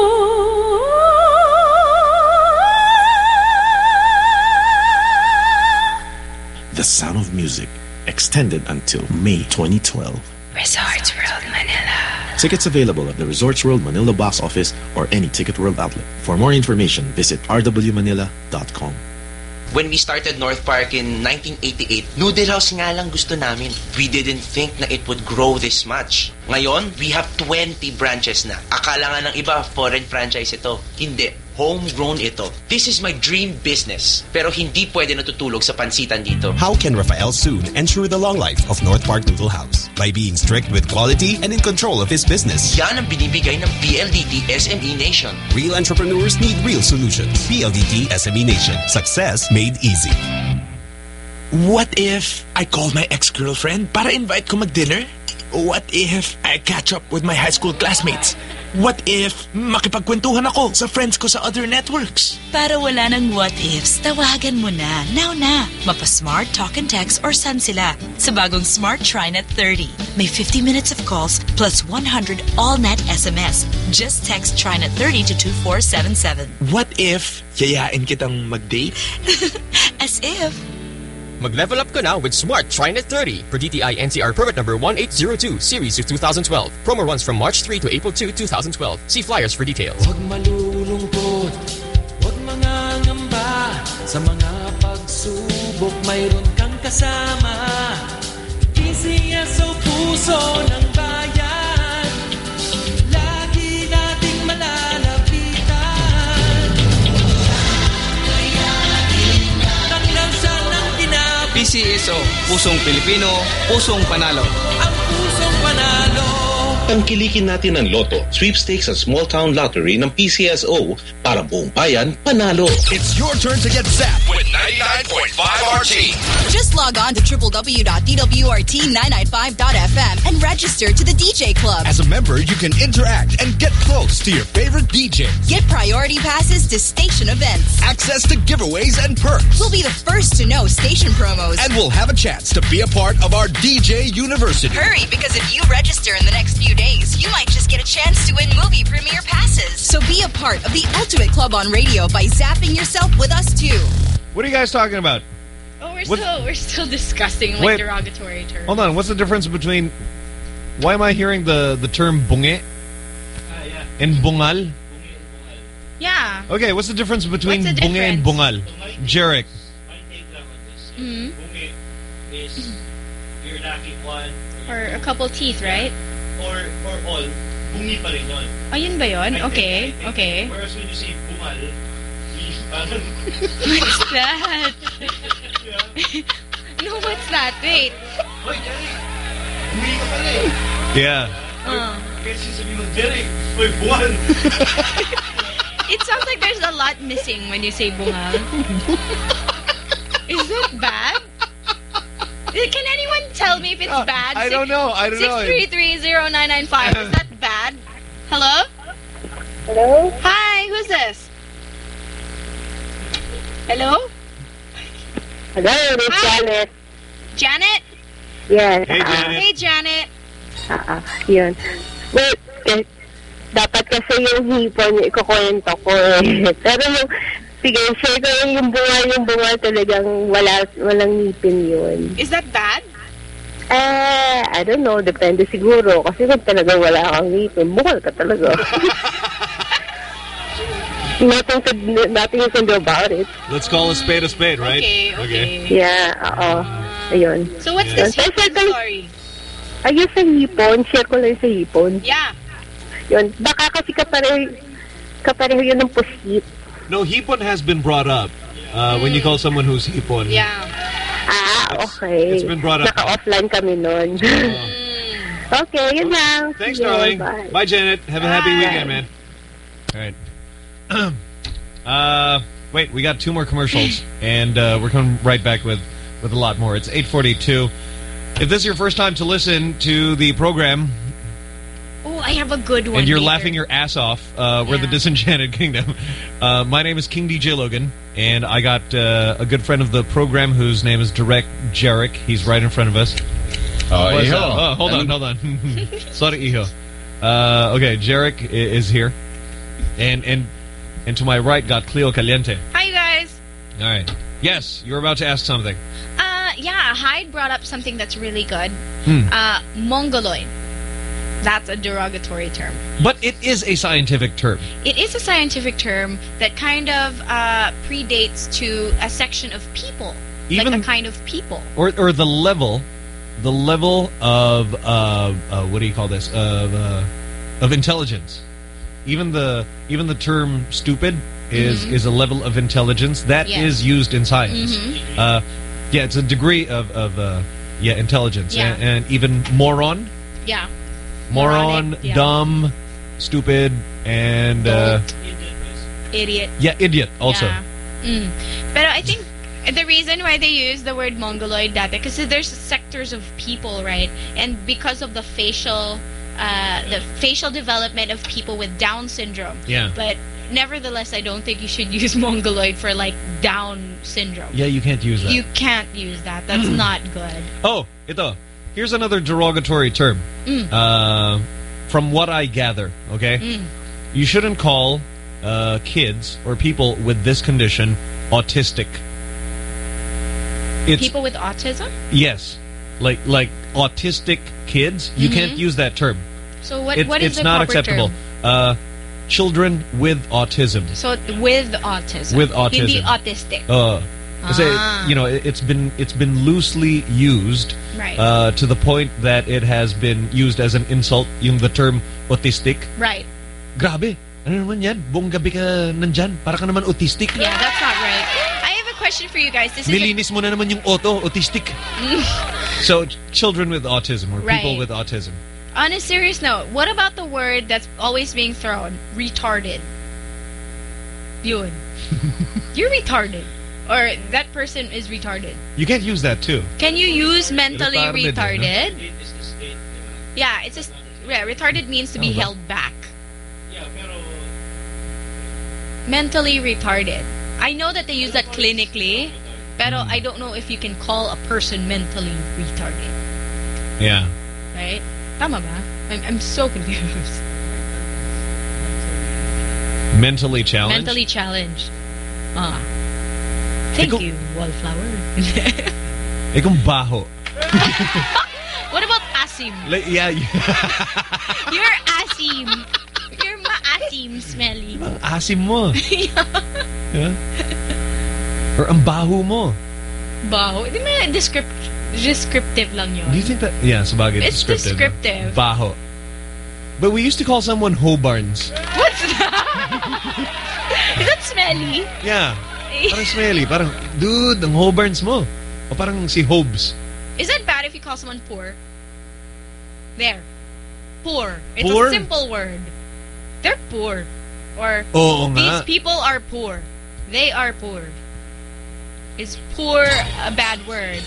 The Sound of Music, extended until May twenty twelve. Resorts World Manila. Tickets available at the Resorts World Manila box office or any Ticket World outlet. For more information, visit r w manila dot com. When we started North Park in nineteen eighty-eight, noodle house nga lang gusto namin. We didn't think na it would grow this much. Ngayon, we have twenty branches na. Akala nga ng iba, foreign franchise ito. Hindi. Homegrown ito. This is my dream business. Pero hindi pwede natutulog sa pansitan dito. How can Rafael soon ensure the long life of North Park Noodle House? By being strict with quality and in control of his business. Yan ang binibigay ng P L D T S M E Nation. Real entrepreneurs need real solutions. P L D T S M E Nation. Success made easy. What if I called my ex-girlfriend para invite ko mag-dinner? What if I catch up with my high school classmates? What if makipagkwentuhan ako sa friends ko sa other networks? Para wala ng what ifs, tawagan mo na. Now na. Mapa-Smart, Talk and Text or saan sila. Sa bagong Smart TriNet thirty. May fifty minutes of calls plus one hundred all-net S M S. Just text TriNet thirty to two four seven seven. What if yayain kitang mag-date? As if. Mag-level up ka na with Smart TriNet thirty per D T I N C R permit number one eight zero two series of two thousand twelve. Promo runs from March third to April second, twenty twelve. See flyers for details. Huwag malulungkot, huwag mangangamba. Sa mga pagsubok mayroon kang kasama. P C S O, puso ng bayan. Lagi nating malalapitan. Taklansan ng ginagawa. P C S O, pusong Pilipino, pusong panalo. Ang pusong panalo. Tangkilikin natin ang Lotto, sweepstakes at small town lottery ng P C S O para buong bayan panalo. It's your turn to get zapped with ninety-nine point five R T. Just log on to w w w dot d w r t nine nine five dot f m and register to the D J Club. As a member, you can interact and get close to your favorite D Js. Get priority passes to station events. Access to giveaways and perks. We'll be the first to know station promos. And we'll have a chance to be a part of our D J University. Hurry, because if you register in the next few days, you might just get a chance to win movie premiere passes. So be a part of the Ultimate Club on radio by zapping yourself with us too. What are you guys talking about? Oh, we're What? still we're still discussing like Wait. derogatory terms. Hold on, what's the difference between... Why am I hearing the, the term bunge and bungal? Yeah. Okay, what's the difference between What's the bunge and bungal? Jarek. Mm-hmm. Bunge is you're lacking one. Or a couple teeth, right? Or or all. Bungi pa rin yun. Ayun ba yun? Okay, okay. Whereas when you say bungal, What's that? No, what's that? Wait. Yeah. Uh. Kasi sabi mo, Derek, oy, bungal. It sounds like there's a lot missing when you say bungal. Is that bad? Can anyone tell me if it's bad? I don't know. I don't know. six three three zero nine nine five. Is that bad? Hello? Hello? Hi, who's this? Hello? Hello, it's Hi. Janet. Janet? Yes. Hey, ah, Janet. Hey, Janet. Ah, ah, yun. Wait, eh, dapat kasi yung hipon, ikukwento ko eh. Pero yung, sige, share ko yung, yung bunga, yung bunga talagang wala, walang ngipin yun. Is that bad? Eh, I don't know, depende siguro. Kasi kung talaga wala kang ngipin, bukal ka talaga. Nothing to, nothing you can do about it. Let's call a spade a spade, right? Okay, okay. Yeah, oo. Ayun. So what's this Yun. hipon story? Ayun sa hipon, share ko lang sa hipon. Yeah. Yun, baka kasi kapareho, kapareho yun ng pusit. No, hipon has been brought up uh, when you call someone who's hipon. Yeah. Ah, okay. It's been brought up. Naka-offline kami nun. Okay, yun lang. Thanks, Sige, darling. Bye. Bye, Janet. Have a happy Bye. weekend, man. All right. uh, wait, we got two more commercials, and uh, we're coming right back with, with a lot more. It's eight forty-two. If this is your first time to listen to the program, Oh, I have a good one. and you're later. laughing your ass off, uh, we're the Disenchanted Kingdom. Uh, my name is King D J Logan, and I got uh, a good friend of the program whose name is Direct Jarek. He's right in front of us. Oh, What's Iho. up? Oh, hold on, hold on. Sorry, Iho. Uh, okay, Jarek i- is here. And and and to my right got Cleo Caliente. Hi, you guys. All right. Yes, you were about to ask something. Uh, yeah, Hyde brought up something that's really good. Hmm. Uh, Mongoloid. That's a derogatory term. But it is a scientific term. It is a scientific term that kind of uh, predates to a section of people. Even- like a kind of people. Or or the level, the level of uh, uh what do you call this? Of uh, of intelligence. Even the even the term stupid is Mhm. is a level of intelligence that Yeah. is used in science. Mhm. Uh, yeah, it's a degree of of uh, yeah intelligence, Yeah. And, and even moron, Yeah. moron, Moronic, yeah. dumb, stupid, and uh, Idiot. yeah, idiot also. Yeah. Mm. But I think the reason why they use the word Mongoloid dati, because there's sectors of people, right? And because of the facial, uh, the facial development of people with Down syndrome. Yeah. But nevertheless, I don't think you should use Mongoloid for like Down syndrome. Yeah, you can't use that. You can't use that. That's not good. Oh, ito. Here's another derogatory term. Mm. Uh, from what I gather, okay? Mm. You shouldn't call uh, kids or people with this condition autistic. It's, People with autism? yes. Like like autistic kids, you Mhm. can't use that term. So what? It- what is it's the not proper acceptable. term? Uh, children with autism. So with autism. With Hindi autism. autistic. Uh, Kasi, Ah. you know, it, it's been it's been loosely used Right. uh, to the point that it has been used as an insult, yung the term autistic. Right. Grabe. Ano naman yan? Buong gabi ka nandyan. Para ka naman autistic. Yeah, that's not right. I have a question for you guys. This is a- Nilinis mo na naman yung auto, autistic. So, ch- children with autism or people Right. with autism. On a serious note, what about the word that's always being thrown? Retarded. Yun. You're retarded. Or that person is retarded. You can't use that too. Can you use mentally Retarded, retarded? Yeah, it's just yeah, retarded means to be Oh, ba? held back. Mentally retarded. I know that they use that clinically, pero I don't know if you can call a person mentally retarded. Yeah. Right? Tama ba? I'm, I'm so confused. Mentally challenged? Mentally challenged. Ah. Thank Ikaw- you, wallflower. Eh kung baho. What about asim? Like, yeah, yeah. You're asim. You're ma-asim smelly. Ang asim mo. Yeah. Yeah? Or ang baho mo. Baho. Di ba descript descriptive lang yun? Do you think that... Yeah, sabagay. It's descriptive. descriptive. Baho. But we used to call someone Hobarns. What's that? Is that smelly? Yeah. Parang smelly. Parang, dude, ang Hobarns mo. O parang si Hobes. Is that bad if you call someone poor? There. Poor. It's Poor? a simple word. They're poor. Or Oo nga. these people are poor. They are poor. Is poor a bad word?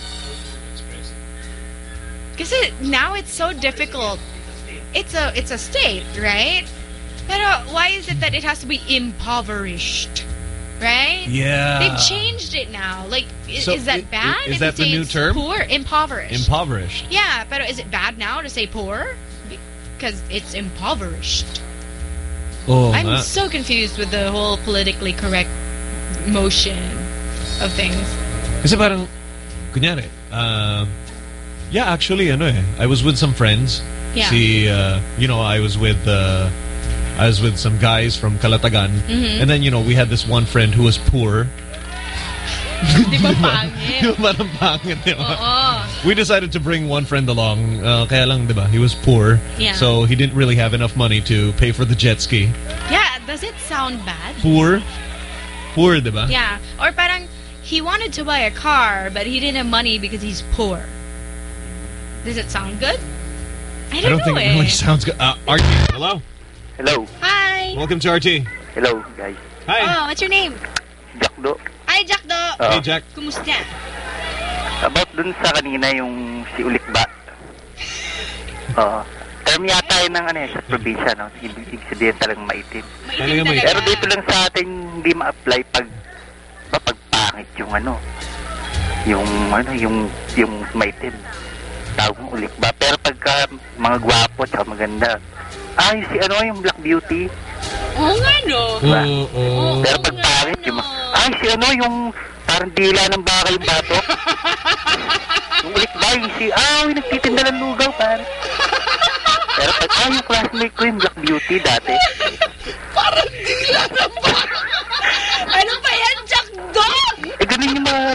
Because now it's so difficult. It's a it's a state, right? Pero why is it that it has to be impoverished? Right? Yeah. They've changed it now. Like, is, So is that i- bad? is if that you the say new it's term? Poor, impoverished. Impoverished. Yeah, but is it bad now to say poor? Because it's impoverished. Oh, I'm nga. so confused with the whole politically correct motion of things. Kasi parang, kunyari, um, yeah, actually, ano eh, I was with some friends. Yeah. Si, uh, you know, I was with, uh, I was with some guys from Calatagan. Mhm. And then, you know, we had this one friend who was poor. Di ba pangit? Di ba parang pangit, di ba? Oo. We decided to bring one friend along. Uh, kaya lang, di ba, he was poor. Yeah. So he didn't really have enough money to pay for the jet ski. Yeah, does it sound bad? Poor? Poor, di ba? Yeah. Or parang, he wanted to buy a car, but he didn't have money because he's poor. Does it sound good? I I don't, don't think know it eh. really sounds good. Uh, R T, hello? Hello. Hi. Welcome to R T. Hello, guys. Hi. Oh, what's your name? Jackdo. Hi, Jackdo. Oh. Hey, Jack. Kumusta? About dun sa kanina yung si Ulikba. Oo. Term yata yun ng ano eh, sa probinsya, no? Ibig ibig sabihin talagang maitim. Talagang maitim. Pero dito lang sa atin hindi ma-apply pag ba, pag pangit yung ano. Yung ano, yung yung maitim. Tawag mo Ulikba. Pero pagka mga gwapo at maganda. Ah, yung si ano, yung Black Beauty. Oo nga, no? Diba? Oo, oo. Pero pag pangit, yung mga, ay, si ano, yung parang dila ng baka yung batok. Yung ulit ba, yung si, ah, yung nagtitinda ng lugaw, pare. Pero pag, ah, yung classmate ko yung Black Beauty dati. Parang dila ng baka. Ano ba yan, Jack Dog? Eh, ganun yung mga...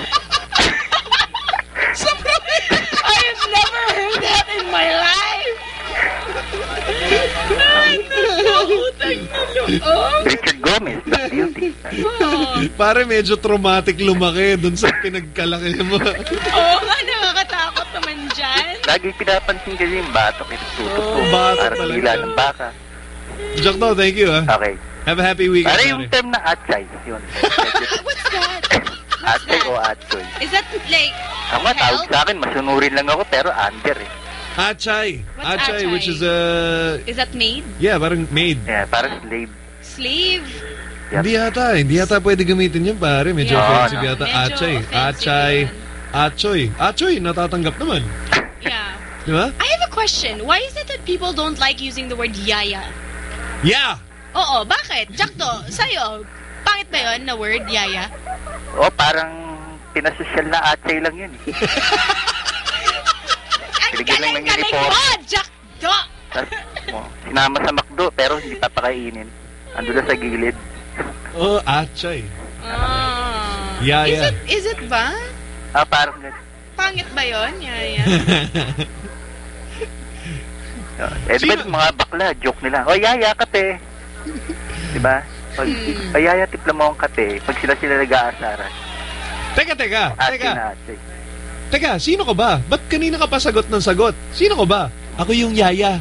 I have never heard that in my life. Richard Gomez, Black Beauty. Pare, medyo traumatic lumaki dun sa pinagkalaki mo. Oo nga, nakakatakot naman dyan. Lagi pinapansin kasi yung batok, yung tutok Oh, ko. batok Parang talaga. dila ng baka. Jack, no, thank you, ah. Okay. Have a happy weekend. Para yung pare. term na atchay, yun. What's that? Atchay o atchoy. Is that like Ako nga, tawag sa akin, masunurin lang ako, pero under eh. Achay. What's Achay, achay? which is a... Is that maid? Yeah, parang maid. Yeah, parang slave. Slave? Hindi yata, hindi yata pwede gamitin yun, pare. Medyo Yeah. offensive Oh, no. yata. Medyo Achay. offensive Achay. Achoy. Achoy, natatanggap naman. Yeah. Di ba? I have a question. Why is it that people don't like using the word yaya? Yeah! Oo, bakit? Jackdo, sa'yo, pangit ba yun na word, yaya? O, parang pinasosyal na atchay lang yun. eh. Binigyan lang ng Galing uniform. mo, Jackdo! Tapos, oh, sinama sa McDo, pero hindi papakainin. Ando na sa gilid. Oh, Achay. Ah. Yeah, is yeah. It, is it ba? Ah, parang ganun. Pangit ba yun? Yaya. Eh, di ba mga bakla, joke nila, o yaya kate. Diba? Pag, o yaya tipla mo ang kate, pag sila sila nag-aasaran. Teka, teka, ate teka. na ate. Teka, sino ka ba? Ba't kanina ka pa sagot ng sagot? Sino ka ba? Ako yung yaya.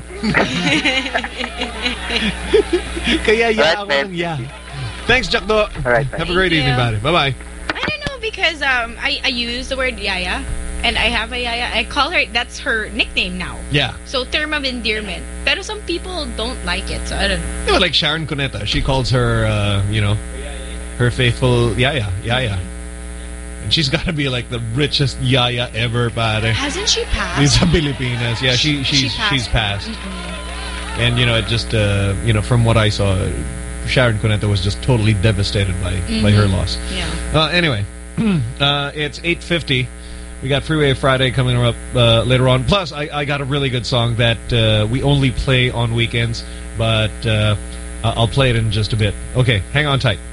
Kaya ya Right, ako man. ng ya. Thanks, Jackdo. Alright, Have a great Thank evening, you. buddy. Bye-bye. I don't know because um I, I use the word yaya and I have a yaya. I call her, that's her nickname now. Yeah. So term of endearment. Pero some people don't like it, so I don't know. You know, like Sharon Cuneta, she calls her, uh, you know, her faithful yaya, yaya. And she's got to be like the richest yaya ever, pare. Hasn't she passed? Sa Pilipinas. Yeah, she, She she's, passed. she's passed. Mm-mm. And, you know, it just, uh, you know, from what I saw, Sharon Cuneta was just totally devastated by, by her Mhm. loss. Yeah. Uh, anyway, uh, it's eight fifty. We got Freeway Friday coming up uh, later on. Plus, I, I got a really good song that uh, we only play on weekends, but uh, I'll play it in just a bit. Okay, hang on tight.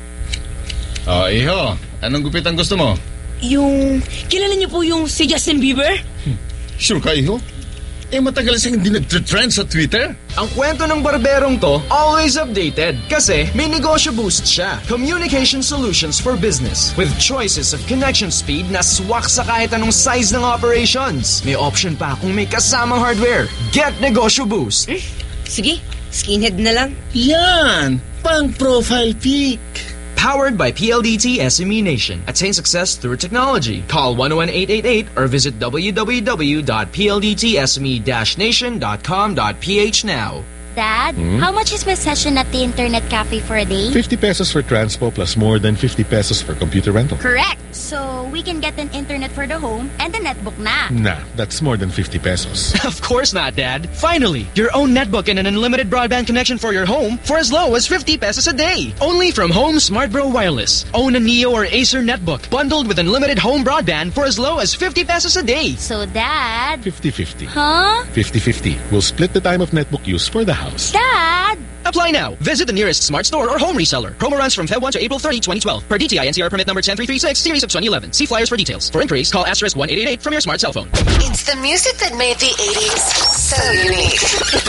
Oh, iho. Anong gupit ang gusto mo? Yung, kilala niyo po yung si Justin Bieber? Sure ka, iho? Eh, matagal siyang hindi nag-trend sa Twitter. Ang kwento ng barberong to, always updated. Kasi may negosyo boost siya. Communication solutions for business. With choices of connection speed na swak sa kahit anong size ng operations. May option pa kung may kasamang hardware. Get negosyo boost. Hmm? Sige, skinhead na lang. Yan! Pang-profile pic. Powered by P L D T S M E Nation. Attain success through technology. Call one oh one eight eight eight or visit w w w dot p l d t s m e dash nation dot com dot p h now. Dad, Hmm? how much is my session at the internet cafe for a day? fifty pesos for transpo plus more than fifty pesos for computer rental. Correct. So we can get an internet for the home and the netbook na. Nah, that's more than fifty pesos. Of course not, Dad. Finally, your own netbook and an unlimited broadband connection for your home for as low as fifty pesos a day. Only from Home Smart Bro Wireless. Own a Neo or Acer netbook bundled with unlimited home broadband for as low as fifty pesos a day. So, Dad... fifty fifty. Huh? fifty fifty. We'll split the time of netbook use for the house. Dad! Apply now. Visit the nearest smart store or home reseller. Promo runs from February first to April thirtieth, twenty twelve. Per D T I N C R permit number ten three three six, series of twenty eleven. See flyers for details. For inquiries, call asterisk one eight eight eight from your smart cell phone. It's the music that made the eighties so unique.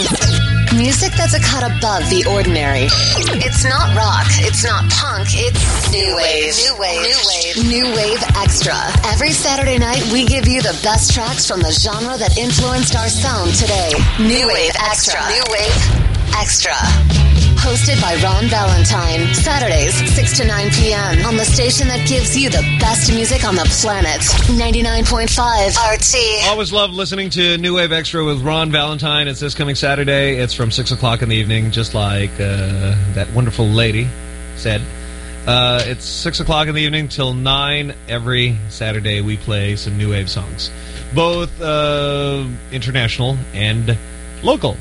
Music that's a cut above the ordinary. It's not rock. It's not punk. It's new wave. New wave. New wave. New wave extra. Every Saturday night, we give you the best tracks from the genre that influenced our sound today. New wave extra. New wave extra. Hosted by Ron Valentine. Saturdays, six to nine p m on the station that gives you the best music on the planet. ninety-nine point five R T. Always love listening to New Wave Extra with Ron Valentine. It's this coming Saturday. It's from six o'clock in the evening, just like uh, that wonderful lady said. Uh, it's six o'clock in the evening till nine every Saturday. We play some New Wave songs, both uh, international and local.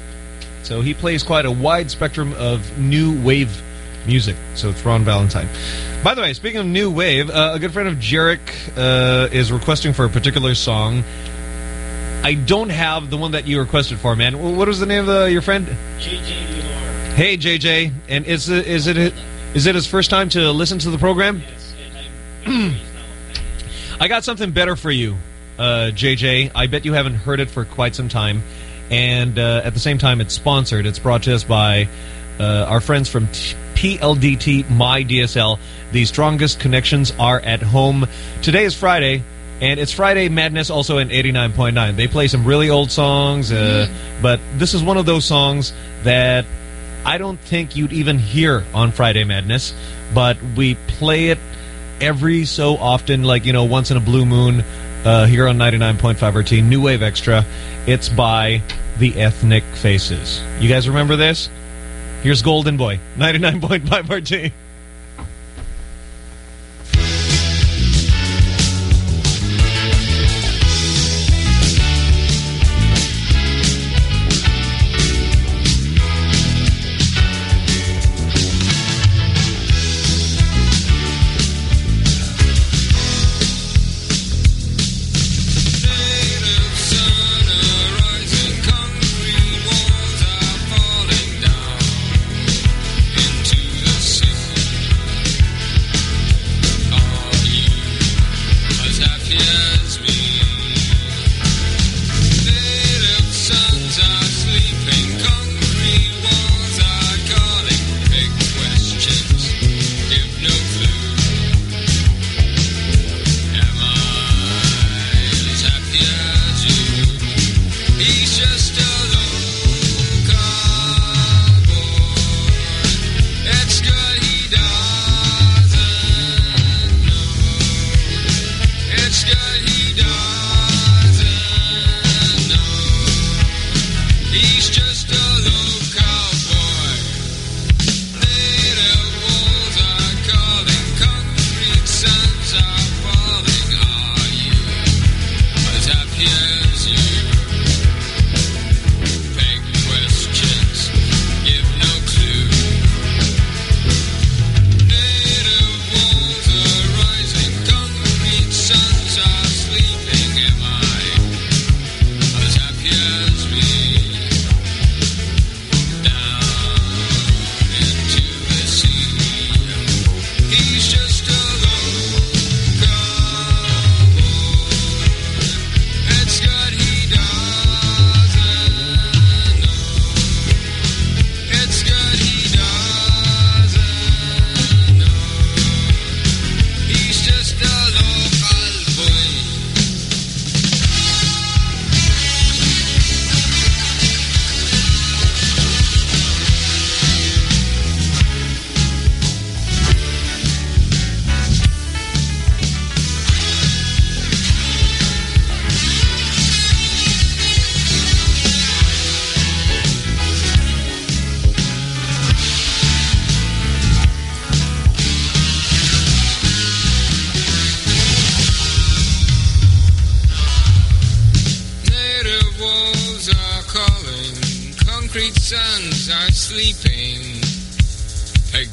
So he plays quite a wide spectrum of new wave music. So it's Ron Valentine. By the way, speaking of new wave, uh, a good friend of Jarek uh, is requesting for a particular song. I don't have the one that you requested for, man. What was the name of uh, your friend? J J Lihar. Hey, J J. And is it, is it is it his first time to listen to the program? Yes, and I'm I got something better for you, uh, J J. I bet you haven't heard it for quite some time. And uh, at the same time, it's sponsored. It's brought to us by uh, our friends from T P L D T My D S L. The strongest connections are at home. Today is Friday, and it's Friday Madness also in eighty-nine point nine. They play some really old songs, uh, mm-hmm. but this is one of those songs that I don't think you'd even hear on Friday Madness, but we play it every so often, like, you know, once in a blue moon. Uh, here on ninety-nine point five R T, New Wave Extra. It's by the Ethnic Faces. You guys remember this? Here's Golden Boy, ninety-nine point five R T. Into the sea.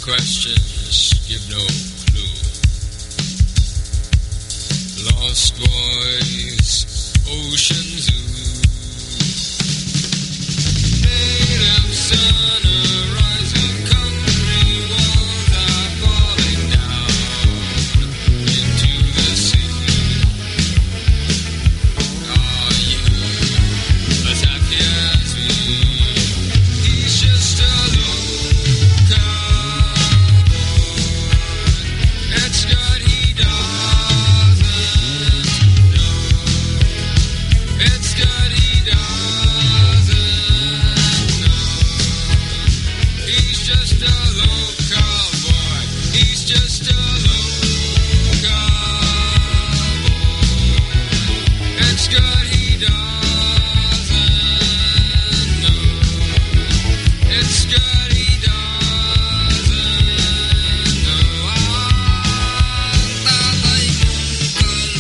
questions give no clue. Lost Boys, Ocean Zoo. Native son, a rising country walls are falling down into the sea. Are you as happy as me? He's just a local boy. It's good he doesn't know. It's good he doesn't know. He's just a local boy. He's just a local boy. It's good he doesn't know. It's good he doesn't know. Ang tatay mong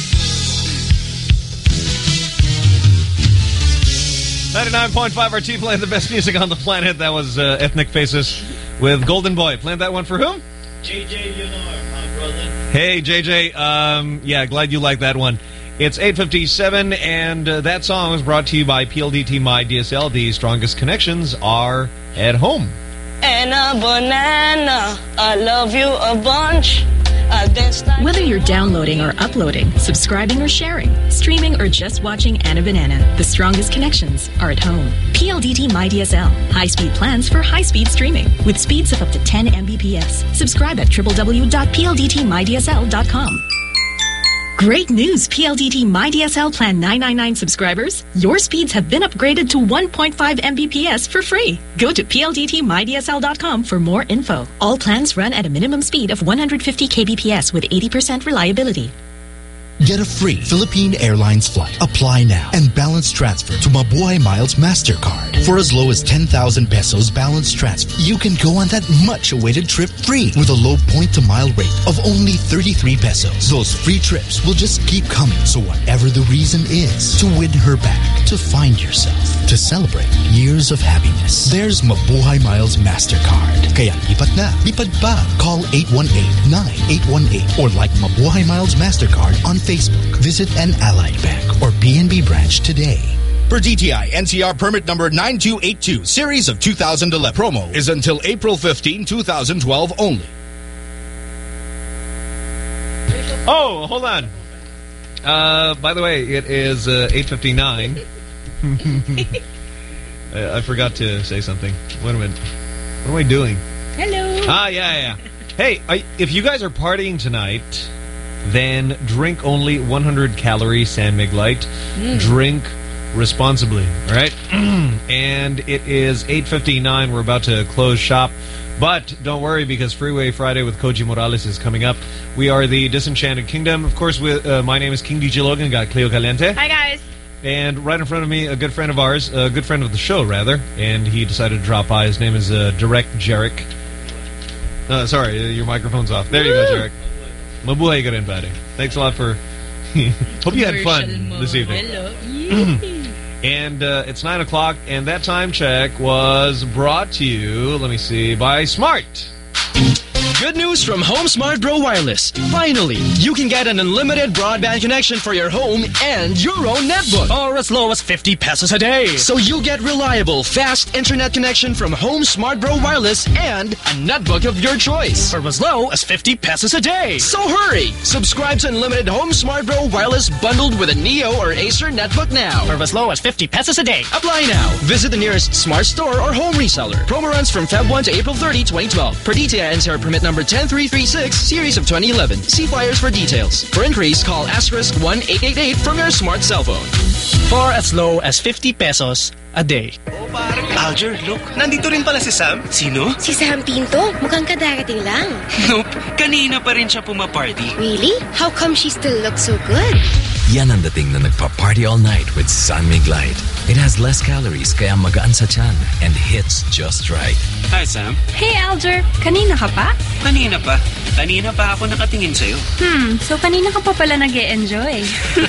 kalbo. ninety-nine point five R T playing the best music on the planet. That was uh, Ethnic Faces with Golden Boy. Playing that one for whom? J J Leonor, my brother. Hey, J J. Um, yeah, glad you like that one. It's eight fifty-seven, and uh, that song was brought to you by P L D T My D S L. The strongest connections are at home. And a banana, I love you a bunch. I dance like Whether you're downloading or uploading, subscribing or sharing, streaming or just watching Anna Banana, the strongest connections are at home. P L D T My D S L. High-speed plans for high-speed streaming with speeds of up to ten megabits per second. Subscribe at w w w dot p l d t my d s l dot com. Great news, P L D T My D S L Plan nine ninety-nine subscribers. Your speeds have been upgraded to one point five megabits per second for free. Go to p l d t my d s l dot com for more info. All plans run at a minimum speed of one hundred fifty kilobits per second with eighty percent reliability. Get a free Philippine Airlines flight. Apply now and balance transfer to Mabuhay Miles MasterCard. For as low as ten thousand pesos balance transfer, you can go on that much-awaited trip free with a low point-to-mile rate of only thirty-three pesos. Those free trips will just keep coming, so whatever the reason is, to win her back, to find yourself, to celebrate years of happiness, there's Mabuhay Miles MasterCard. Kaya lipat na, lipad pa. Call eight one eight, nine eight one eight or like Mabuhay Miles MasterCard on Facebook. Visit an Allied Bank or P N B branch today. Per D T I N C R permit number nine two eight two, series of two thousand eleven. Promo is until April fifteenth, two thousand twelve only. Oh, hold on. Uh, by the way, it is uh, eight fifty-nine. uh, I forgot to say something. Wait a minute. What am I doing? Hello. Ah, yeah, yeah. Hey, I, if you guys are partying tonight, then drink only one hundred calorie San Mig Light. Mm. Drink responsibly, all right? And it is eight fifty-nine. We're about to close shop. But don't worry, because Freeway Friday with Koji Morales is coming up. We are the Disenchanted Kingdom. Of course, with, uh, my name is King D J Logan. Got Cleo Caliente. Hi, guys. And right in front of me, a good friend of ours, a good friend of the show, rather. And he decided to drop by. His name is uh, Direct Jarek. Uh, sorry, uh, your microphone's off. There you go, Jarek. Mabuhay ka rin, buddy. Thanks a lot for... Hope you had fun this evening. Hello. And uh, it's nine o'clock, and that time check was brought to you, let me see, by Smart. Good news from Home Smart Bro Wireless. Finally, you can get an unlimited broadband connection for your home and your own netbook, or as low as fifty pesos a day. So you get reliable, fast internet connection from Home Smart Bro Wireless and a netbook of your choice for as low as fifty pesos a day. So hurry! Subscribe to unlimited Home Smart Bro Wireless bundled with a Neo or Acer netbook now for as low as fifty pesos a day. Apply now. Visit the nearest Smart store or home reseller. Promo runs from February first to April thirtieth, twenty twelve. Per D T I N C R permit number ten three three six, series of twenty eleven. See flyers for details. For increase, call asterisk one eight eight eight from your smart cell phone. For as low as fifty pesos a day. Alger, look. Nandito rin pala si Sam. Sino? Si Sam Pinto. Mukhang kadarating lang. Nope. Kanina pa rin siya pumaparty. Really? How come she still looks so good? Yan ang dating na nagpa-party all night with San Mig Light. It has less calories kaya magaan sa tiyan and hits just right. Hi, Sam. Hey, Alger. Kanina ka pa? Kanina pa. Kanina pa ako nakatingin sa'yo. Hmm, so kanina ka pa pala nag-e-enjoy.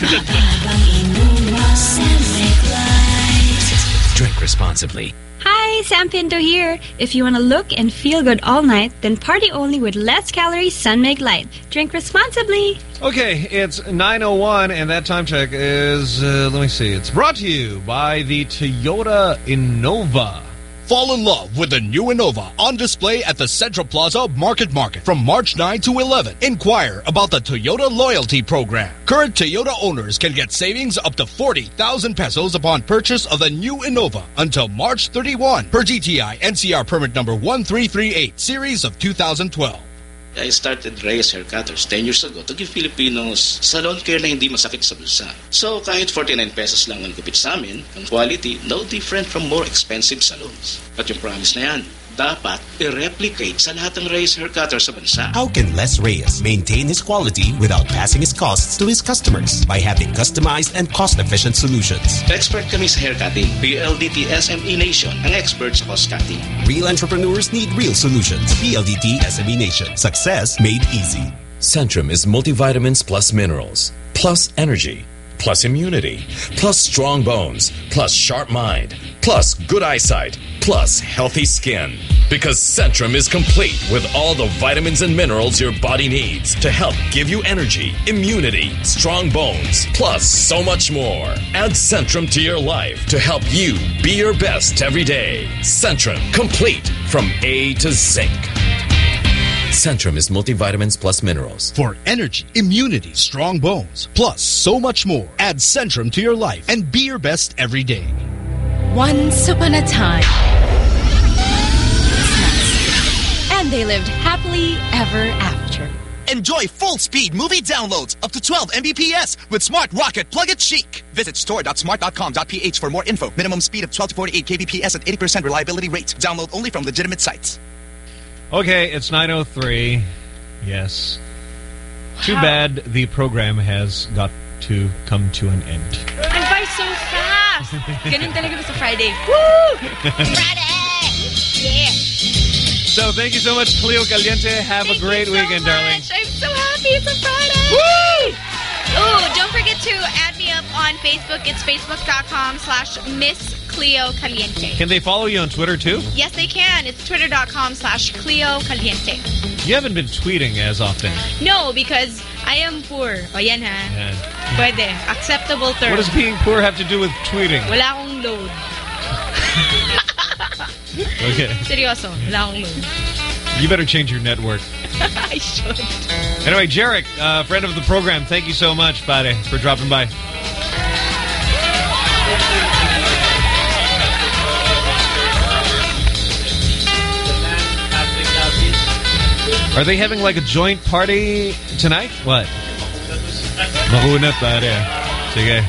Drink responsibly. Hi, Hey, Sam Pinto here. If you want to look and feel good all night, then party only with less calories Sunmig Light. Drink responsibly. Okay, it's nine oh one, and that time check is, uh, let me see, it's brought to you by the Toyota Innova. Fall in love with the new Innova on display at the Central Plaza Market Market from March ninth to eleventh. Inquire about the Toyota Loyalty Program. Current Toyota owners can get savings up to forty thousand pesos upon purchase of the new Innova until March thirty-first per G T I N C R permit number one three three eight series of two thousand twelve. I started Reyes Haircutters ten years ago to give Filipinos salon care na hindi masakit sa bulsa. So kahit forty-nine pesos lang ang gupit sa amin, ang quality no different from more expensive salons. At yung promise na yan, dapat i-replicate sa lahat ng Reyes Haircutters sa bansa. How can Les Reyes maintain his quality without passing his costs to his customers? By having customized and cost-efficient solutions. Expert kami sa haircutting. P L D T S M E Nation ang expert sa cost cutting. Real entrepreneurs need real solutions. P L D T S M E Nation. Success made easy. Centrum is multivitamins plus minerals, plus energy, plus immunity, plus strong bones, plus sharp mind, plus good eyesight, plus healthy skin. Because Centrum is complete with all the vitamins and minerals your body needs to help give you energy, immunity, strong bones, plus so much more. Add Centrum to your life to help you be your best every day. Centrum, complete from A to Zinc. Centrum is multivitamins plus minerals. For energy, immunity, strong bones, plus so much more. Add Centrum to your life and be your best every day. Once upon a time, and they lived happily ever after. Enjoy full-speed movie downloads up to twelve megabits per second with Smart Rocket Plug It Chic. Visit store dot smart dot com dot p h for more info. Minimum speed of twelve to forty-eight kilobits per second at eighty percent reliability rate. Download only from legitimate sites. Okay, it's nine oh three. Yes. Too bad the program has got to come to an end. And by so fast! Ganun talaga sa Friday. Woo! Friday! Yeah! So thank you so much, Cleo Caliente. Have thank a great so weekend, much. darling. I'm so happy it's a Friday! Woo! Ooh, don't forget to add me up on Facebook. It's facebook dot com slash Miss Cleo Caliente. Can they follow you on Twitter too? Yes, they can. It's twitter dot com slash Cleo Caliente. You haven't been tweeting as often. No, because I am poor. O yan ha. Yeah. Pwede. Acceptable term. What does being poor have to do with tweeting? Wala akong load. Okay. Seryoso. Wala akong load. You better change your network. I should. Anyway, Jarek, uh, friend of the program, thank you so much, Pare, for dropping by. Are they having like a joint party tonight? What? Mahunat, pare. Sige.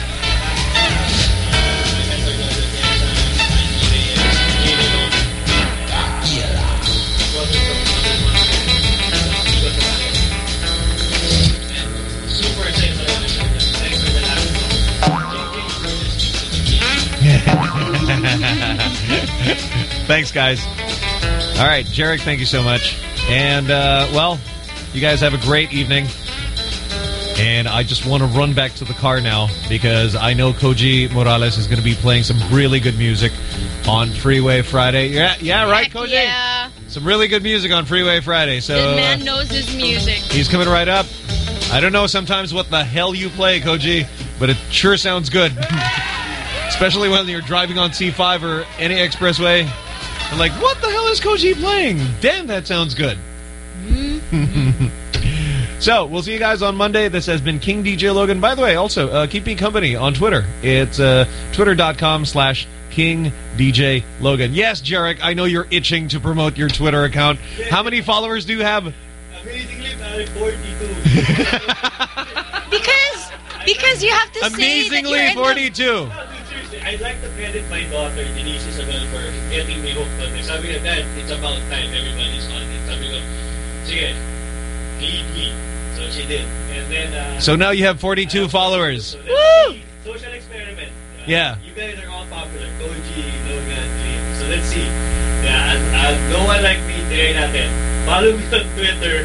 Thanks, guys. All right, Jarek, thank you so much. And, uh, well, you guys have a great evening. And I just want to run back to the car now because I know Koji Morales is going to be playing some really good music on Freeway Friday. Yeah, yeah, right, Koji? Yeah. Some really good music on Freeway Friday. So The man uh, knows his music. he's coming right up. I don't know sometimes what the hell you play, Koji, but it sure sounds good. Especially when you're driving on C five or any expressway. I'm like, what the hell is Koji playing? Damn, that sounds good. Mm-hmm. So, we'll see you guys on Monday. This has been King D J Logan. By the way, also, uh, keep me company on Twitter. It's uh, twitter dot com slash King D J Logan. Yes, Jarek, I know you're itching to promote your Twitter account. How many followers do you have? Amazingly, forty-two. Because, because you have to Amazingly, say that you're forty-two. I'd like to credit my daughter, Denise Isabel, for getting me hooked on this. Sabi ko, Dad, it's about time everybody's on it. Sabi ko, sige, lead me. So she did. And then, uh, So now you have forty-two followers. so Woo! Social experiment. Uh, Yeah. You guys are all popular. Koji, Logan, Dream. So let's see. Yeah, and, uh, no one like me, try natin. Follow me on Twitter.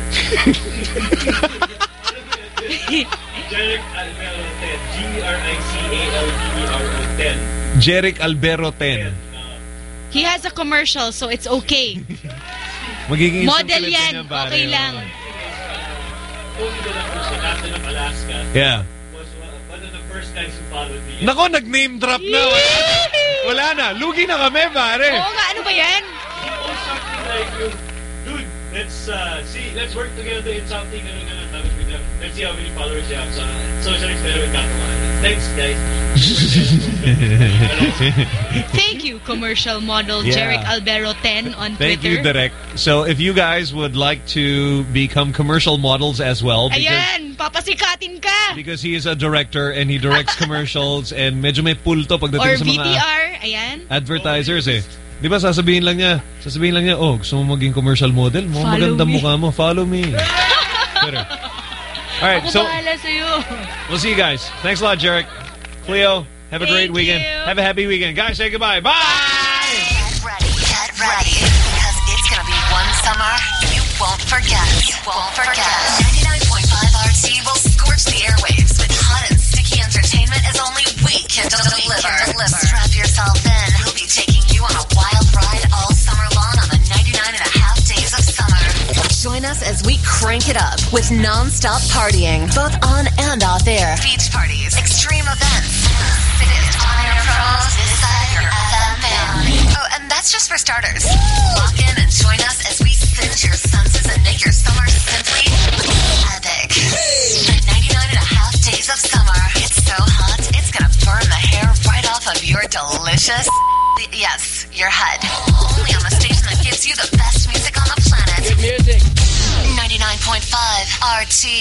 Jarek Albero ten. G R I C A L B E R O ten. Jeric Albero ten. He has a commercial, so it's okay. Magiging isang Model Pilipino yan. pare, Okay oh. lang. Kobe de la Cruz, the captain of Alaska, Yeah. was one of the first guys who followed me. Nako, nag-name drop na. Wala, wala na. Lugi na kami, pare. Oo nga, ano ba yan? He posted something like, dude, let's uh, see, let's work together in something. Ano, ano, tapos bigla, let's see how many followers you have. So, social experiment gagawa. Thanks, guys. Thank you, commercial model Yeah. Jeric Albero ten on Thank Twitter. you, Derek. So if you guys would like to become commercial models as well, because, Ayan, papasikatin ka. because he is a director and he directs commercials and medyo may pulto Or pagdating sa V mga T R, ayan. advertisers eh. Di ba sasabihin lang niya, sasabihin lang niya, oh, gusto mo maging commercial model? Mo Follow maganda me. mukha mo. Follow me. Twitter. All right, Ako so bahala sa'yo. we'll see you guys. Thanks a lot, Jeric. Cleo, have a great Thank weekend. you. Have a happy weekend. Guys, say goodbye. Bye! Get ready, get ready, because it's gonna be one summer you won't forget. You won't forget. ninety-nine point five R T will scorch the airwaves with hot and sticky entertainment as only we can deliver. deliver. Strap yourself in. We'll be taking you on a wild ride all summer long on the ninety-nine and a half days of summer. Join us as we crank it up with non-stop partying, both on and off air. Beach parties, extreme events, sickest on-air pros this side your F M fan. Oh, and that's just for starters. Lock in and join us as we singe your senses and make your summer simply epic. The ninety-nine and a half days of summer. It's so hot, it's gonna burn the hair right off of your delicious... Yes, your head. Only on the station that gives you the best music on the planet. Good music. ninety-nine point five R T.